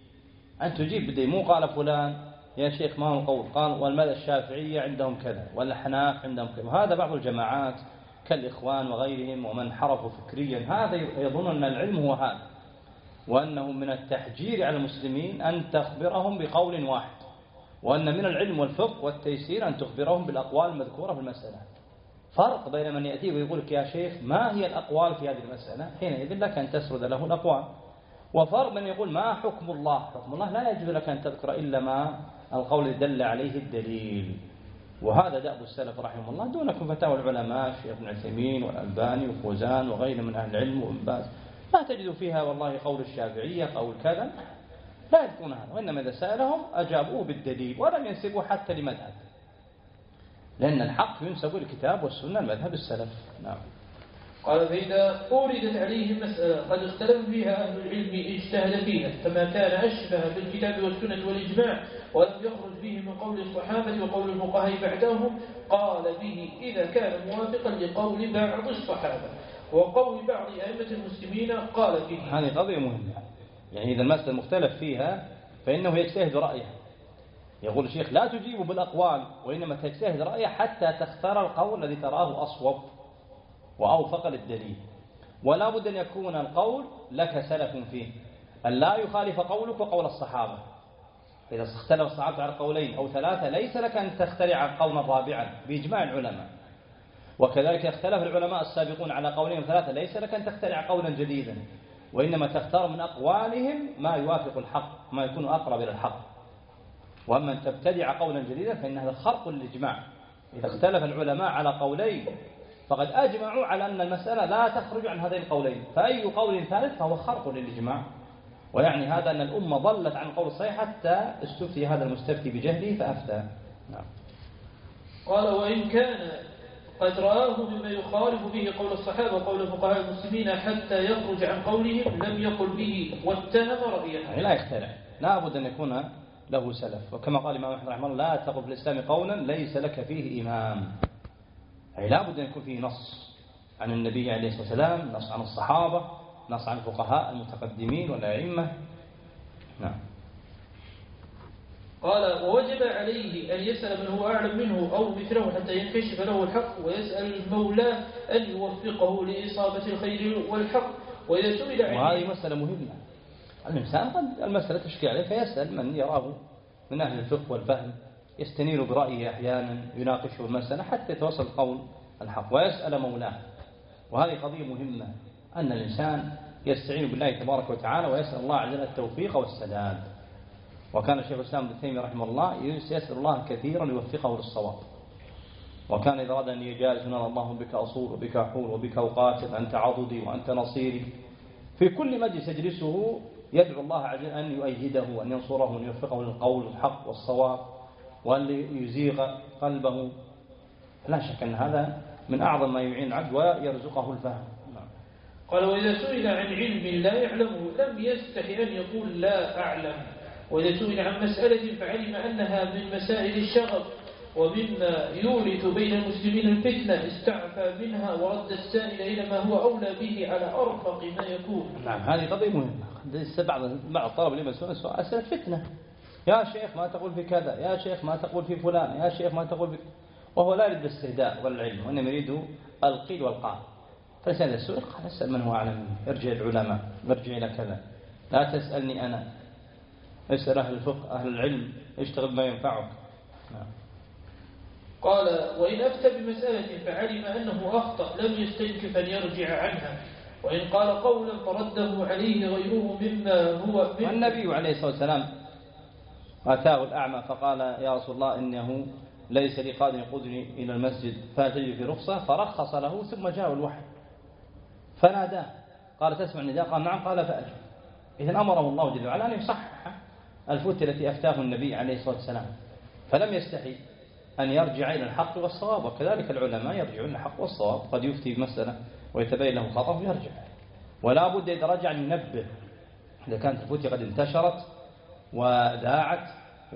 أن تجيب بالدليل. مو قال فلان يا شيخ ما هو قول، قال والمذهب الشافعية عندهم كذا والحناف عندهم كذا. وهذا بعض الجماعات كالإخوان وغيرهم ومن حرفوا فكريا هذا يظن أن العلم هو هذا، وأنه من التحجير على المسلمين أن تخبرهم بقول واحد، وأن من العلم والفقه والتيسير أن تخبرهم بالأقوال المذكورة في المسألة. فرق بين من يأتيه ويقول لك يا شيخ ما هي الأقوال في هذه المسألة، حينئذ لك أن تسرد له الأقوال. وفرق من يقول ما حكم الله، حكم الله لا يجوز لك أن تذكر إلا ما القول دل عليه الدليل. وهذا دأب السلف رحمه الله، دونكم فتاوى العلماء الشيخ ابن عثيمين والألباني وفوزان وغيرهم من أهل العلم وابن باز، لا تجد فيها والله قول الشافعية قول كذا، لا يذكرون هذا، وإنما إذا سألهم أجابوه بالدليل ولم ينسبوا حتى لمذهب، لأن الحق ينسب الكتاب والسنة المذهب السلف. نعم. قال فإذا أوردت عليه مسألة قد اختلف فيها أهل العلم اجتهد فيها، فما كان أشبه بالكتاب والسنة والإجماع ولم يخرج به من قول الصحابة وقول الفقهاء بعدهم قال به إذا كان موافقا لقول بعض الصحابة وقول بعض أئمة المسلمين قال به. هذه قضية مهمة، يعني إذا المسألة مختلف فيها فإنه يجتهد رأيه. يقول الشيخ لا تجيب بالأقوال وإنما تجتهد رأيه حتى تختار القول الذي تراه أصوب وأوفق للدليل، ولا بد أن يكون القول لك سلف فيه، أن لا يخالف قولك وقول الصحابة. إذا اختلف الصحابة على قولين أو ثلاثة ليس لك أن تخترع قولا رابعا بإجماع العلماء، وكذلك اختلف العلماء السابقون على قولين ثلاثة ليس لك أن تخترع قولا جديدا، وإنما تختار من أقوالهم ما يوافق الحق، ما يكون أقرب إلى الحق. وأما أن تبتدع قولا جديدا فإن هذا خرق للإجماع. إذا اختلف العلماء على قولين فقد أجمعوا على أن المسألة لا تخرج عن هذين القولين، فأي قول ثالث فهو خرق للإجماع. ويعني هذا أن الأمة ضلت عن القول الصحيح حتى استفتي هذا المستفتي بجهله فأفتى. نعم. قال وإن كان قد رآه مما يخالف به قول الصحابة وقول فقهاء المسلمين حتى يخرج عن قولهم لم يقل به واتهم رأيه. يعني لا يخترع، لا بد أن يكون له سلف. وكما قال الإمام أحمد رحمه الله لا تقل في الإسلام قولا ليس لك فيه إمام، أي لا بد أن يكون فيه نص عن النبي عليه الصلاة والسلام، نص عن الصحابة، نص عن الفقهاء المتقدمين والأئمة. نعم. قال ووجب عليه أن يسأل من هو أعلم منه أو مثله حتى ينكشف له الحق، ويسأل المولى أن يوفقه لإصابة الخير والحق، وإذا سئل عنه. وهذه مسألة مهمة. الإنسان قد المسألة تشكي عليه فيسأل من يراه من أهل الفقه والفهم، يستنير برأيه أحيانا، يناقشه المسألة حتى يتوصل قول الحق، ويسأل مولاه. وهذه قضية مهمة، أن الإنسان يستعين بالله تبارك وتعالى ويسأل الله عز وجل التوفيق والسداد. وكان الشيخ الإسلام ابن تيمية رحمه الله يسأل الله كثيرا يوفقه للصواب. وكان إذا أراد أن يجالس نرى الله بك أصول وبك أحول وبك أقاتل، أنت عضدي وأنت نصيري. في كل مجلس يجلسه يدعو الله عز وجل أن يؤيده وأن ينصره وأن يوفقه للقول الحق والصواب وأن يزيغ قلبه. لا شك أن هذا من أعظم ما يعين العبد ويرزقه الفهم. قال وإذا سئل عن علم لا يعلمه لم يستحي أن يقول لا أعلم، وإذا سئل عن مسألة فعلم أنها من مسائل الشغب ومما يورث بين المسلمين الفتنة استعفى منها ورد السائل إلى ما هو أولى به على أرفق ما يكون. نعم، هذه قضية مهمة. بعض بعض الطلبة لما يسألون سؤال أسئلة فتنة، يا شيخ ما تقول في كذا، يا شيخ ما تقول في فلان، يا شيخ ما تقول في، وهو لا يريد الاستهداء والعلم، وإنما يريد القيل والقال. فلسان السؤال قال اسأل من هو أعلم مني، ارجع العلماء، ارجع إلى كذا، لا تسألني أنا، اسأل أهل الفقه أهل العلم، اشتغل ما ينفعك. نعم. قال وإن أفتى بمسألة فعلم أنه أخطأ لم يستنكف أن يرجع عنها، وإن قال قولا فرده عليه غيره مما هو منه. والنبي عليه الصلاة والسلام أتاه الأعمى فقال يا رسول الله إنه ليس لي قادر يقودني إلى المسجد فأتجد في رخصة، فرخص له ثم جاء الوحي فناداه قال تسمع النداء؟ قال نعم. قال فأجب. إذن أمره الله جل وعلا أن يصحح الفتنة التي أفتاه النبي عليه الصلاة والسلام، فلم يستحي أن يرجع إلى الحق والصواب. وكذلك العلماء يرجعون إلى الحق والصواب، قد يفتي بمسألة ويتبين له خطأ ويرجع، ولا بد إذا رجع أن ينبه. إذا كانت الفتنة قد انتشرت وذاعت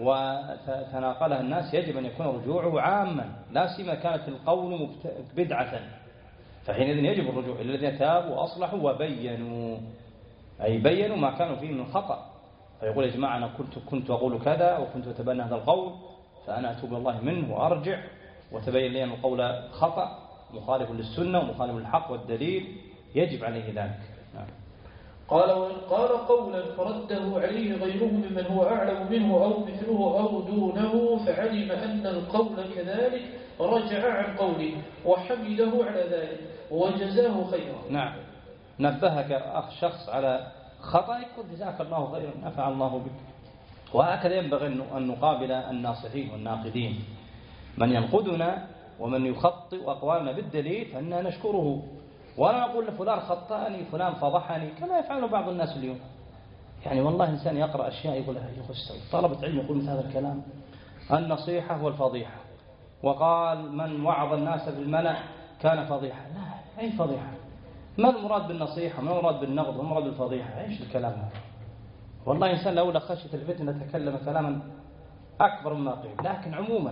وتناقلها الناس يجب أن يكون رجوعه عاما، لا سيما كانت القول بدعة، فحينئذ يجب الرجوع إلى الذين تابوا وأصلحوا وبينوا، أي بينوا ما كانوا فيه من خطأ، فيقول يا جماعة أنا كنت كنت أقول كذا وكنت أتبنى هذا القول فأنا أتوب الله منه وأرجع، وتبين لي أن القول خطأ مخالف للسنة ومخالف للحق والدليل، يجب عليه ذلك. نعم. قال وإن قال قولا فرده عليه غيره ممن هو أعلم منه أو مثله أو دونه فعلم أن القول كذلك رجع عن قوله وحمده على ذلك وجزاه خيرا. نعم، نبهك أخ شخص على خطأك وجزاك الله خيرا، نفع الله بك. وهكذا ينبغي أن نقابل الناصحين والناقدين، من ينقدنا ومن يخطئ أقوالنا بالدليل فإننا نشكره، ولا نقول لفلان خطأني فلان فضحني كما يفعل بعض الناس اليوم. يعني والله إنسان يقرأ أشياء يقول يخش طلبة علم يقول مثل هذا الكلام، النصيحة والفضيحة، وقال من وعظ الناس بالملأ كان فضيحة. لا، أي فضيحة؟ ما المراد بالنصيحة؟ ما المراد بالنقد؟ ما المراد بالفضيحة؟ إيش الكلام هذا؟ والله إنسان لولا خشية الفتنة تكلم كلاما أكبر مما قيل. لكن عموما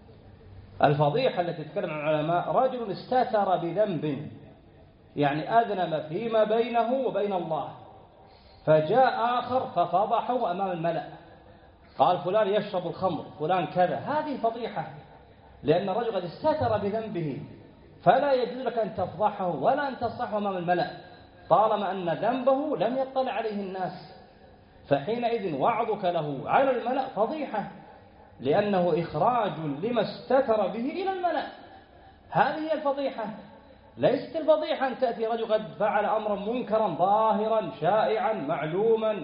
الفضيحة التي تتكلم عن العلماء رجل استتر بذنب، يعني أذنب فيما بينه وبين الله، فجاء آخر ففضحه أمام الملأ، قال فلان يشرب الخمر فلان كذا. هذه فضيحة، لأن الرجل قد استتر بذنبه، فلا يجوز لك أن تفضحه ولا أن تصحه أمام الملأ طالما أن ذنبه لم يطلع عليه الناس، فحينئذ وعظك له على الملأ فضيحة، لأنه إخراج لما استتر به إلى الملأ. هذه هي الفضيحة. ليست الفضيحة أن تأتي رجل قد فعل أمرا منكرا ظاهرا شائعا معلوما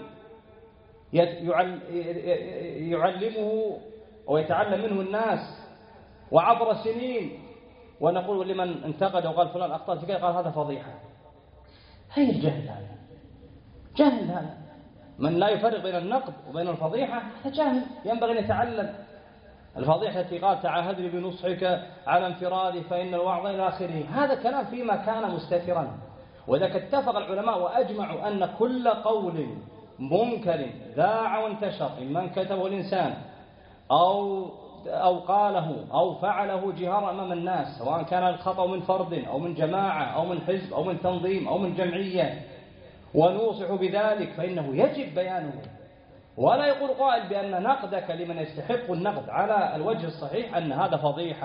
يعلمه ويتعلم منه الناس وعبر سنين، ونقول لمن انتقد وقال فلان أخطأ في كذا قال هذا فضيحة. هي الجهل هذا، جهل هذا. من لا يفرق بين النقد وبين الفضيحة هذا جاهل، ينبغي أن يتعلم. الفضيحة التي قال تعاهدني بنصحك على انفرادي فإن الوعظ إلى آخره، هذا كلام فيما كان مستترا. وذلك اتفق العلماء وأجمعوا أن كل قول منكر ذاع وانتشر إما كتبه الإنسان أو أو قاله أو فعله جهارا أمام الناس، سواء كان الخطأ من فرد أو من جماعة أو من حزب أو من تنظيم أو من جمعية، ونوصح بذلك فإنه يجب بيانه. ولا يقول قائل بأن نقدك لمن يستحق النقد على الوجه الصحيح أن هذا فضيحة.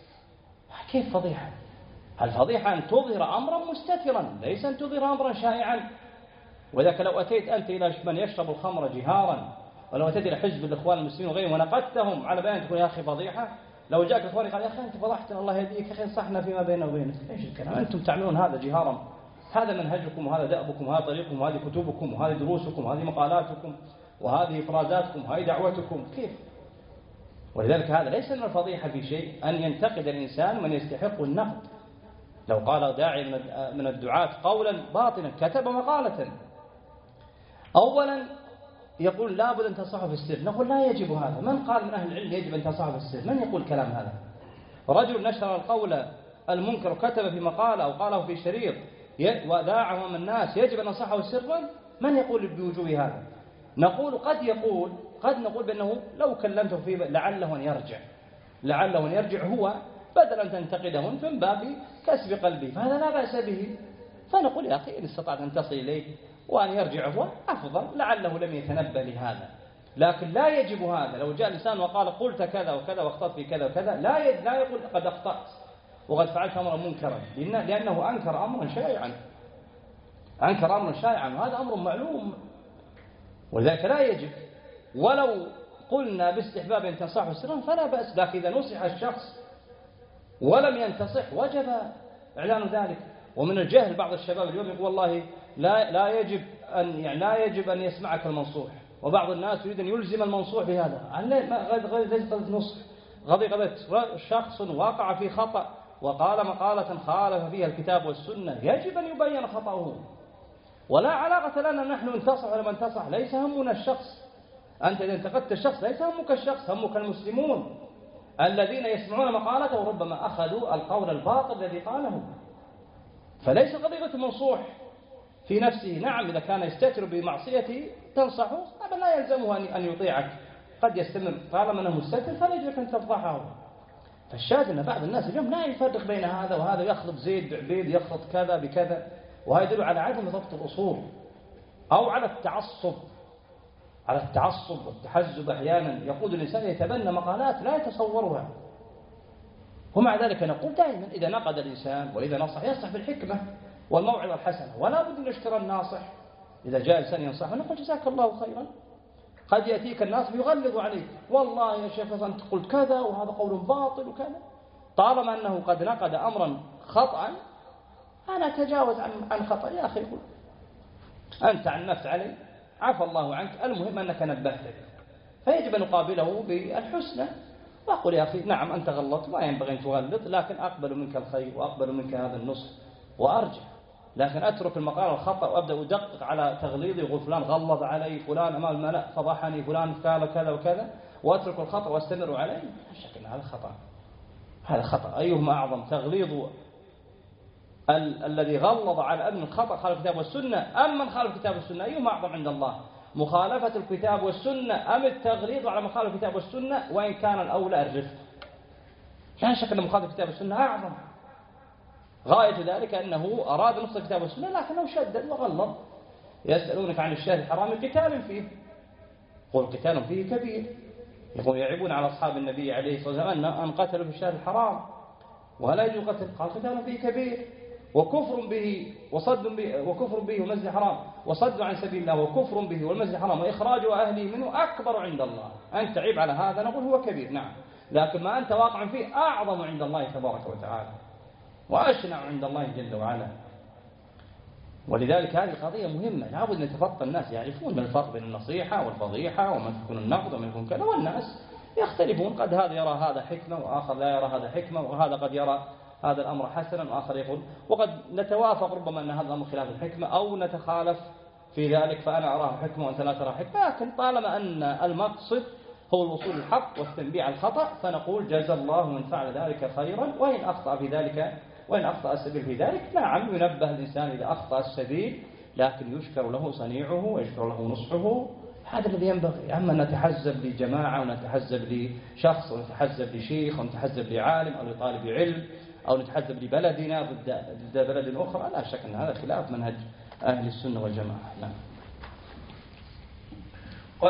كيف فضيحة؟ الفضيحة أن تظهر أمرا مستترا، ليس أن تظهر أمرا شائعا. وذلك لو أتيت أنت إلى من يشرب الخمر جهارا، ولو أتيت إلى حزب الإخوان المسلمين وغيرهم ونقدتهم على بيان تقول يا أخي فضيحة، لو جاءك إخواني قال يا أخي أنت فضحتنا الله يهديك، يا أخي صحنا فيما بيننا وبينك. إيش الكلام؟ أنتم تعملون هذا جهارا، هذا منهجكم وهذا دأبكم وهذا طريقكم وهذه كتبكم وهذه دروسكم وهذه مقالاتكم وهذه إفرازاتكم وهذه دعوتكم. كيف؟ ولذلك هذا ليس من الفضيحة في شيء أن ينتقد الإنسان من يستحق النقد. لو قال داعي من الدعاة قولا باطلا كتب مقالة، أولا يقول لابد أن تصحه في السر، نقول لا يجب هذا. من قال من أهل العلم يجب أن تصحه في السر؟ من يقول كلام هذا؟ رجل نشر القول المنكر وكتب في مقالة أو قاله في شريط وداعه أمام الناس يجب أن نصحه سرا؟ من يقول بوجوب هذا؟ نقول قد يقول قد نقول بأنه لو كلمته فيه لعله أن يرجع، لعله أن يرجع هو بدل أن تنتقدهم من باب كسب قلبي، فهذا لا بأس به. فنقول يا أخي إن استطعت أن تصل إليه وأن يرجع هو أفضل، لعله لم يتنبه لهذا. لكن لا يجب هذا. لو جاء الإنسان وقال قلت كذا وكذا واخطأت في كذا وكذا، لا لا يقول قد أخطأت وقد فعلت أمرا منكرا، لأنه أنكر أمرا شائعا، أنكر أمرا شائعا وهذا أمر معلوم، ولذلك لا يجب. ولو قلنا باستحباب أن تنصحه سرا فلا بأس، لكن إذا نصح الشخص ولم ينتصح وجب إعلان ذلك. ومن الجهل بعض الشباب اليوم يقول والله لا لا يجب أن يعني لا يجب أن يسمعك المنصوح، وبعض الناس يريد أن يلزم المنصوح بهذا. ليس قضية نصح، قضية قضية شخص وقع في خطأ وقال مقالة خالف فيها الكتاب والسنة، يجب أن يبين خطأه. ولا علاقة لنا نحن انتصح ولا ما انتصح، ليس همنا الشخص. أنت إذا انتقدت الشخص ليس همك الشخص، همك المسلمون الذين يسمعون مقالته وربما أخذوا القول الباطل الذي قاله. فليس قضية المنصوح في نفسه، نعم إذا كان يستتر بمعصيته تنصحه، هذا لا يلزمه أن يطيعك، قد يستمر طالما أنه مستتر فلا يجب أن تفضحه. فالشاهد أن بعض الناس اليوم لا يفرق بين هذا وهذا، يخلط زيد بعبيد، يخلط كذا بكذا، وهذا يدل على عدم ضبط الأصول أو على التعصب، على التعصب والتحزب. أحيانا يقود الإنسان يتبنى مقالات لا يتصورها. ومع ذلك نقول دائما إذا نقد الإنسان وإذا نصح ينصح بالحكمة والموعظة الحسنة، ولا بد أن يشترى الناصح. إذا جاء إنسان ينصح نقول جزاك الله خيرا. قد يأتيك الناس يغلظ عليك، والله يا شيخ أنت قلت كذا وهذا قول باطل وكذا، طالما أنه قد نقد أمرا خطأ أنا أتجاوز عن عن خطأ. يا أخي قل أنت عنفت علي عفى الله عنك، المهم أنك نبهتك، فيجب أن نقابله بالحسنى وأقول يا أخي نعم أنت غلطت ما ينبغي أن تغلط، لكن أقبل منك الخير وأقبل منك هذا النصح وأرجع. لكن أترك المقال الخطأ وأبدأ أدقق على تغليظي ويقول فلان غلظ علي، فلان أمام الملأ فضحني، فلان قال كذا وكذا، وأترك الخطأ واستمر عليه، لا شك أن هذا خطأ. هذا خطأ. أيهما أعظم، تغليظ ال الذي غلظ على أن الخطأ خالف الكتاب والسنة أم من خالف الكتاب والسنة؟ أيهما أعظم عند الله، مخالفة الكتاب والسنة أم التغليظ على مخالف الكتاب والسنة؟ وإن كان الأولى الرفق، لا شك أن مخالفة الكتاب والسنة أعظم. غاية ذلك أنه أراد نص الكتاب والسنة لكنه شدد وغلظ. يسألونك عن الشهر الحرام قتال فيه، قل قتال فيه كبير. يقول يعيبون على أصحاب النبي عليه الصلاة والسلام أن قتلوا في الشهر الحرام ولا يجوز قتل، قال قتال فيه كبير وكفر به وصد به وكفر به ومسجد حرام وصد عن سبيل الله وكفر به والمسجد حرام وإخراج أهله منه أكبر عند الله. أنت تعيب على هذا نقول هو كبير نعم، لكن ما أنت واقع فيه أعظم عند الله تبارك وتعالى. وأشنع عند الله جل وعلا. ولذلك هذه القضية مهمة، لابد أن يتفقه الناس يعرفون ما الفرق بين النصيحة والفضيحة وما يكون النقد وما يكون كذا. والناس يختلفون، قد هذا يرى هذا حكمة وآخر لا يرى هذا حكمة، وهذا قد يرى هذا الأمر حسنا وآخر يقول، وقد نتوافق ربما أن هذا الأمر خلاف الحكمة أو نتخالف في ذلك، فأنا أراه حكمة وأنت لا تراه حكمة. لكن طالما أن المقصد هو الوصول الحق والتنبيه على الخطأ فنقول جزا الله من فعل ذلك خيرا، وإن أخطأ في ذلك وإن أخطأ السبيل في ذلك نعم ينبه الإنسان إذا أخطأ السبيل، لكن يشكر له صنيعه ويشكر له نصحه. هذا الذي ينبغي. أما نتحزب لجماعة ونتحزب لشخص ونتحزب لشيخ ونتحزب لعالم أو لطالب علم أو نتحزب لبلدنا ضد ضد بلد أخرى، لا شك أن هذا خلاف منهج أهل السنة والجماعة. نعم. قال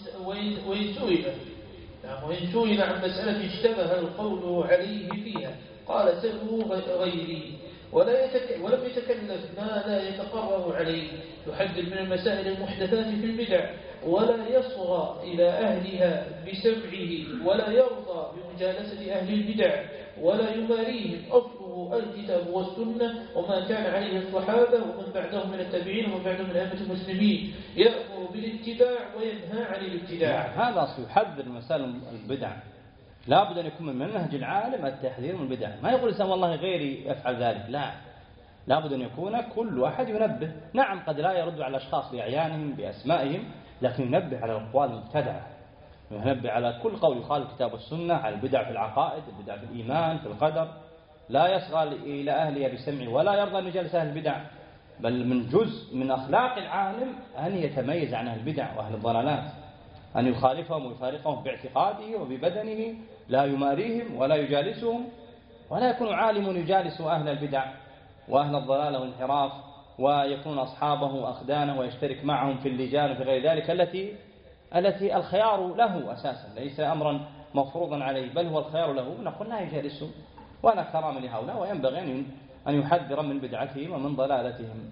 وإن سئل وإن سئل عن مسألة اشتبه القول عليه فيها قال سلوا غيري، ولا يتك... ولم يتكلف ما لا يتقرر عليه، يحذر من المسائل المحدثات في البدع، ولا يصغى إلى أهلها بسمعه، ولا يرضى بمجالسة أهل البدع، ولا يماريهم. أصله الكتاب والسنة وما كان عليه الصحابة ومن بعدهم من التابعين ومن بعدهم من أئمة المسلمين، يأمر بالاتباع وينهى عن الابتداع. هذا أصل يحذر من مسائل البدع. لا بد أن يكون من منهج العالم التحذير من البدع. ما يقول الإنسان والله غيري يفعل ذلك، لا، لا بد أن يكون كل واحد ينبه. نعم قد لا يرد على الأشخاص بأعيانهم بأسمائهم، لكن ينبه على الأقوال المبتدعة، ينبه على كل قول يخالف الكتاب والسنة، على البدع في العقائد، البدع في الإيمان، في القدر. لا يصغى إلى أهلها بسمعه ولا يرضى أن يجلس أهل البدع، بل من جزء من أخلاق العالم أن يتميز عن أهل البدع وأهل الضلالات، أن يخالفهم ويفارقهم باعتقاده وببدنه، لا يماريهم ولا يجالسهم، ولا يكون عالم يجالس أهل البدع وأهل الضلال والانحراف ويكون أصحابه وأخدانه ويشترك معهم في اللجان وفي غير ذلك التي التي الخيار له أساسا، ليس أمرا مفروضا عليه بل هو الخيار له. نقول لا يجالسهم ولا كرام لهؤلاء، وينبغي أن يحذر من بدعتهم ومن ضلالتهم.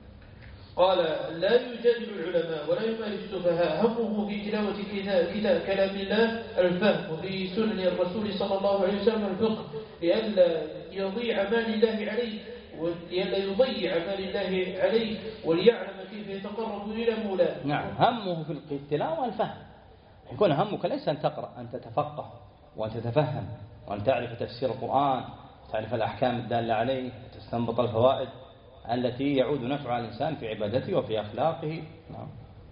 قال لا يجادل العلماء ولا يماري السفهاء، همه في تلاوة كتاب كلام الله الفهم، وفي سنن الرسول صلى الله عليه وسلم الفقه، لئلا يضيع مال الله عليه ولئلا يضيع مال الله عليه وليعلم كيف يتقرب إلى مولاه. نعم، همه في التلاوة والفهم. يكون همك ليس أن تقرأ، أن تتفقه وأن تتفهم وأن تعرف تفسير القرآن، تعرف الأحكام الدالة عليه، تستنبط الفوائد التي يعود نفع الإنسان في عبادته وفي أخلاقه. نعم.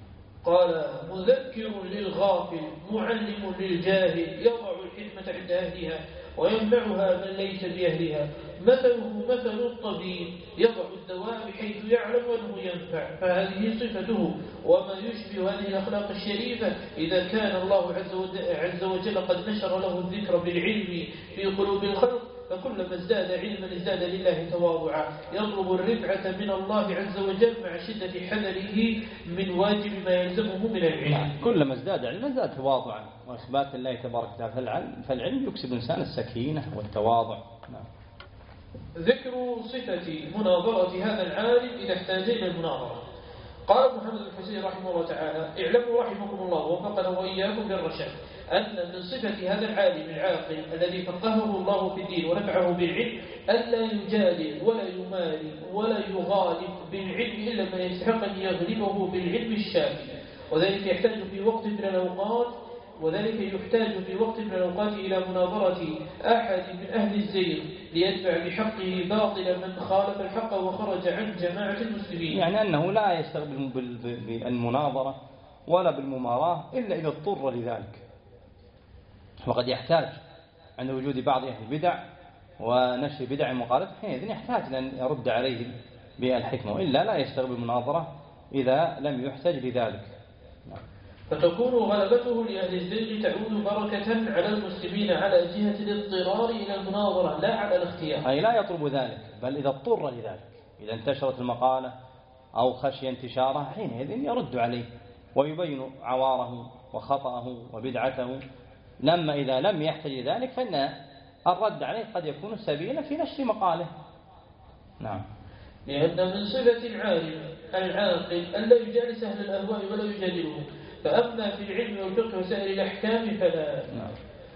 قال مذكر للغافل معلم للجاهل، يضع الحكمة عند أهلها ويمنعها من ليس بأهلها، مثله مثل الطبيب يضع الدواء بحيث يعلم أنه ينفع، فهذه صفته. وما يشبه هذه الأخلاق الشريفة إذا كان الله عز وجل قد نشر له الذكر بالعلم في قلوب الخلق، فكلما ازداد علما ازداد لله تواضعا، يطلب الرفعة من الله عز وجل مع شدة حذره من واجب ما يلزمه من العلم. كلما ازداد علما ازداد تواضعا وإثبات الله تبارك وتعالى، فالعلم يكسب الإنسان السكينة والتواضع. نعم. ذكر صفة مناظرة هذا العالم إذا احتاج إلى المناظرة. قال محمد الحسين رحمه الله تعالى: اعلموا رحمكم الله ووفقنا وإياكم للرشاد أن من صفة هذا العالم العاقل الذي فقهه الله في الدين ونفعه بالعلم ألا يجادل ولا يماري ولا يغالب بالعلم إلا من يستحق أن يغلبه بالعلم الشافي، وذلك يحتاج في وقت من الأوقات وذلك يحتاج في وقت من الأوقات إلى مناظرة أحد من أهل الزيغ ليدفع بحقه باطل من خالف الحق وخرج عن جماعة المسلمين. يعني أنه لا يستخدم بالمناظرة ولا بالمماراة إلا إذا اضطر لذلك، وقد يحتاج عند وجود بعض أهل البدع ونشر بدع مقالة، حينئذ يحتاج أن يرد عليه بالحكمة، وإلا لا يستخدم المناظرة إذا لم يحتاج لذلك. فتكون غلبته لأهل الزيغ تعود بركة على المسلمين على جهة الاضطرار إلى المناظرة لا على الاختيار. أي لا يطلب ذلك بل إذا اضطر لذلك، إذا انتشرت المقالة أو خشي انتشارها حينئذ يرد عليه ويبين عواره وخطأه وبدعته. لما إذا لم يحتاج ذلك فإن الرد عليه قد يكون سبيلا في نشر مقاله. نعم. لأن من صفة العالم العاقل ألا يجالس أهل الأهواء ولا يجادلهم، فأما في العلم والفقه وسائر الأحكام فلا. نعم.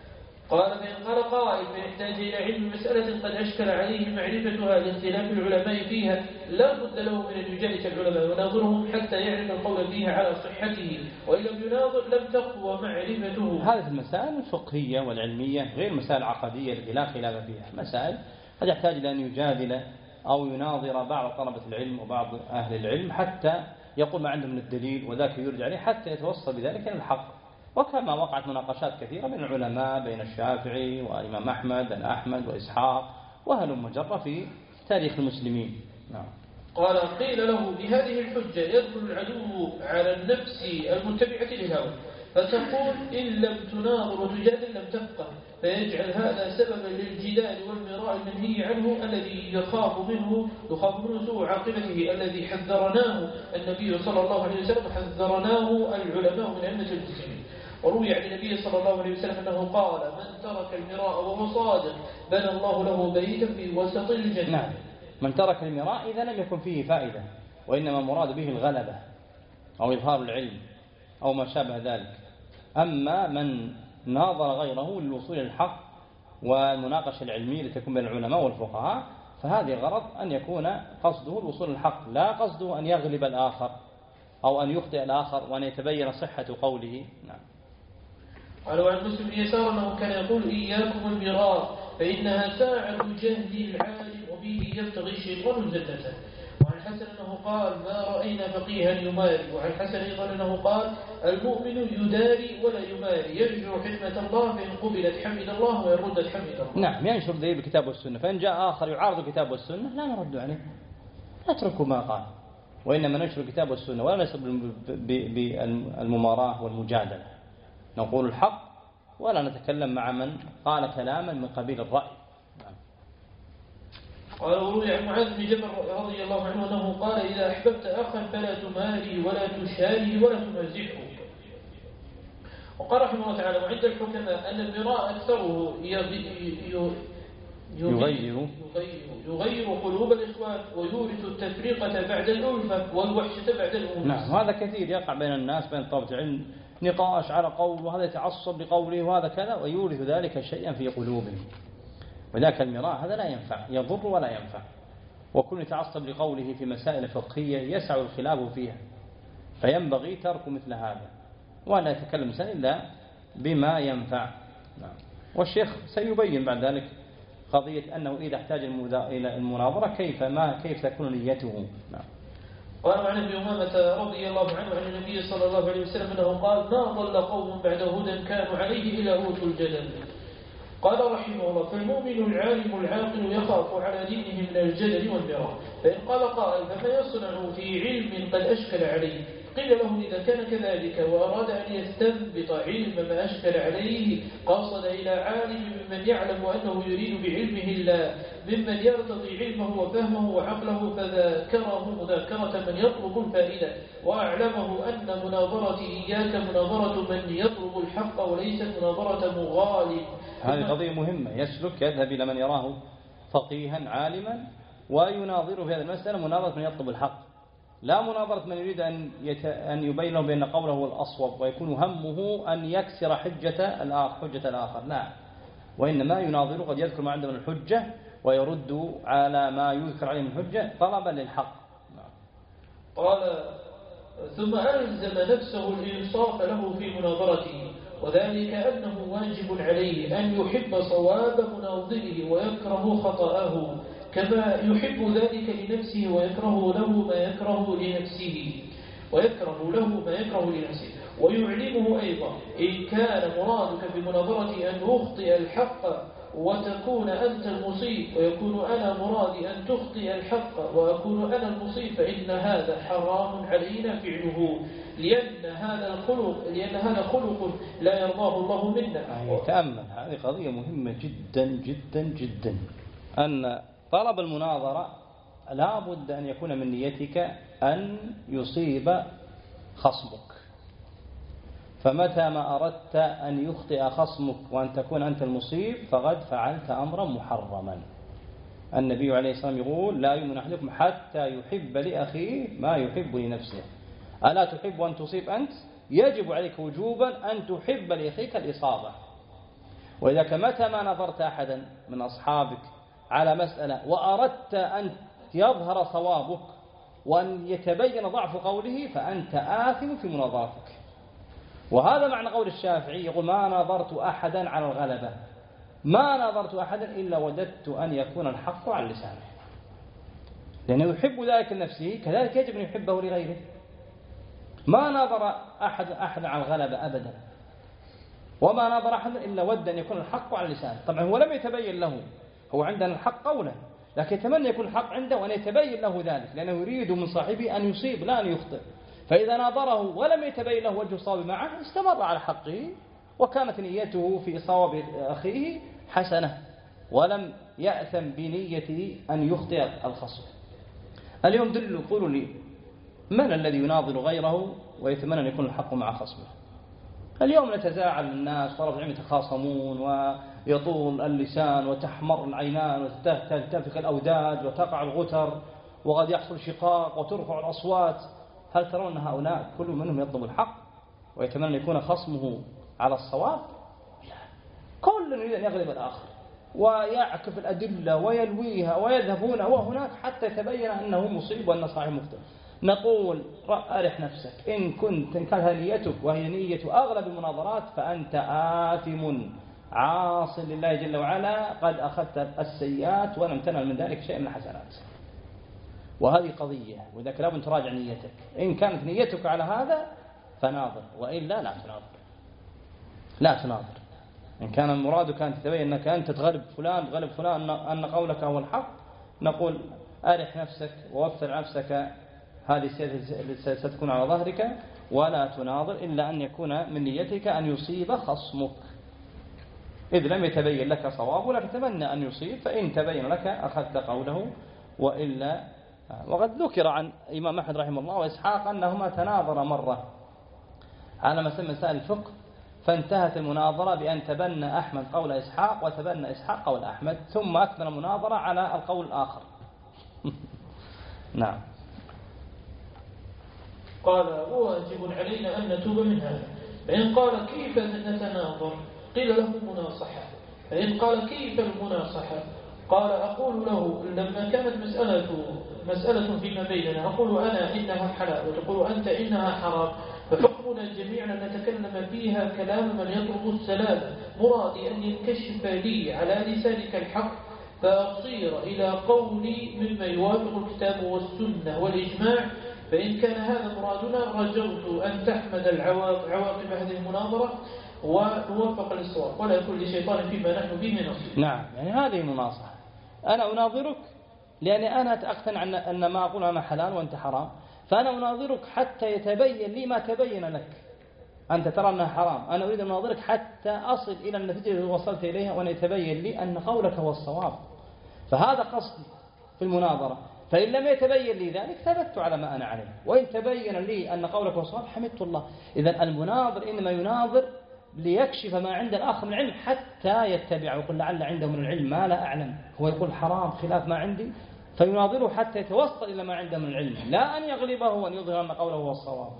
قال فإن قال قائل فيحتاج إلى علم مسألة قد أشكل عليه معرفتها لاختلاف العلماء فيها لا بد له من أن يجالس العلماء ويناظرهم حتى يعرف القول فيها على صحته، وإن لم يناظر لم تقوى معرفته. هذه المسائل الفقهية والعلمية غير مسائل العقدية التي لا خلاف فيها، مسائل قد يحتاج إلى أن يجادل أو يناظر بعض طلبة العلم وبعض أهل العلم حتى يقول ما عنده من الدليل وذاك يرجع عليه حتى يتوصل بذلك إلى الحق. وكما وقعت مناقشات كثيرة بين العلماء بين الشافعي والإمام أحمد بن أحمد وإسحاق وهلم جرة في تاريخ المسلمين. نعم. قال قيل له بهذه الحجة يدخل العدو على النفس المتبعة للهوى فتقول إن لم تناظر وتجادل لم تفقه، فيجعل هذا سببا للجدال والمراء المنهي عنه الذي يخاف منه يخاف منه سوء عاقبته الذي حذرناه النبي صلى الله عليه وسلم حذرناه العلماء من أئمة المسلمين. وروي عن النبي صلى الله عليه وسلم أنه قال من ترك المراء وهو صادق بنى الله له بيتا في وسط الجنة. نعم. من ترك المراء إذا لم يكن فيه فائدة، وإنما مراد به الغلبة أو إظهار العلم أو ما شابه ذلك. أما من ناظر غيره للوصول إلى الحق والمناقشة العلمية لتكون بين العلماء والفقهاء فهذه غرض أن يكون قصده الوصول إلى الحق لا قصده أن يغلب الآخر أو أن يخطئ الآخر وأن يتبين صحة قوله. نعم. قال عن مسلم بن يسار أنه كان يقول إياكم المراء فإنها ساعة جهل العالم وبه يبتغي الشيطان زلته. وعن حسن أنه قال ما رأينا فقيها يماري. وعن حسن أيضا أنه قال المؤمن يداري ولا يماري يرجع حكمة الله فإن قبلت حمد الله وإن ردت حمد الله. نعم. ينشر ذلك بالكتاب والسنة، فإن جاء آخر يعارض الكتاب والسنة لا نرد عليه لا نتركه ما قال، وإنما ننشر الكتاب والسنة ولا نسب بالمماراة والمجادلة، نقول الحق ولا نتكلم مع من قال كلاما من قبيل الرأي. قال وروي عن معاذ بن جبل رضي الله عنه أنه قال إذا أحببت أخا فلا تماري ولا تشاري ولا تمازحه. وقال رحمه الله تعالى وعند الحكماء أن المراء أكثره يغير يغير يغير قلوب الإخوان ويورث التفرقة بعد الألفة والوحشة بعد الأنس. نعم. وهذا كثير يقع بين الناس بين طلبة العلم نقاش على قول وهذا يتعصب لقوله وهذا كذا ويورث ذلك شيئا في قلوبهم، وذاك المراء هذا لا ينفع يضر ولا ينفع. وكل يتعصب لقوله في مسائل فقهية يسع الخلاف فيها، فينبغي ترك مثل هذا ولا يتكلم الإنسان إلا بما ينفع. نعم. والشيخ سيبين بعد ذلك قضية أنه إذا احتاج إلى المناظرة كيف ما كيف تكون نيته. نعم. قال عن ابي امامه رضي الله عنه عن النبي صلى الله عليه وسلم انه قال ما ضل قوم بعد هدى كانوا عليه الا اوتوا الجدل. قال رحمه الله فالمؤمن العالم العاقل يخاف على دينه من الجدل والمراء. فإن قال قائل فما يصنع في علم قد أشكل عليه؟ قيل له إذا كان كذلك وأراد أن يستنبط علم ما أشكل عليه قصد إلى عالم ممن يعلم أنه يريد بعلمه الله ممن يرتضي علمه وفهمه وعقله فذاكره مذاكرة من يطلب الفائدة وأعلمه أن مناظرة إياك مناظرة من يطلب الحق وليست مناظرة مغالب. هذه قضية مهمة. يسلك يذهب إلى من يراه فقيها عالما ويناظره في هذه المسألة مناظرة من يطلب الحق، لا مناظرة من يريد أن يت... أن يبين له بأن قوله هو الأصوب ويكون همه أن يكسر حجة الآخر حجة الآخر، لا، وإنما يناظره قد يذكر ما عنده من الحجة ويرد على ما يذكر عليه من الحجة طلبا للحق. قال ثم ألزم نفسه الإنصاف له في مناظرته، وذلك أنه واجب عليه أن يحب صواب مناظره ويكره خطأه كما يحب ذلك لنفسه ويكره له ما يكره لنفسه ويكره له ما يكره لنفسه ويعلمه أيضا إن كان مرادك بمناظرة أن أخطئ الحق وتكون أنت المصيب ويكون أنا مرادي أن تخطئ الحق وأكون أنا المصيب فإن هذا حرام علينا فعله لأن هذا الخلق لأن هذا خلق لا يرضاه الله منا. تأمل هذه قضية مهمة جدا جدا جدا، أن طلب المناظرة لا بد أن يكون من نيتك أن يصيب خصمك، فمتى ما أردت أن يخطئ خصمك وأن تكون أنت المصيب فقد فعلت أمرا محرما. النبي عليه الصلاة والسلام يقول لا يؤمن أحدكم حتى يحب لأخيه ما يحب لنفسه. ألا تحب أن تصيب أنت؟ يجب عليك وجوبا أن تحب لأخيك الإصابة. وإذا متى ما نظرت أحدا من أصحابك على مسألة وأردت أن يظهر صوابك وأن يتبين ضعف قوله فأنت آثم في مناظرتك. وهذا معنى قول الشافعي يقول ما نظرت أحدا على الغلبة، ما نظرت أحدا إلا وددت أن يكون الحق على لسانه، لأنه يحب ذلك لنفسه كذلك يجب أن يحبه لغيره. ما نظر أحد أحد على الغلبة أبدا، وما نظر أحد إلا ود أن يكون الحق على لسانه. طبعا هو لم يتبين له، هو عندنا الحق قولا، لكن يتمنى يكون الحق عنده وأن يتبين له ذلك، لأنه يريد من صاحبه أن يصيب لا أن يخطئ. فإذا ناظره ولم يتبين له وجه الصواب معه استمر على حقه، وكانت نيته في صواب أخيه حسنة، ولم يأثم بنيته أن يخطئ الخصم. اليوم دلوا قولوا لي من الذي يناظر غيره ويتمنى أن يكون الحق مع خصمه؟ اليوم نتزاعل الناس طرف العلم يتخاصمون ويطول اللسان وتحمر العينان وتنتفخ الأوداج وتقع الغتر وقد يحصل شقاق وترفع الأصوات. هل ترون أن هؤلاء كل منهم يطلب الحق ويتمنى أن يكون خصمه على الصواب؟ لا، كل يريد أن يغلب الآخر ويعكف الأدلة ويلويها ويذهبون وهناك حتى يتبين أنه مصيب وأن صاحب مخطئ. نقول أرح نفسك، إن كنت إن كانت نيتك وهي نية أغلب المناظرات فأنت آثم عاص لله جل وعلا، قد أخذت السيئات ولم تنل من ذلك شيء من الحسنات. وهذه قضية، وإذا لابد تراجع نيتك. إن كانت نيتك على هذا فناظر، وإلا لا تناظر، لا تناظر. إن كان مرادك أن تتبين أنك أنت تغلب فلان تغلب فلان أن قولك هو الحق، نقول أرح نفسك ووفر نفسك، هذه ستكون على ظهرك، ولا تناظر إلا أن يكون من نيتك أن يصيب خصمك، إذ لم يتبين لك صواب ولا تتمنى أن يصيب، فإن تبين لك أخذت قوله وإلا. وقد ذكر عن إمام أحمد رحمه الله وإسحاق أنهما تناظر مرة على مسائل الفقه، فانتهت المناظرة بأن تبنى أحمد قول إسحاق وتبنى إسحاق قول أحمد، ثم أكمل المناظرة على القول الآخر. نعم. قال واجب علينا أن نتوب من هذا. فإن قال كيف نتناظر قيل له مناصحة. فإن قال كيف المناصحة قال أقول له لما كانت مسألة مسألة فيما بيننا أقول أنا إنها حلال وتقول أنت إنها حرام، فحكمنا جميعا نتكلم فيها كلام من يطلب السلام، مرادي أن ينكشف لي على لسانك الحق فأصير إلى قولي مما يوافق الكتاب والسنة والإجماع. فإن كان هذا مرادنا رجوت أن تحمد العواقب هذه المناظرة ونوفق للصواب، ولا يكون لشيطان فيما نحن به نصيب. نعم، يعني هذه مناصحة. أنا أناظرك لأني أنا أتأقتن أن ما أقول أنا حلال وأنت حرام، فأنا أناظرك حتى يتبين لي ما تبين لك. أنت ترى أنها حرام، أنا أريد أن أناظرك حتى أصل إلى النتيجة التي وصلت إليها وأن يتبين لي أن قولك هو الصواب. فهذا قصدي في المناظرة. فإن لم يتبين لي ذلك ثبت على ما أنا عليه، وإن تبين لي أن قولك هو الصواب حمدت الله. إذن المناظر إنما يناظر ليكشف ما عند الآخر من العلم حتى يتبع، ويقول لعل عنده من العلم ما لا أعلم، هو يقول حرام خلاف ما عندي، فيناظره حتى يتوصل إلى ما عنده من العلم، لا أن يغلبه وأن يظهر أن قوله هو الصواب.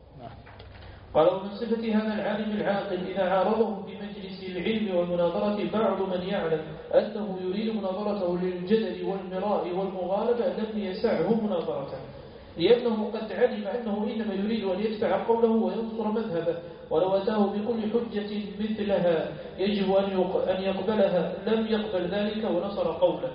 قال ومن صفة هذا العالم العاقل إذا عارضه في مجلس العلم والمناظرة بعض من يعلم أنه يريد مناظرته للجدل والمراء والمغالبة لم يسعه مناظرته، لأنه قد علم أنه إنما يريد أن يدفع قوله وينصر مذهبه، ولو أتاه بكل حجة مثلها يجب أن يقبلها لم يقبل ذلك ونصر قوله.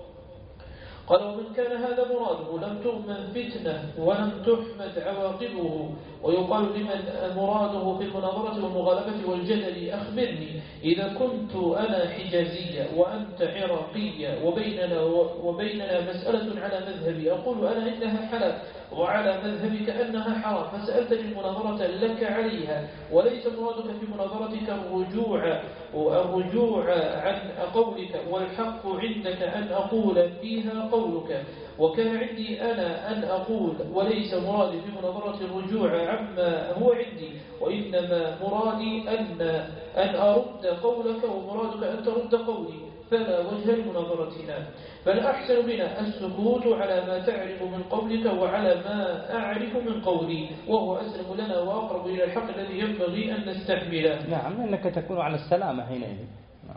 قال ومن كان هذا مراده لم تؤمن فتنة ولم تحمد عواقبه. ويقال لمن مراده في المناظرة والمغالبة والجدل أخبرني إذا كنت أنا حجازية وأنت عراقية وبيننا, وبيننا مسألة على مذهبي أقول أنا إنها حلال وعلى مذهبك أنها حرام، فسألتني المناظرة لك عليها، وليس مرادك في مناظرتك الرجوع الرجوع عن قولك، والحق عندك أن أقول فيها قولك، وكان عندي أنا أن أقول، وليس مرادي في مناظرة الرجوع عما هو عندي، وإنما مرادي أن أن أرد قولك ومرادك أن ترد قولي، فلا وجه لمناظرتنا. فالأحسن بنا السكوت على ما تعرف من قولك وعلى ما أعرف من قولي، وهو أسلم لنا وأقرب إلى الحق الذي ينبغي أن نستحمله. نعم، أنك تكون على السلامة حينئذ.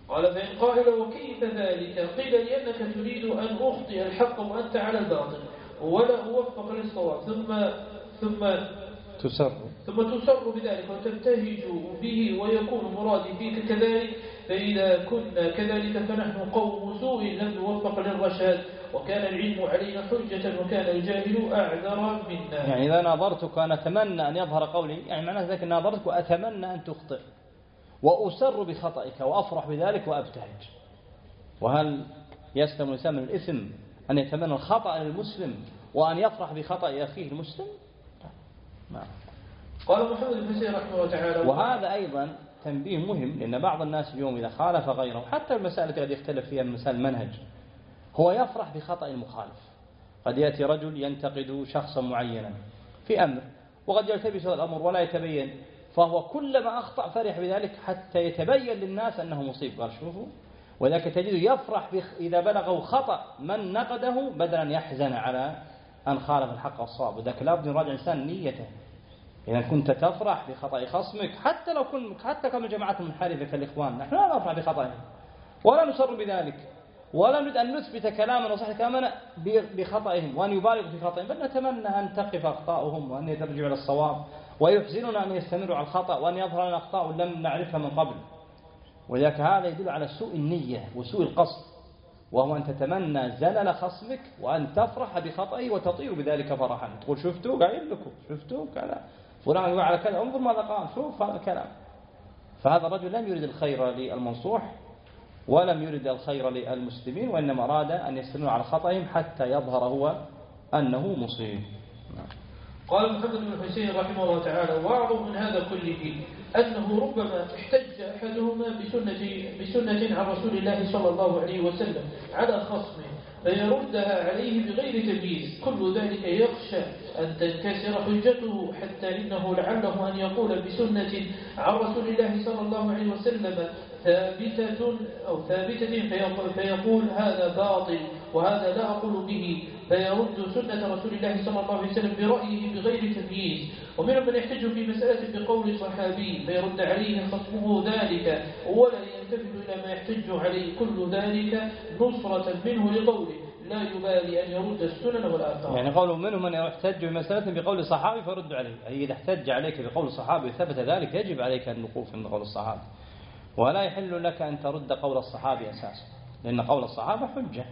قال فإن قائل وكيف ذلك؟ قيل لأنك تريد أن أخطئ الحق وأنت على الباطل ولا أوفق للصواب ثم ثم تسر ثم تسر بذلك وتبتهج به ويكون مرادي فيك كذلك. فإذا كنا كذلك فنحن قوم سوء لم نوفق للرشاد وكان العلم علينا حجة وكان الجاهل أعذر منا. يعني إذا ناظرتك أنا أتمنى أن يظهر قولي، يعني معنى ذلك ناظرتك وأتمنى أن تخطئ وأسر بخطئك وأفرح بذلك وأبتهج. وهل يسلم الإنسان من الإثم أن يتمنى الخطأ للمسلم وأن يفرح بخطأ أخيه المسلم؟ نعم. قال محمد بن سير رحمه الله تعالى. وهذا أيضا تنبيه مهم، لأن بعض الناس اليوم إذا خالف غيره حتى المسائل التي قد يختلف فيها من مسائل المنهج هو يفرح بخطأ المخالف. قد يأتي رجل ينتقد شخصا معينا في أمر وقد يلتبس الأمر ولا يتبين، فهو كلما أخطأ فرح بذلك حتى يتبين للناس أنه مصيب. قال شوفوا، وذلك تجده يفرح إذا بلغه خطأ من نقده بدلا أن يحزن على أن خالف الحق والصواب. وذلك لابد يراجع الإنسان نيته. إذا كنت تفرح بخطأ خصمك حتى لو كنت حتى كانوا جماعات منحرفة كالإخوان، نحن لا نفرح بخطأهم ولا نسر بذلك ولا نريد أن نثبت كلاما وصحة كلاما بخطئهم وأن يبالغ في خطئهم، بل نتمنى أن تقف أخطاؤهم وأن يرجعوا إلى الصواب، ويحزننا أن يستمروا على الخطأ وأن يظهر لنا أخطاء لم نعرفها من قبل. ولذلك هذا يدل على سوء النية وسوء القصد، وهو أن تتمنى زلل خصمك وأن تفرح بخطئه وتطير بذلك فرحا، تقول شفتوا قايل لكم شفتوا كذا فلان يقول على كذا انظر ماذا قال شوف هذا الكلام. فهذا الرجل لم يريد الخير للمنصوح ولم يريد الخير للمسلمين، وإنما أراد أن يستمروا على خطئهم حتى يظهر هو أنه مصيب. قال محمد بن حسين رحمه الله تعالى: وأعظم من هذا كله أنه ربما احتج أحدهما بسنة, بسنة عن رسول الله صلى الله عليه وسلم على خصمه فيردها عليه بغير تمييز، كل ذلك يخشى أن تنكسر حجته، حتى إنه لعله أن يقول بسنة عن رسول الله صلى الله عليه وسلم ثابتة أو ثابتة فيقول, فيقول هذا باطل وهذا لا أقول به، فيرد سنة رسول الله صلى الله عليه وسلم برأيه بغير تمييز. ومنهم من يحتج في مسألة بقول صحابي فيرد عليه خصمه ذلك ولا يلتفت إلى ما يحتج عليه، كل ذلك نصرة منه لقوله لا يبالي أن يرد السنن والآثار. يعني قوله منهم من يحتج بمسألة بقول صحابي فيرد عليه، أي إذا احتج عليك بقول صحابي ثبت ذلك يجب عليك الوقوف من قول الصحابي، ولا يحل لك أن ترد قول الصحابي أساسا، لأن قول الصحابة حجة.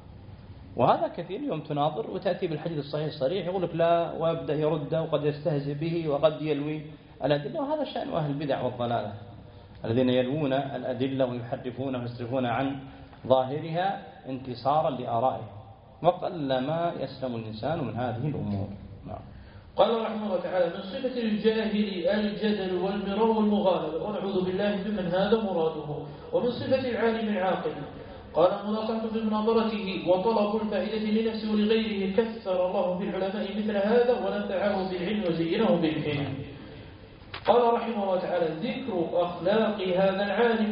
وهذا كثير يوم تناظر وتأتي بالحديث الصحيح الصريح يقول لك لا ويبدأ يرد وقد يستهزئ به وقد يلوي الأدلة، وهذا شأن أهل البدع والضلالة الذين يلوون الأدلة ويحرفون ويصرفون عن ظاهرها انتصارا لآرائهم، وقل ما يسلم الإنسان من هذه الأمور. نعم. قال رحمه الله تعالى: من صفة الجاهل الجدل والمراء والمغالبة، ونعوذ بالله ممن هذا مراده. ومن صفة العالم العاقل قال: المناصحة في مناظرته وطلب الفائدة لنفسه ولغيره، كثر الله في العلماء مثل هذا ونفعه بالعلم وزينه بالحلم. قال رحمه الله تعالى: ذكر أخلاق هذا العالم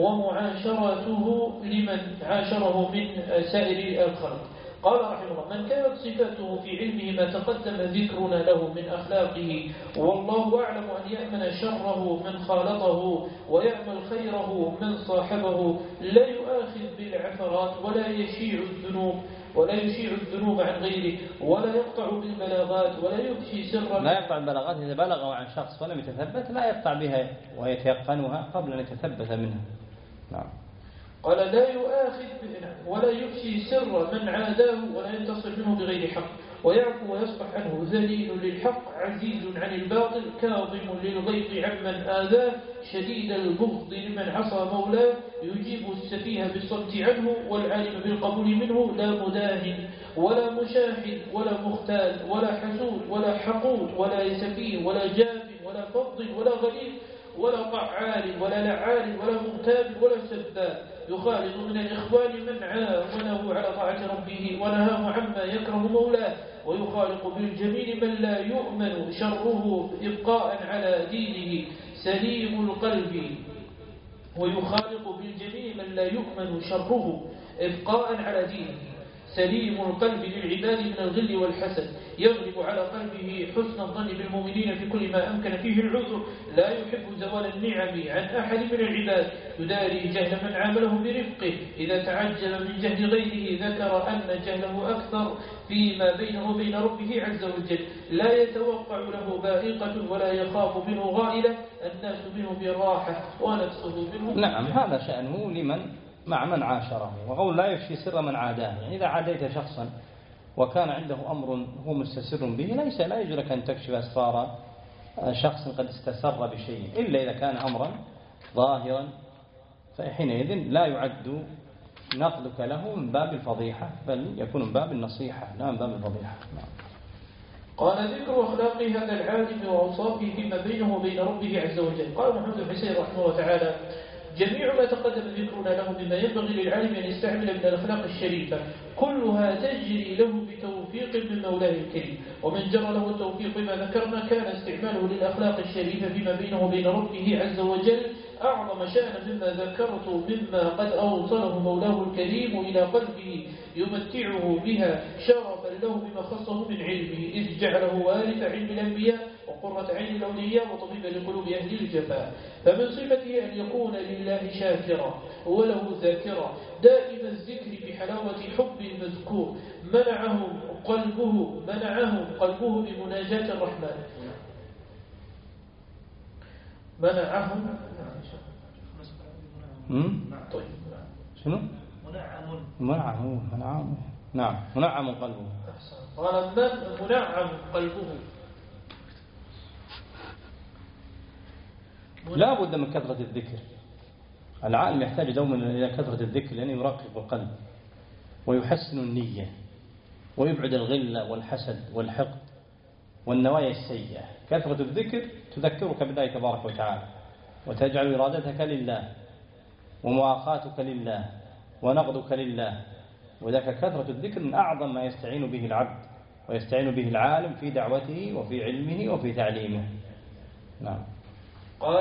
ومعاشرته لمن عاشره من سائر الخلق. قال رحمه الله: من كانت صفاته في علمه ما تقدم ذكرنا له من أخلاقه، والله أعلم أن يأمن شره من خالطه ويأمل خيره من صاحبه، لا يؤاخذ بالعثرات ولا يشيع الذنوب ولا يشيع الذنوب عن غيره، ولا يقطع بالبلاغات ولا يفشي سرا. لا يقطع البلاغات إذا بلغوا عن شخص ولم يتثبت لا يقطع بها ويتيقنها قبل أن يتثبت منها. نعم. قال: لا يؤاخذ ولا يفشي سر من عاداه ولا ينتصر منه بغير حق، ويعفو ويصفح عنه، ذليل للحق عزيز عن الباطل، كاظم للغيظ عمن آذاه، شديد البغض لمن عصى مولاه، يجيب السفيه بالصمت عنه والعالم بالقبول منه، لا مداهن ولا مشاحن ولا مختال ولا حسود ولا حقود ولا سفيه ولا جاف ولا فض ولا غليظ ولا طعال ولا لعال ولا مغتاب ولا سباب، يخالط من الإخوان من عاونه على طاعة ربه ونهاه عما يكره مولاه، ويخالق بالجميل من لا يؤمن شره إبقاء على دينه سليم القلب ويخالق بالجميل من لا يؤمن شره إبقاء على دينه سليم القلب للعباد من الغل والحسد، يغلب على قلبه حسن الظن بالمؤمنين في كل ما أمكن فيه العذر، لا يحب زوال النعم عن أحد من العباد، يداري جهل من عامله برفقه، إذا تعجب من جهل غيره ذكر أن جهله أكثر فيما بينه وبين ربه عز وجل، لا يتوقع له بائقة ولا يخاف منه غائلة، الناس منه براحة ونفسه منه. نعم، هذا شأنه لمن مع من عاشره، وقول لا يفشي سر من عاداه، يعني إذا عاديت شخصا وكان عنده أمر هو مستسر به ليس لا يجوز لك أن تكشف أسرار شخص قد استسر بشيء، إلا إذا كان أمرا ظاهرا، فحينئذ لا يعد نقلك له من باب الفضيحة، بل يكون من باب النصيحة لا من باب الفضيحة. قال ذكر أخلاق هذا العالم وأوصافه فيما بينه وبين ربه عز وجل. قال محمد بن حسين رحمه الله تعالى: جميع ما تقدم ذكرنا له بما ينبغي للعالم أن يستعمل من الأخلاق الشريفة كلها تجري له بتوفيق من مولاه الكريم، ومن جرى له التوفيق بما ذكرنا كان استعماله للأخلاق الشريفة فيما بينه وبين ربه عز وجل أعظم شأنا مما ذكرت، مما قد أوصله مولاه الكريم إلى قلبه يمتعه بها شرفا له بما خصه من علمه، إذ جعله وارث علم الأنبياء وقرة عين الأولياء وطبيبا لقلوب أهل الجفاء. فمن صفته أن يكون لله شاكرا وله ذاكرا دائم الذكر بحلاوة حب المذكور، منعه قلبه منعه قلبه بمناجاة الرحمن منعه طيب شنو؟ منعم منعم منعم نعم منعم قلبه. قال منعم قلبه. لا بد من كثرة الذكر، العالم يحتاج دوما إلى كثرة الذكر لأنه يرقق القلب ويحسن النية ويبعد الغل والحسد والحقد والنوايا السيئة. كثرة الذكر تذكرك بالله تبارك وتعالى وتجعل إرادتك لله ومواقاتك لله ونقضك لله، وذلك كثرة الذكر من أعظم ما يستعين به العبد ويستعين به العالم في دعوته وفي علمه وفي تعليمه. نعم. قال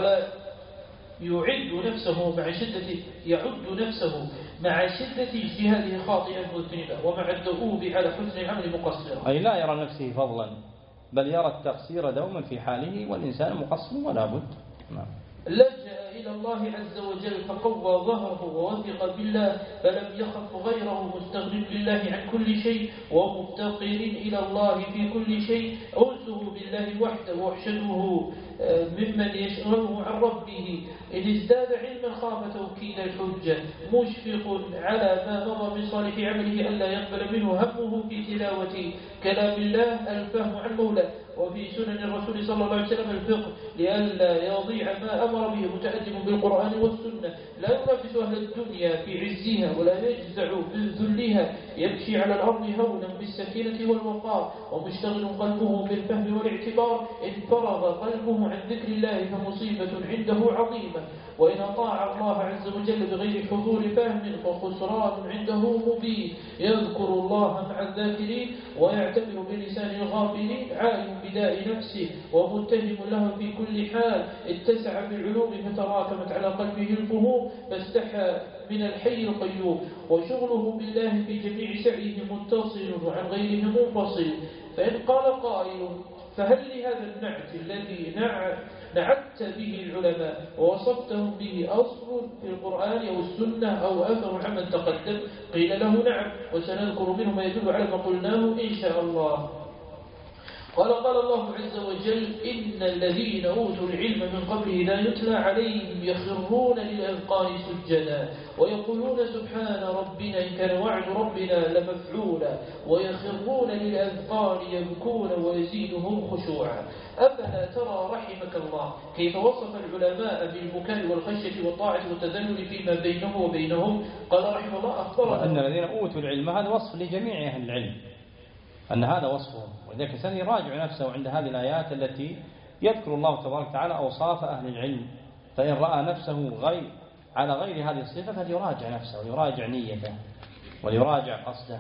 يعد نفسه مع شدة يعد نفسه مع شدة اجتهاده خاطئا مذنبا ومع الدؤوب على حسن العمل مقصرا، أي لا يرى نفسه فضلا بل يرى التقصير دوما في حاله، والإنسان مقصر ولا بد. نعم. لجأ إلى الله عز وجل فقوى ظهره ووثق بالله فلم يخف غيره، مستغن بالله عن كل شيء ومفتقر إلى الله في كل شيء، أنسه بالله وحده وحشته ممن يشغله عن ربه، إن ازداد علما خاف توكيد الحجة، مشفق على ما مضى من صالح عمله ألا يقبل منه همه في تلاوة كلام الله الفهم عن مولاه، وفي سنن الرسول صلى الله عليه وسلم الفقه لئلا يضيع ما أمر به متأدب بالقرآن والسنة، لا ينافس أهل الدنيا في عزها ولا يجزع من ذلها، يمشي على الأرض هونا بالسكينة والوقار، ومشتغل قلبه بالفهم والاعتبار، إن فرغ قلبه عن ذكر الله فمصيبة عنده عظيمة، وإن أطاع الله عز وجل بغير حضور فهم فخسران عنده مبين، يذكر الله مع الذاكرين ويعتبر بلسان الغافلين، عالم بداء نفسه ومتهم له في كل حال، اتسع بالعلوم فتراكمت على قلبه الفهوم فاستحى من الحي القيوم، وشغله بالله في جميع سعيه متصل وعن غيره منفصل. فإن قال قائل فهل لهذا النعت الذي نعت به العلماء ووصفتهم به أصل في القرآن أو السنة أو أثر عمن تقدم؟ قيل له نعم، وسنذكر منه ما يدل على ما قلناه إن شاء الله. قال قال الله عز وجل إن الذين أوتوا العلم من قبله لا يتلى عليهم يخرون للأذقان سجدا ويقولون سبحان ربنا إن كان وعد ربنا لمفعولا ويخرون للأذقان يبكون ويزيدهم خشوعا. أفلا ترى رحمك الله كيف وصف العلماء بالبكاء والخشية والطاعة والتذلل فيما بينه وبينهم؟ قال رحمه الله أخبرنا أن الذين أوتوا العلم هذا وصف لجميع أهل العلم، أن هذا وصفهم، وذلك الإنسان يراجع نفسه عند هذه الآيات التي يذكر الله تبارك وتعالى أوصاف أهل العلم، فإن رأى نفسه غير على غير هذه الصفة فليراجع نفسه ويراجع نيته ويراجع قصده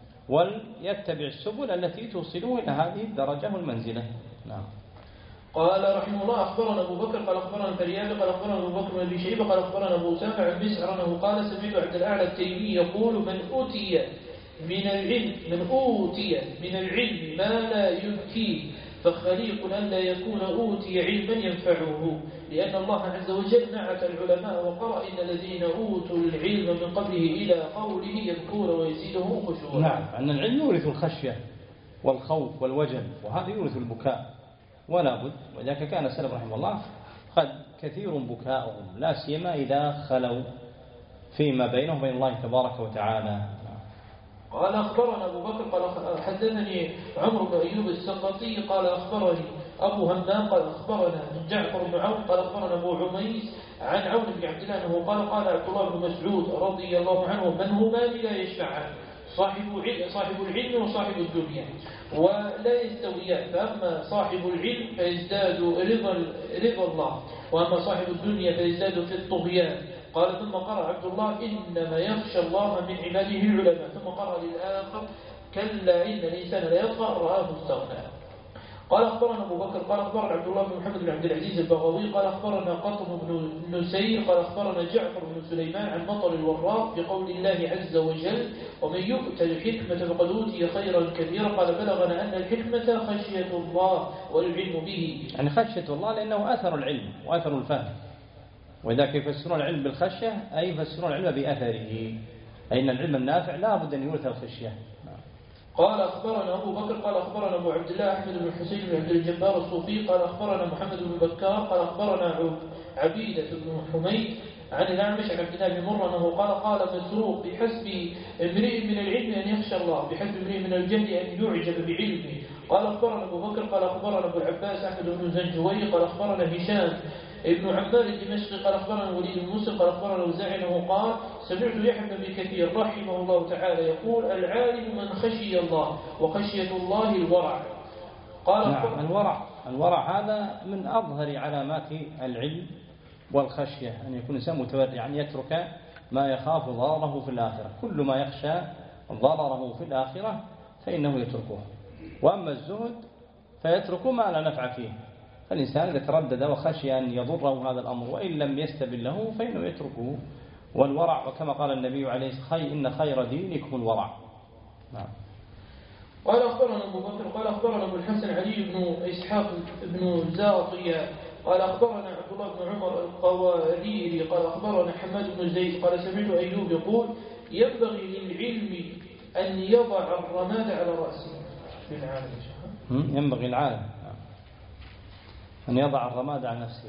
وليتبع السبل التي توصله إلى هذه الدرجة والمنزلة. نعم. قال رحمه الله أخبرنا أبو بكر قال أخبرنا الفريابي قال أخبرنا أبو بكر بن أبي شيبة قال أخبرنا أبو أسامة عن مسعر أنه قال سمعت عبد الأعلى التيمي يقول من أوتي من العلم من أوتي من العلم ما لا يبكيه فخليق أن لا يكون أوتي علما ينفعه، لأن الله عز وجل نعت العلماء وقرأ إن الذين أوتوا العلم من قبله إلى قوله يذكور ويزيدهم خشوعا. نعم، أن العلم يورث الخشية والخوف والوجل، وهذا يورث البكاء ولا بد. وذلك كان السلف رحمه الله قد كثير بكاؤهم، لا سيما إذا خلوا فيما بينهم وبين الله تبارك وتعالى. قال أخبرنا أبو بكر قال حدثني عمرو بن أيوب السقطي قال أخبرني أبو همام قال أخبرنا جعفر بن عون قال أخبرنا أبو عميس عن عون بن عبد الله أنه قال قال عبد الله بن مسعود رضي الله عنه من هما لا يشفعان صاحب صاحب العلم وصاحب الدنيا ولا يستويان، فأما صاحب العلم فيزداد رضا رضا الله، وأما صاحب الدنيا فيزداد في الطغيان. قال ثم قرأ عبد الله إنما يخشى الله من عباده العلماء، ثم قرأ للآخر كلا إن الإنسان لا يطغى رآه استغنى. قال أخبرنا أبو بكر قال أخبرنا عبد الله بن محمد بن عبد العزيز البغوي قال أخبرنا قطب بن نسير قال أخبرنا جعفر بن سليمان عن مطر الوراق بقول الله عز وجل ومن يؤت الحكمة فقد أوتي خيرا كثيرا. قال بلغنا أن الحكمة خشية الله والعلم به، يعني خشية الله لأنه أثر العلم وأثر الفهم، وإذا كيف يفسرون العلم بالخشية أي يفسرون العلم بأثره، أي أن العلم النافع لا بد أن يورث الخشية. قال أخبرنا أبو بكر قال أخبرنا أبو عبد الله أحمد بن حسين بن عبد الجبار الصوفي قال أخبرنا محمد بن بكار قال أخبرنا عبيدة بن حميد عن الأعمش عن عبد الله بن مرة أنه قال قال مسروق بحسب امرئ من العلم أن يخشى الله بحسب امرئ من الجهل أن يعجب بعلمه. قال أخبرنا أبو بكر قال أخبرنا أبو العباس أحمد بن زنجوي قال أخبرنا هشام ابن عمار الدمشقي قال أخبرنا وليد الموسى قال أخبرنا وزاعي أنه قال سمعت يحيى بن كثير رحمه الله تعالى يقول العالم من خشي الله وخشية الله الورع. قال نعم، الورع الورع هذا من أظهر علامات العلم والخشية، أن يكون إنسان متورع، أن يترك ما يخاف ضرره في الآخرة، كل ما يخشى ضرره في الآخرة فإنه يتركه. وأما الزهد فيترك ما لا نفع فيه، فالإنسان إذا تردد وخشي أن يضره هذا الأمر وإن لم يستبل له فإنه يتركه. والورع وكما قال النبي عليه الصلاة والسلام إن خير دينكم الورع. نعم. قال أخبرنا أبو بكر قال أخبرنا أبو الحسن علي بن إسحاق بن زاطية قال أخبرنا عبد الله بن عمر القواريري قال أخبرنا حماد بن زيد قال سمعت أيوب يقول ينبغي للعلم أن يضع الرماد على رأسه. ينبغي العالم أن يضع الرماد على نفسه.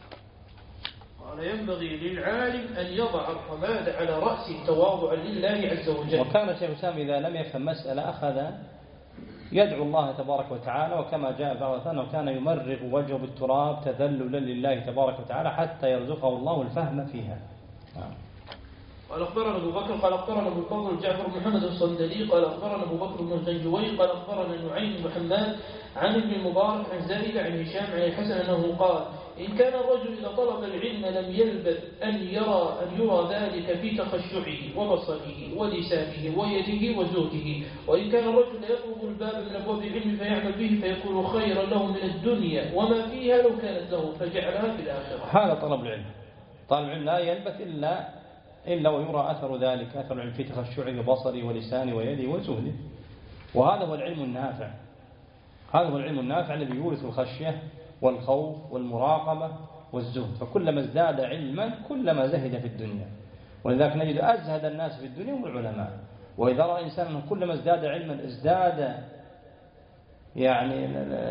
قال ينبغي للعالم أن يضع الرماد على رأسه تواضعا لله عز وجل. وكان الشيخ الإسلام إذا لم يفهم مسألة أخذ يدعو الله تبارك وتعالى، وكما جاء بعض أنه كان يمرغ وجهه بالتراب تذللا لله تبارك وتعالى حتى يرزقه الله الفهم فيها. قال أخبرنا أبو بكر قال أخبرنا أبو الفضل جعفر بن محمد الصندلي قال أخبرنا أبو بكر بن زنجوي قال أخبرنا نعيم بن حماد عن ابن المبارك عن زائدة عن هشام عن الحسن أنه قال إن كان الرجل إذا طلب العلم لم يلبث أن يرى أن يرى ذلك في تخشعه وبصره ولسانه ويده وزهده، وإن كان الرجل يطلب الباب من أبواب العلم فيعمل به فيكون خيرا له من الدنيا وما فيها لو كانت له فجعلها في الآخرة. هذا طلب العلم. طالب العلم لا يلبث إلا إلا ويرى أثر ذلك، أثر العلم في تخشعه وبصره ولسانه ويده وزهده، وهذا هو العلم النافع. هذا هو العلم النافع الذي يورث الخشية والخوف والمراقبة والزهد، فكلما ازداد علما كلما زهد في الدنيا، ولذلك نجد أزهد الناس في الدنيا هم العلماء. وإذا رأى إنسان أنه كلما ازداد علما ازداد يعني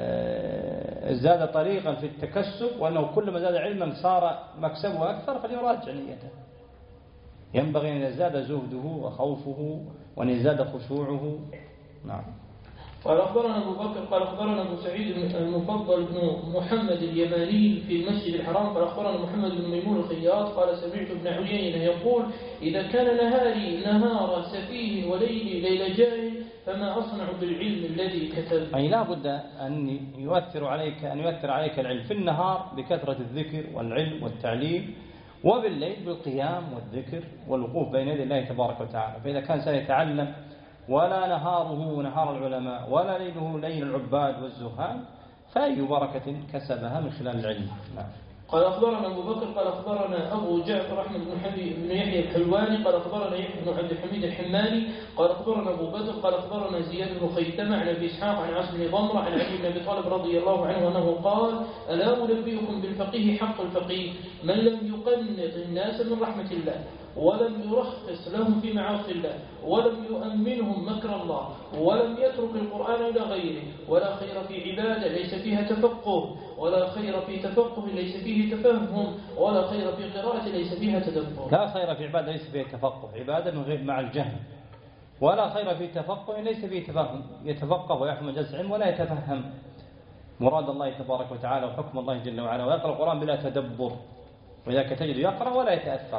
ازداد طريقا في التكسب، وأنه كلما زاد علما صار مكسبه أكثر فليراجع نيته. ينبغي أن يزداد زهده وخوفه وأن يزداد خشوعه. نعم. قال أخبرنا أبو بكر قال أخبرنا أبو سعيد المفضل بن محمد اليماني في المسجد الحرام قال أخبرنا محمد بن ميمون الخياط قال سمعت ابن عيينة يقول إذا كان نهاري نهار سفيه وليلي ليل جاهل فما أصنع بالعلم الذي كتب. أي لا بد أن يؤثر عليك أن يؤثر عليك العلم في النهار بكثرة الذكر والعلم والتعليم، وبالليل بالقيام والذكر والوقوف بين يدي الله تبارك وتعالى. فإذا كان سيتعلم ولا نهاره نهار العلماء ولا ليله ليل العباد والزهاد فأي بركة كسبها من خلال العلم. نعم. قال أخبرنا أبو بكر قال أخبرنا أبو جعفر أحمد بن حبيب بن يحيى الحلواني قال أخبرنا يحيى بن عبد الحميد الحماني قال أخبرنا أبو بدر قال أخبرنا زياد بن خيثمة عن أبي إسحاق عن عاصم بن ضمرة عن علي بن أبي طالب رضي الله عنه أنه قال ألا أنبئكم بالفقيه حق الفقيه من لم يقنط الناس من رحمة الله ولم يرخص لهم في معاصي الله ولم يؤمنهم مكر الله ولم يترك القرآن إلى غيره ولا خير في عبادة ليس فيها تفقه ولا خير في تفقه ليس فيه تفهم ولا خير في قراءة ليس فيها تدبر. لا خير في عبادة ليس فيها تفقه، عبادة من غير مع الجهل، ولا خير في تفقه ليس فيه تفهم، يتفقه ويحكم جزء علم ولا يتفهم مراد الله تبارك وتعالى وحكم الله جل وعلا، ويقرأ القرآن بلا تدبر، وذاك تجد يقرأ ولا يتأثر.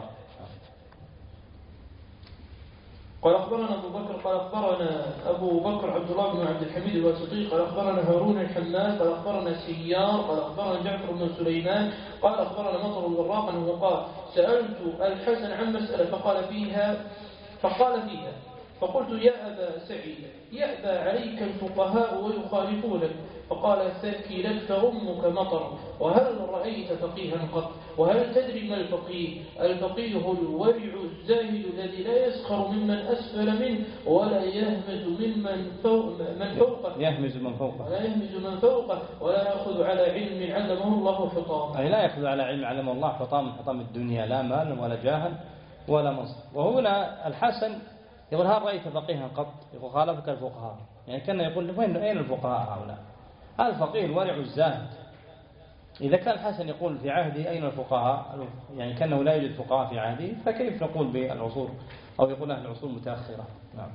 قال أخبرنا أبو بكر قال أخبرنا أبو بكر عبد الله بن عبد الحميد الواسطي قال أخبرنا هارون الحماد قال أخبرنا سيار قال أخبرنا جعفر بن سليمان قال أخبرنا مطر الوراق أنه قال سألت الحسن عن مسألة فقال فيها فقال فيها فقلت يا أبا سعيد يأبى عليك الفقهاء ويخالفونك فقال ثكلتك أمك مطر وهل رأيت فقيها قط وهل تدري ما الفقيه؟ الفقيه الورع الزاهد الذي لا يسخر ممن أسفل منه ولا يهمز ممن فوق من فوقه يهمز من فوقه ولا يهمز من فوقه ولا يأخذ على علم علمه الله حطام، أي لا يأخذ على علم علمه الله حطام حطام الدنيا، لا مال ولا جاه ولا منصب. وهنا الحسن يقول هل رأيت فقيها قط؟ يقول خالفك الفقهاء، يعني كان يقول وين أين الفقهاء هؤلاء؟ هذا الفقيه الورع الزاهد. إذا كان الحسن يقول في عهده أين الفقهاء، يعني كأنه لا يوجد فقهاء في عهده، فكيف نقول بالعصور أو يقول أهل العصور متأخرة؟ نعم.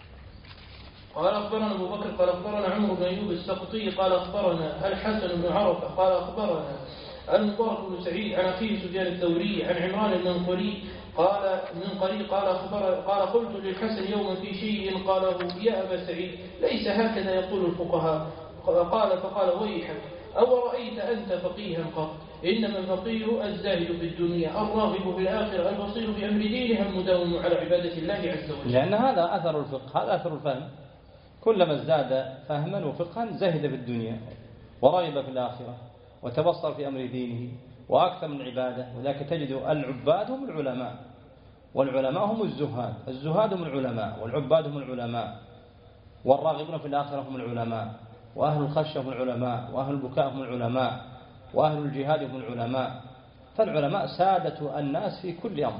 قال أخبرنا أبو بكر قال أخبرنا عمرو بن أيوب السقطي قال أخبرنا الحسن بن عرفة قال أخبرنا المبارك بن سعيد عن أخيه سفيان الثوري عن عمران المنقري قال من قريب قال أخبر قال قلت للحسن يوما في شيء قاله يا أبا سعيد ليس هكذا يقول الفقهاء، قال فقال ويحك أو رأيت أنت فقيها قط؟ إنما الفقيه الزاهد في الدنيا الراغب في الآخرة البصير بأمر دينها المداوم على عبادة الله عز وجل. لأن هذا أثر الفقه، هذا أثر الفهم، كلما ازداد فهما وفقها زهد في الدنيا ورغب في الآخرة وتبصر في أمر دينه وأكثر من عبادة. وذلك تجد العباد هم العلماء والعلماء هم الزهاد، الزهاد هم العلماء والعباد هم العلماء والراغبون في الآخرة هم العلماء وأهل الخشية هم العلماء وأهل البكاء هم العلماء وأهل الجهاد هم العلماء. فالعلماء سادة الناس في كل أمر.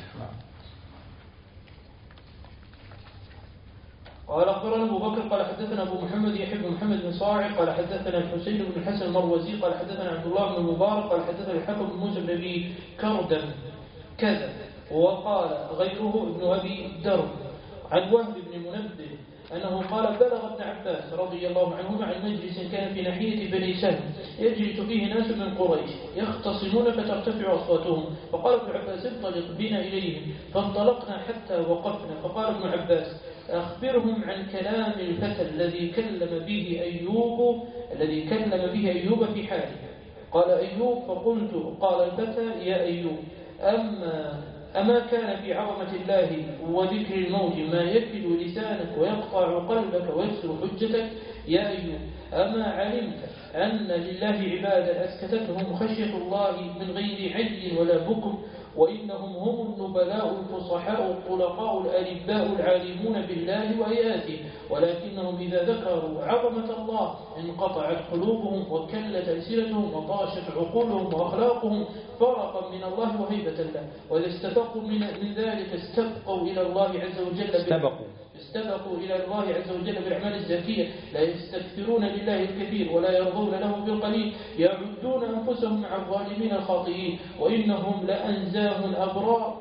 قال أخبرنا أبو بكر قال حدثنا أبو محمد يحيى بن محمد بن صاعد قال حدثنا الحسين بن الحسن المروزي قال حدثنا عبد الله بن المبارك قال حدثنا الحكم بن موسى بن أبي كردم كذا، وقال غيره ابن أبي درب عن وهب بن منبه أنه قال بلغ ابن عباس رضي الله عنهما عن مجلس كان في ناحية بني سهم يجلس فيه ناس من قريش يختصمون فترتفع أصواتهم، فقال ابن عباس انطلق بنا إليهم فانطلقنا حتى وقفنا، فقال ابن عباس أخبرهم عن كلام الفتى الذي كلم به أيوب الذي كلم به أيوب في حاله. قال أيوب فقلت قال الفتى يا أيوب أما أما كان في عظمة الله وذكر الموت ما يكل لسانك ويقطع قلبك ويكسر حجتك يا أيوب أما علمت أن لله عبادا أسكتتهم خشية الله من غير عجل ولا بكم وإنهم هم النبلاء الفصحاء الطلقاء الألباء العالمون بالله وآياته، ولكنهم إذا ذكروا عظمة الله انقطعت قلوبهم وكلت ألسنتهم وطاشت عقولهم وأخلاقهم فرقا من الله وهيبة الله، وإذا استفقوا من, من ذلك استبقوا إلى الله عز وجل استبقوا استبقوا إلى الله عز وجل بالأعمال الزكية، لا يستكثرون لله الكثير ولا يرضون له بالقليل، يعدون أنفسهم مع الظالمين الخاطئين، وإنهم لأنزاه أبرار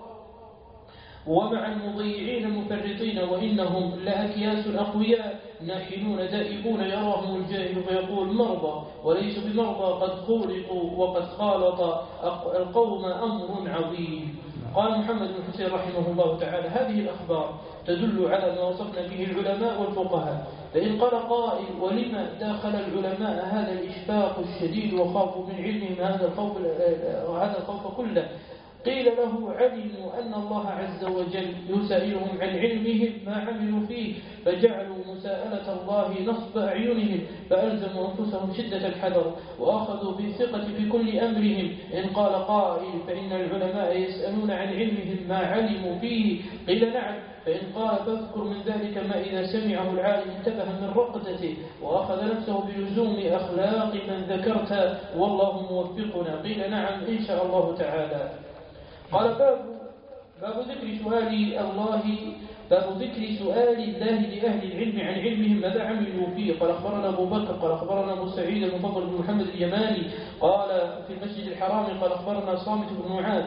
ومع المضيعين المفرطين، وإنهم لأكياس أقوياء ناحنون دائبون يراهم الجاهل فيقول مرضى وليسوا بمرضى قد خلقوا وقد خالط القوم أمر عظيم. قال محمد بن حسين رحمه الله تعالى هذه الأخبار تدل على ما وصفنا به العلماء والفقهاء، فإن قال قائل ولما داخل العلماء هذا الإشفاق الشديد وخافوا من علمهم هذا الخوف هذا الخوف كله، قيل له علموا أن الله عز وجل يسائلهم عن علمهم ما عملوا فيه فجعلوا مساءلة الله نصب أعينهم فألزموا أنفسهم شدة الحذر وأخذوا بالثقة في كل أمرهم. إن قال قائل فإن العلماء يسألون عن علمهم ما علموا فيه قيل نعم، فإن قال فاذكر من ذلك ما إذا سمعه العالم انتبه من رقدته وأخذ نفسه بلزوم أخلاق من ذكرت والله موفقنا قيل نعم إن شاء الله تعالى. قال باب باب ذكر سؤال الله باب ذكر سؤال الله لأهل العلم عن علمهم ماذا عملوا فيه. قال أخبرنا أبو بكر قال أخبرنا أبو سعيد المفضل بن محمد اليماني قال في المسجد الحرام قال أخبرنا صامت بن معاذ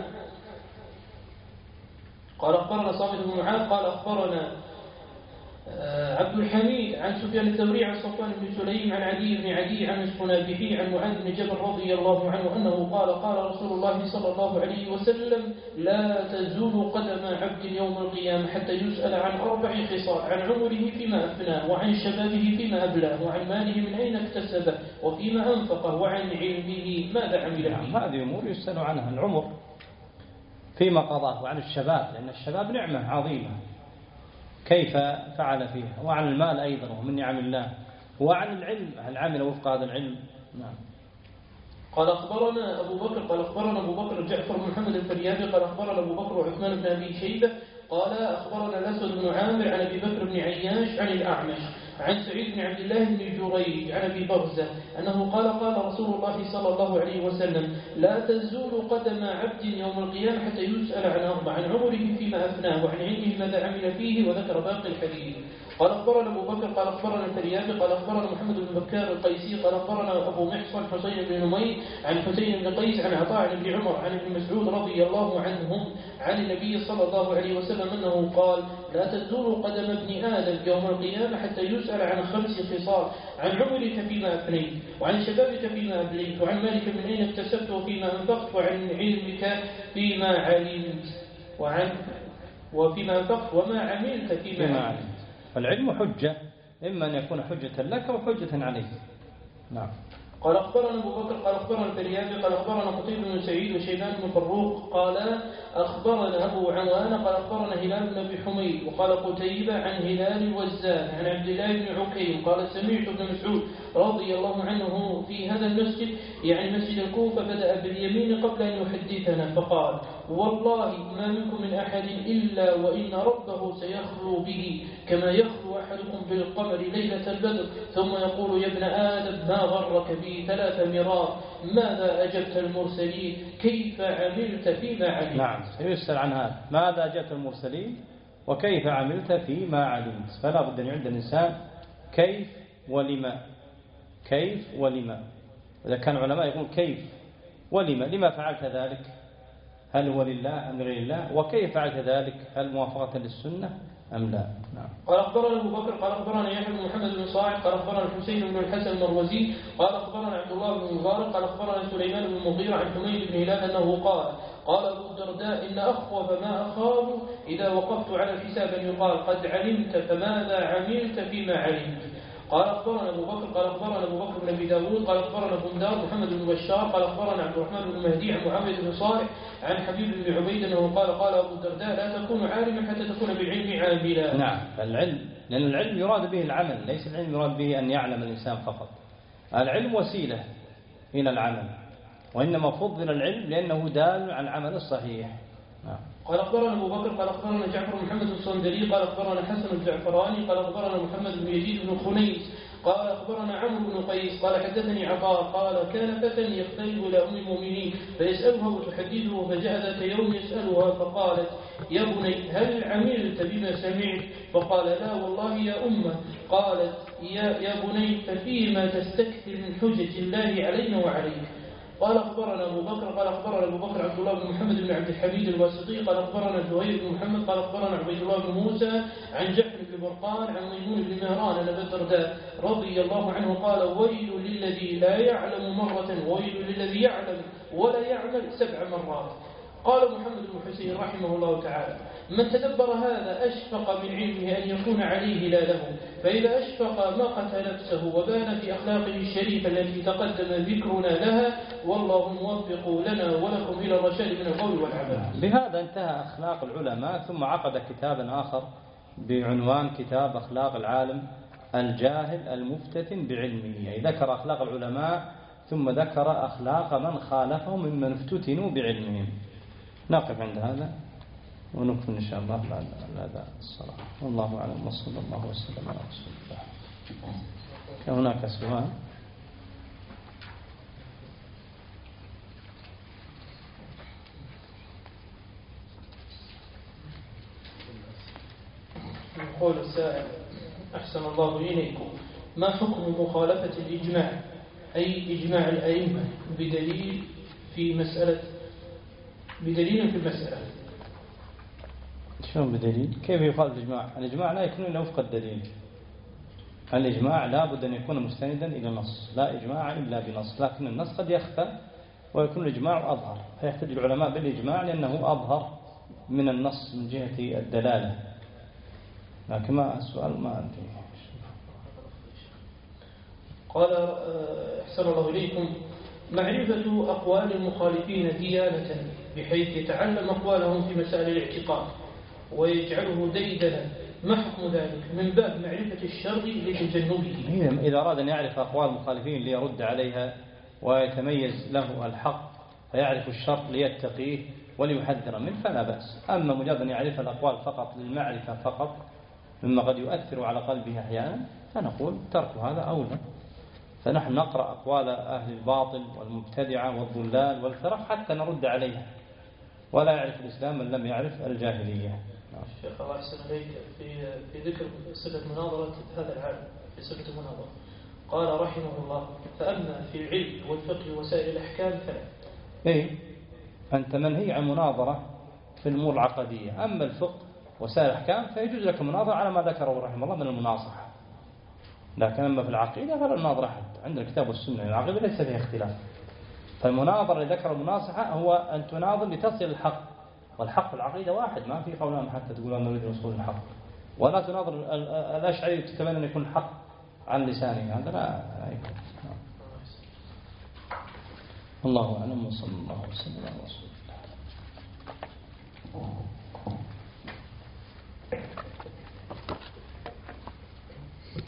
قال أخبرنا صامت بن معاذ قال أخبرنا عبد الحميد عن سفيان الثوري عن صفوان بن سليم عن عدي بن عدي عن الصنابحي عن معاذ بن جبل رضي الله عنه أنه قال قال رسول الله صلى الله عليه وسلم لا تزول قدم عبد يوم القيامة حتى يسأل عن أربع خصال: عن عمره فيما أفناه، وعن شبابه فيما أبلاه، وعن ماله من أين اكتسبه، وفيما أنفقه، وعن علمه ماذا عمل به. هذه أمور يسأل عنها: العمر فيما قضاه، وعن الشباب لأن الشباب نعمة عظيمة كيف فعل فيها، وعن المال أيضا ومن نعم الله، وعن العلم هل عمل وفق هذا العلم. نعم. قال أخبرنا أبو بكر قال أخبرنا أبو بكر جعفر بن محمد الفريابي قال أخبرنا أبو بكر وعثمان بن أبي شيبة قال أخبرنا الأسود بن عامر عن أبي بكر بن عياش عن الأعمش عن سعيد بن عبد الله بن جريج عن أبي برزة أنه قال قال رسول الله صلى الله عليه وسلم: لا تزول قدم عبد يوم القيامة حتى يسأل عن أربع: عن عمره فيما أفناه، وعن علمه ماذا عمل فيه، وذكر باقي الحديث. قال أخبرنا أبو بكر قال أخبرنا الفريابي قال أخبرنا محمد بن بكار القيسي قال أخبرنا أبو محصن حسين بن نمير عن حسين بن قيس عن عطاء عن ابن عمر عن ابن مسعود رضي الله عنهم عن النبي صلى الله عليه وسلم أنه قال: لا تزول قدم ابن آدم يوم القيامة حتى يسأل عن خمس خصال: عن عمرك فيما أفنيت، وعن شبابك فيما أبليت، وعن مالك من أين اكتسبت وفيما أنفقت، وعن علمك فيما علمت، وعن وفيما أنفقت، وما عملت فيما, فيما علمت. العلم حجة، إما أن يكون حجة لك أو حجة عليك. نعم. قال أخبرنا أبو بكر قال أخبرنا الفريابي قال أخبرنا قتيبة بن سعيد وشيبان بن فروق قال أخبرنا أبو عوانة قال أخبرنا هلال بن أبي حميد وقال قتيبة عن هلال الوزان عن عبد الله بن عكيم قال: سمعت ابن مسعود رضي الله عنه في هذا المسجد يعني مسجد الكوفة بدأ باليمين قبل أن يحدثنا فقال: والله ما منكم من أحد إلا وإن ربه سيخلو به كما يخلو أحدكم بالقمر ليلة البدر، ثم يقول: يا ابن آدم ما غرك بي ثلاث مرات، ماذا أجبت المرسلين، كيف عملت فيما علمت. نعم، سيسأل عن هذا: ماذا أجبت المرسلين وكيف عملت فيما علمت. فلا بد أن يعد الإنسان كيف ولما، كيف ولما. إذا كان علماء يقول كيف ولما، لما فعلت ذلك، هل هو لله أم لله، وكيف فعلت ذلك، هل موافقة للسنة أم لا. نعم. قال أخبرنا أبو بكر قال أخبرنا يحيى بن محمد بن صاعد قال أخبرنا الحسين بن الحسن المروزي قال أخبرنا عبد الله بن مبارك قال أخبرنا سليمان بن المغيرة عن حميد بن هلال أنه قال: قال أبو الدرداء: إن أخوف ما أخاف إذا وقفت على الحساب أن يقال قد علمت فماذا عملت فيما علمت. قال أخبرنا أبو بكر قال أخبرنا أبو بكر بن أبي داود قال أخبرنا بندار محمد بن بشار قال أخبرنا عبد الرحمن بن مهدي عن معاوية بن صالح عن حبيب بن عبيد أنه قال: قال أبو الدرداء: لا تكون عالما حتى تكون بالعلم عاملا. نعم، العلم، لأن العلم يراد به العمل، ليس العلم يراد به أن يعلم الإنسان فقط. العلم وسيلة إلى العمل، وإنما فضل العلم لأنه دال على العمل الصحيح. نعم. قال أخبرنا أبو بكر قال أخبرنا جعفر بن محمد الصندلي قال أخبرنا حسن الزعفراني قال أخبرنا محمد بن يزيد بن خنيس قال أخبرنا عمرو بن قيس قال حدثني عطاء قال: كان فتى يختلف إلى أم المؤمنين فيسألها وتحدثه، فجاء ذات يوم يسألها فقالت: يا بني هل عملت بما سمعت؟ فقال: لا والله يا أمه. قالت: يا, يا بني ففيما تستكثر من حجج الله علينا وعليك. قال أخبرنا أبو بكر قال أخبرنا أبو بكر عبد الله بن محمد بن عبد الحميد الواسطي قال أخبرنا زهير بن محمد قال أخبرنا عبيد الله بن موسى عن جعفر بن برقان عن ميمون بن مهران أن أبا الدرداء رضي الله عنه قال: ويل للذي لا يعلم مرة ويل للذي يعلم ولا يعمل سبع مرات. قال محمد بن حسين رحمه الله تعالى: من تدبر هذا أشفق من علمه أن يكون عليه لا له، فإذا أشفق ما قتل نفسه وبان في أخلاقه الشريفة التي تقدم ذكرنا لها، والله موفق لنا ولكم إلى الرشاد من القول والعمل. بهذا انتهى أخلاق العلماء، ثم عقد كتابا آخر بعنوان كتاب أخلاق العالم الجاهل المفتتن بعلمه، يعني ذكر أخلاق العلماء ثم ذكر أخلاق من خالفهم ممن افتتنوا بعلمهم. نقف عند هذا ونكمل إن شاء الله بعد هذا الصلاة. والله أعلم وصلى الله وسلم على رسول الله. كان هناك سؤال؟ يقول السائل: أحسن الله إليكم، ما حكم مخالفة الإجماع، أي إجماع الأئمة بدليل في مسألة بدليل في المسألة؟ شلون بدليل؟ كيف يخالف الإجماع؟ الإجماع لا يكون إلا وفق الدليل. الإجماع لا بد أن يكون مستندا إلى النص، لا إجماع إلا بنص، لكن النص قد يخفى ويكون الإجماع أظهر، فيحتج العلماء بالإجماع لأنه أظهر من النص من جهة الدلالة. لكن ما السؤال ما أدري. قال: أحسن الله إليكم، معرفة أقوال المخالفين ديانة بحيث يتعلم أقوالهم في مسائل الاعتقاد ويجعله ديدنا، ما حكم ذلك من باب معرفة الشر لتجنبه؟ إذا أراد أن يعرف أقوال المخالفين ليرد عليها ويتميز له الحق فيعرف الشر ليتقيه وليحذر منه فلا بأس. أما مجرد أن يعرف الأقوال فقط للمعرفة فقط مما قد يؤثر على قلبه أحيانا فنقول ترك هذا أولى. فنحن نقرأ أقوال أهل الباطل والمبتدعة والضلال والفرق حتى نرد عليها، ولا يعرف الإسلام من لم يعرف الجاهلية. شيخ الله يحسن إليك، في في ذكر صفة مناظرة هذا العالم في صفة المناظرة قال رحمه الله: فأما في العلم والفقه وسائر الأحكام فلا. إيه، أنت منهي عن مناظرة في الأمور العقدية، أما الفقه وسائر الأحكام فيجوز لك المناظرة على ما ذكره رحمه الله من المناصحة. لكن أما في العقيدة فلا المناظرة حتى عند الكتاب والسنة، العقيدة ليس فيها اختلاف. فالمناظرة اللي ذكر المناصحة هو أن تناظر لتصل الحق، والحق في العقيدة واحد، ما في قولان حتى تقول أن نريد وصول الحق. ولا تناظر الأشعري تتمنى أن يكون الحق عن لسانه، هذا لا يكون. الله أعلم وصلى الله وسلم على رسول الله.